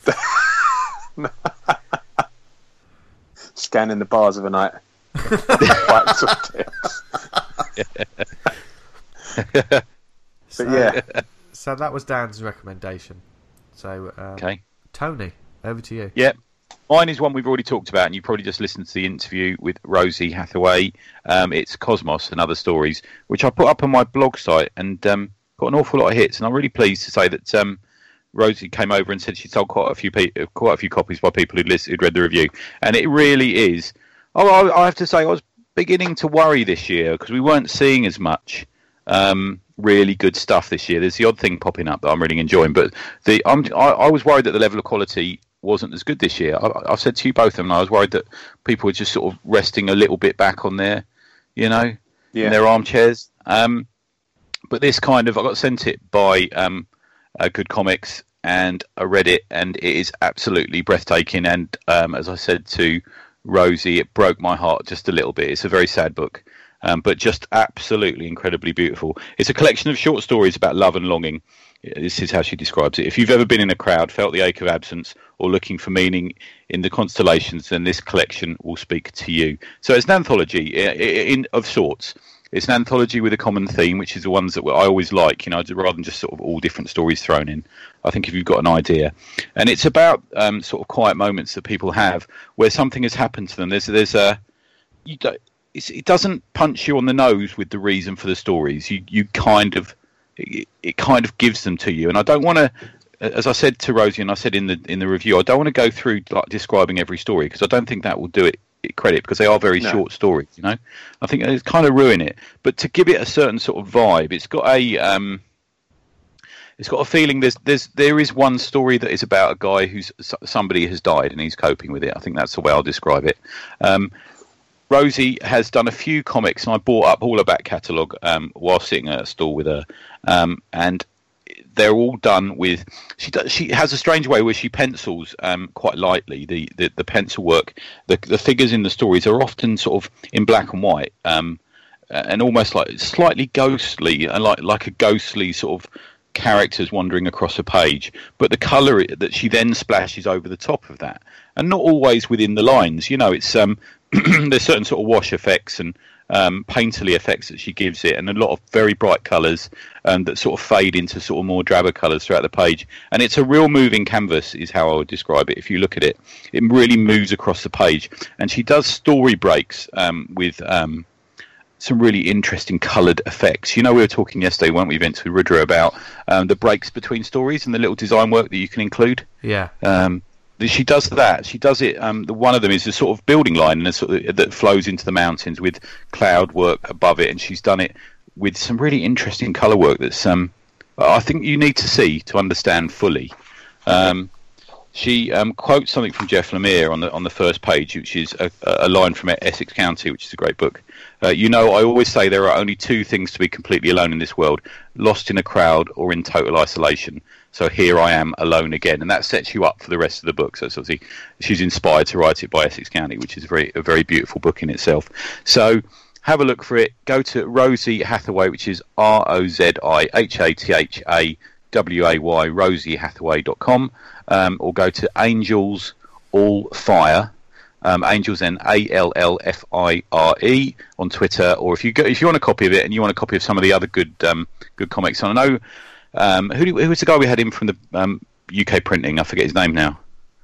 Scanning the bars of a night. Fights or tits. But So, yeah. So that was Dan's recommendation. So, um, Okay. Tony, over to you. Yeah. Mine is one we've already talked about, and you probably just listened to the interview with Rosie Hathaway. Um, it's Cosmos and Other Stories, which I put up on my blog site and um, got an awful lot of hits. And I'm really pleased to say that um, Rosie came over and said she sold quite a few pe- quite a few copies by people who'd, list- who'd read the review. And it really is. Oh, I, I have to say, I was beginning to worry this year because we weren't seeing as much um, really good stuff this year. There's the odd thing popping up that I'm really enjoying, but the I'm, I, I was worried that the level of quality wasn't as good this year. I, I've said to you both of them, I was worried that people were just sort of resting a little bit back on their, you know, Yeah. in their armchairs. Um, but this kind of, I got sent it by um, uh, Good Comics, and I read it, and it is absolutely breathtaking. And um, as I said to Rosie, it broke my heart just a little bit. It's a very sad book, um, but just absolutely incredibly beautiful. It's a collection of short stories about love and longing. This is how she describes it. If you've ever been in a crowd, felt the ache of absence, or looking for meaning in the constellations, then this collection will speak to you. So it's an anthology in, of sorts. It's an anthology with a common theme, which is the ones that I always like, you know, rather than just sort of all different stories thrown in. I think if you've got an idea. And it's about um, sort of quiet moments that people have where something has happened to them. There's, there's a... You don't, it's, it doesn't punch you on the nose with the reason for the stories. You, you kind of... It, it kind of gives them to you, and I don't want to, as I said to Rosie and I said in the in the review, I don't want to go through like describing every story because I don't think that will do it, it credit because they are very No. short stories. You know, I think it's kind of ruin it. But to give it a certain sort of vibe, it's got a um, it's got a feeling. There's there's there is one story that is about a guy who's somebody has died and he's coping with it. I think that's the way I'll describe it. Um, Rosie has done a few comics, and I bought up all her back catalogue um, while sitting at a stall with her, um, and they're all done with. She does, she has a strange way where she pencils um, quite lightly. The, the, the pencil work, the the figures in the stories are often sort of in black and white, um, and almost like slightly ghostly, and like like a ghostly sort of characters wandering across a page. But the colour that she then splashes over the top of that, and not always within the lines. You know, it's um. There's certain sort of wash effects and um, painterly effects that she gives it, and a lot of very bright colours um, that sort of fade into sort of more drabber colours throughout the page. And it's a real moving canvas, is how I would describe it. If you look at it, it really moves across the page. And she does story breaks um, with um, some really interesting coloured effects. You know, we were talking yesterday, weren't we, Vince, with Rudra, about um, the breaks between stories and the little design work that you can include. Yeah. Um, She does that. She does it. Um, the, one of them is a sort of building line and a sort of, that flows into the mountains with cloud work above it, and she's done it with some really interesting colour work. That's um, I think you need to see to understand fully. Um, she um, quotes something from Jeff Lemire on the on the first page, which is a, a line from Essex County, which is a great book. Uh, you know, I always say there are only two things to be completely alone in this world: lost in a crowd or in total isolation. So here I am alone again, and that sets you up for the rest of the book. So it's obviously she's inspired to write it by Essex County, which is a very a very beautiful book in itself. So have a look for it. Go to Rosie Hathaway, which is R O Z I H A T H A W A Y, rosie hathaway dot com, um, or go to Angels All Fire. Um, Angels then A L L F I R E on Twitter, or if you go, if you want a copy of it and you want a copy of some of the other good um, good comics. And I know. Um, who, who was the guy we had in from the um, U K printing? I forget his name now.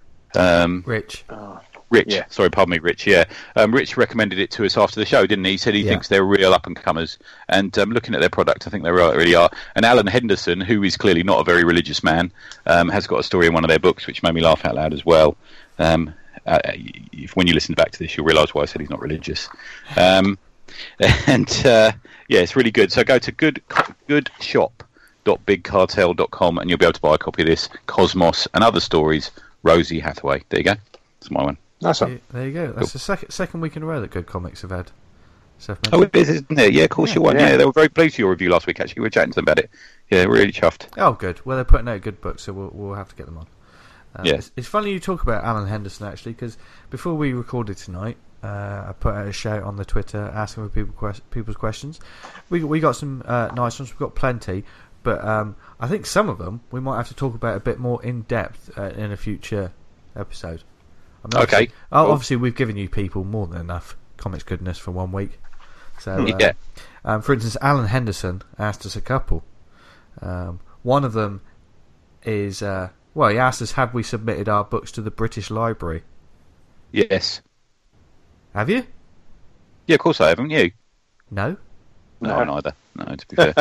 Um, Rich. Oh, Rich. yeah. Sorry, pardon me, Rich. Yeah. Um, Rich recommended it to us after the show, didn't he? He said he Yeah. thinks they're real up-and-comers. And um, looking at their product, I think they really are. And Alan Henderson, who is clearly not a very religious man, um, has got a story in one of their books, which made me laugh out loud as well. Um, uh, if, when you listen back to this, you'll realise why I said he's not religious. Um, and, uh, yeah, it's really good. So go to good good shop. big cartel dot com and you'll be able to buy a copy of this Cosmos and Other Stories, Rosie Hathaway. There you go. That's my one. Nice one. There you go. That's cool. the second second week in a row that Good Comics have had Oh, it is, isn't it? Yeah, of course yeah, you won. Yeah. yeah, they were very pleased with your review last week, actually. We were chatting to them about it. Yeah, really chuffed. Oh, good. Well, they're putting out good books, so we'll, we'll have to get them on. Uh, yeah. It's, it's funny you talk about Alan Henderson, actually, because before we recorded tonight, uh, I put out a shout on the Twitter asking for people quest- people's questions. We, we got some uh, nice ones. We've got plenty. But um, I think some of them we might have to talk about a bit more in depth uh, in a future episode. I mean, okay. Oh, cool. Obviously, we've given you people more than enough comics goodness for one week. So, uh, yeah. Um, for instance, Alan Henderson asked us a couple. Um, one of them is, uh, well, he asked us, have we submitted our books to the British Library? Yes. Have you? Yeah, of course I haven't. You? No. No, no. neither. No, to be fair.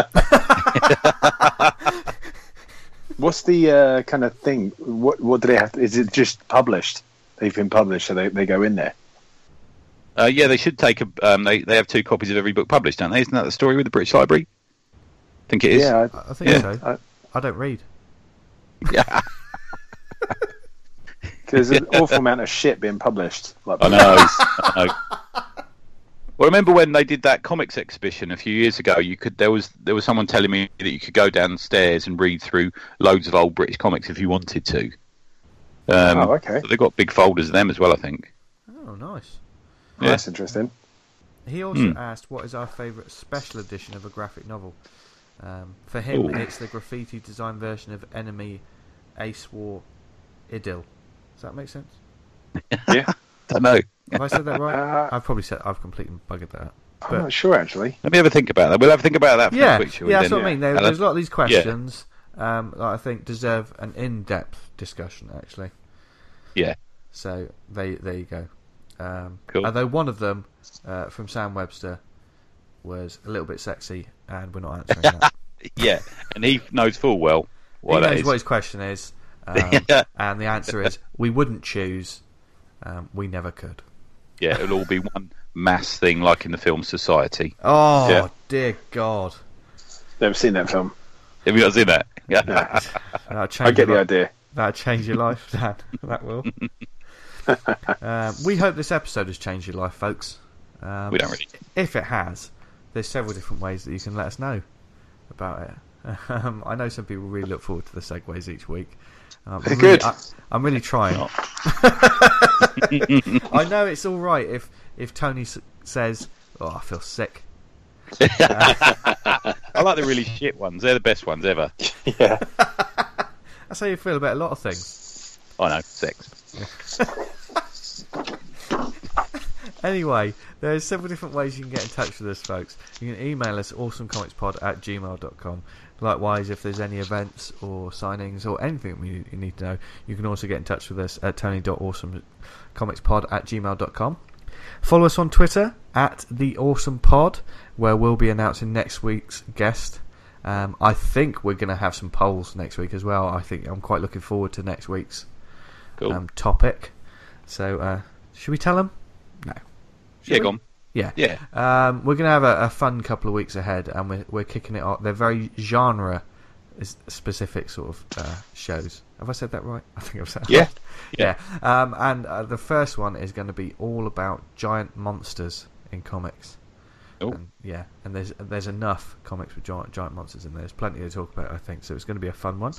What's the uh, kind of thing? What what do they have to, is it just published? They've been published, so they, they go in there? Uh, yeah, they should take a. Um, they they have two copies of every book published, don't they? Isn't that the story with the British Library? I think it is. Yeah, I, I think yeah. so. I, I don't read. Yeah. Because there's an awful amount of shit being published. Like, I know. I know. Well, remember when they did that comics exhibition a few years ago? You could there was there was someone telling me that you could go downstairs and read through loads of old British comics if you wanted to. Um, oh, okay. So they've got big folders of them as well, I think. Oh, nice. Yeah. That's interesting. He also Mm. asked, what is our favourite special edition of a graphic novel? Um, for him, Ooh. it's the graffiti design version of Enemy Ace War Idyll. Does that make sense? Yeah. Don't know. Have I said that right? Uh, I've probably said I've completely buggered that up. I'm But not sure, actually. Let me have a think about that. We'll have a think about that for yeah, next week, shall we, yeah, that's then? what I mean. There, Alan? there's a lot of these questions um, that I think deserve an in-depth discussion, actually. Yeah. So they, there you go. Um, Cool. Although one of them, uh, from Sam Webster, was a little bit sexy, and we're not answering that. Yeah, and he knows full well what he that knows is. what his question is, um, and the answer is we wouldn't choose. Um, we never could. Yeah, it'll all be one mass thing like in the film Society. Oh, yeah. dear God. Never seen that film. Have you not seen that? Yeah. That'll change I get your the li- idea. That'll change your life, Dan. That will. um, we hope this episode has changed your life, folks. Um, We don't really. If it has, there's several different ways that you can let us know about it. Um, I know some people really look forward to the segues each week. Um, I'm, Good. really, I, I'm really trying. I know it's all right if if Tony s- says, "Oh, I feel sick." I like the really shit ones. They're the best ones ever. Yeah. That's how you feel about a lot of things. I know, sex. Anyway, there's several different ways you can get in touch with us, folks. You can email us awesomecomicspod at gmail dot com. Likewise, if there's any events or signings or anything you, you need to know, you can also get in touch with us at tony dot awesomecomicspod at gmail dot com. Follow us on Twitter at the Awesome Pod, where we'll be announcing next week's guest. Um, I think we're going to have some polls next week as well. I think I'm quite looking forward to next week's Cool. um, topic. So, uh, should we tell them? No. Should Yeah, we? go on. Yeah. Yeah. Um, we're going to have a, a fun couple of weeks ahead, and we're, we're kicking it off. They're very genre specific sort of uh, shows. Have I said that right? I think I've said that Yeah. right. Yeah. Yeah. Um, and uh, the first one is going to be all about giant monsters in comics. Oh. And, yeah, and there's there's enough comics with giant giant monsters in there. There's plenty to talk about, I think. So it's going to be a fun one.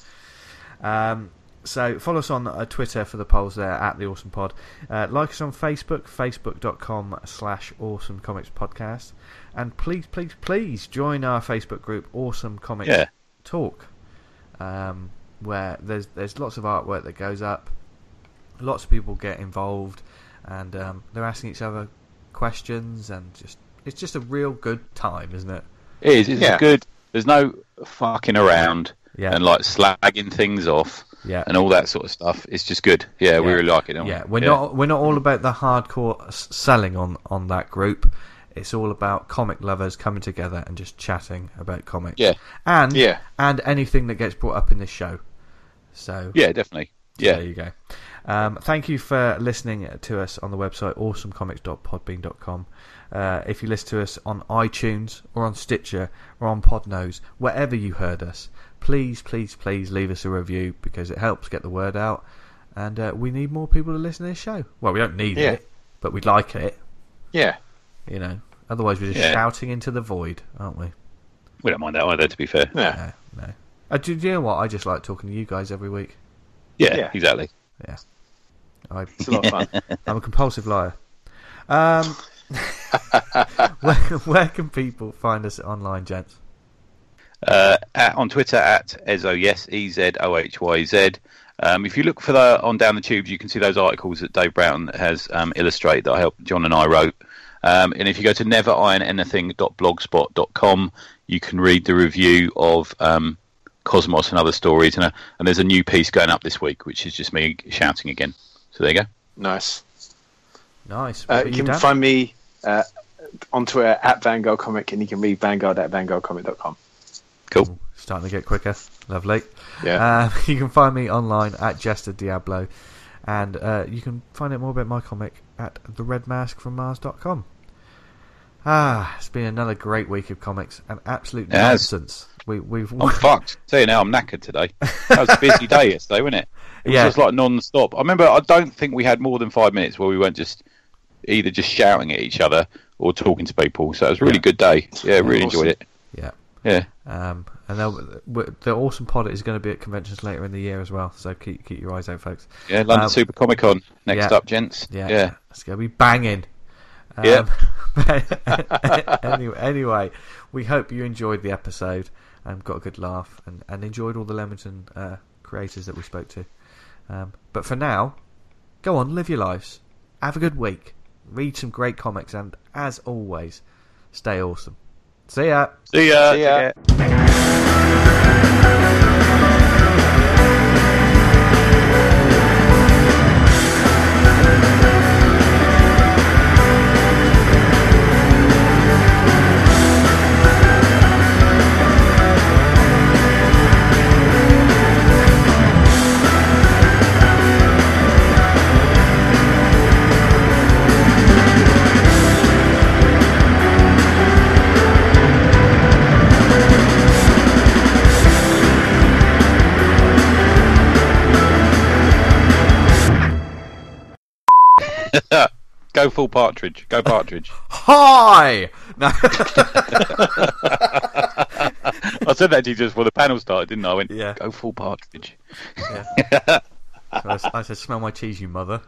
Um, so follow us on uh, Twitter for the polls there at the Awesome Pod. Uh, like us on Facebook, facebook dot com slash Awesome Comics Podcast, and please, please, please join our Facebook group, Awesome Comics Yeah. Talk, um, where there's there's lots of artwork that goes up. Lots of people get involved, and um, they're asking each other questions, and just it's just a real good time, isn't it? It is. It's Yeah. good. There's no fucking around Yeah. and like slagging things off Yeah. and all that sort of stuff. It's just good. Yeah, we Yeah. really like it. Don't Yeah, we? we're not we're not all about the hardcore s- selling on, on that group. It's all about comic lovers coming together and just chatting about comics. Yeah. and Yeah. and anything that gets brought up in this show. So Yeah, definitely. Yeah. there you go. Um, thank you for listening to us on the website awesome comics dot podbean dot com. Uh, if you listen to us on iTunes or on Stitcher or on Podnose, wherever you heard us, please, please, please leave us a review, because it helps get the word out, and uh, we need more people to listen to this show. Well, we don't need Yeah. it, but we'd like it. Yeah. You know, Otherwise, we're just Yeah. shouting into the void, aren't we? We don't mind that either, to be fair. Yeah. No, no. Uh, do, do you know what? I just like talking to you guys every week. Yeah, Yeah. exactly. Yeah. I, It's a lot of fun. I'm a compulsive liar. Um, where, where can people find us online, gents? Uh, at, on Twitter at Ezo, yes, E Z O H Y Z. Um, if you look for the on Down the Tubes, you can see those articles that Dave Brown has um, illustrated that I helped John and I wrote. Um, and if you go to never iron anything dot blogspot dot com, you can read the review of um, Cosmos and other stories. And, a, and there's a new piece going up this week, which is just me shouting again. So there you go. Nice. Nice. Uh, What you you can done? find me uh, on Twitter at Vanguard Comic, and you can read Vanguard at vanguard comic dot com. Cool. Starting to get quicker. Lovely. Yeah. Uh, you can find me online at Jester Diablo, and uh, you can find out more about my comic at the red mask from mars dot com. Ah, it's been another great week of comics and absolute It has. nonsense. We, we've I'm fucked. Tell you now, I'm knackered today. That was a busy day yesterday, wasn't it? It was Yeah. just like non-stop. I remember, I don't think we had more than five minutes where we weren't just either just shouting at each other or talking to people. So it was a really Yeah. good day. Yeah, really Awesome. enjoyed it. yeah. Yeah. Um, and they'll- w- the awesome pod is going to be at conventions later in the year as well. So keep keep your eyes out, folks. Yeah, London Um, Super Comic Con next yeah. up, gents. Yeah, Yeah. it's going to be banging. Um, Yeah. anyway, anyway, we hope you enjoyed the episode and got a good laugh and, and enjoyed all the Leamington uh, creators that we spoke to. Um, but for now, go on, live your lives. Have a good week. Read some great comics and, as always, stay awesome. See ya. See ya. See ya. Take care. Go full partridge. Go partridge. Hi! No. I said that to you just before the panel started, didn't I? I went, Yeah. go full partridge. Yeah. I, I said, smell my cheese, you mother.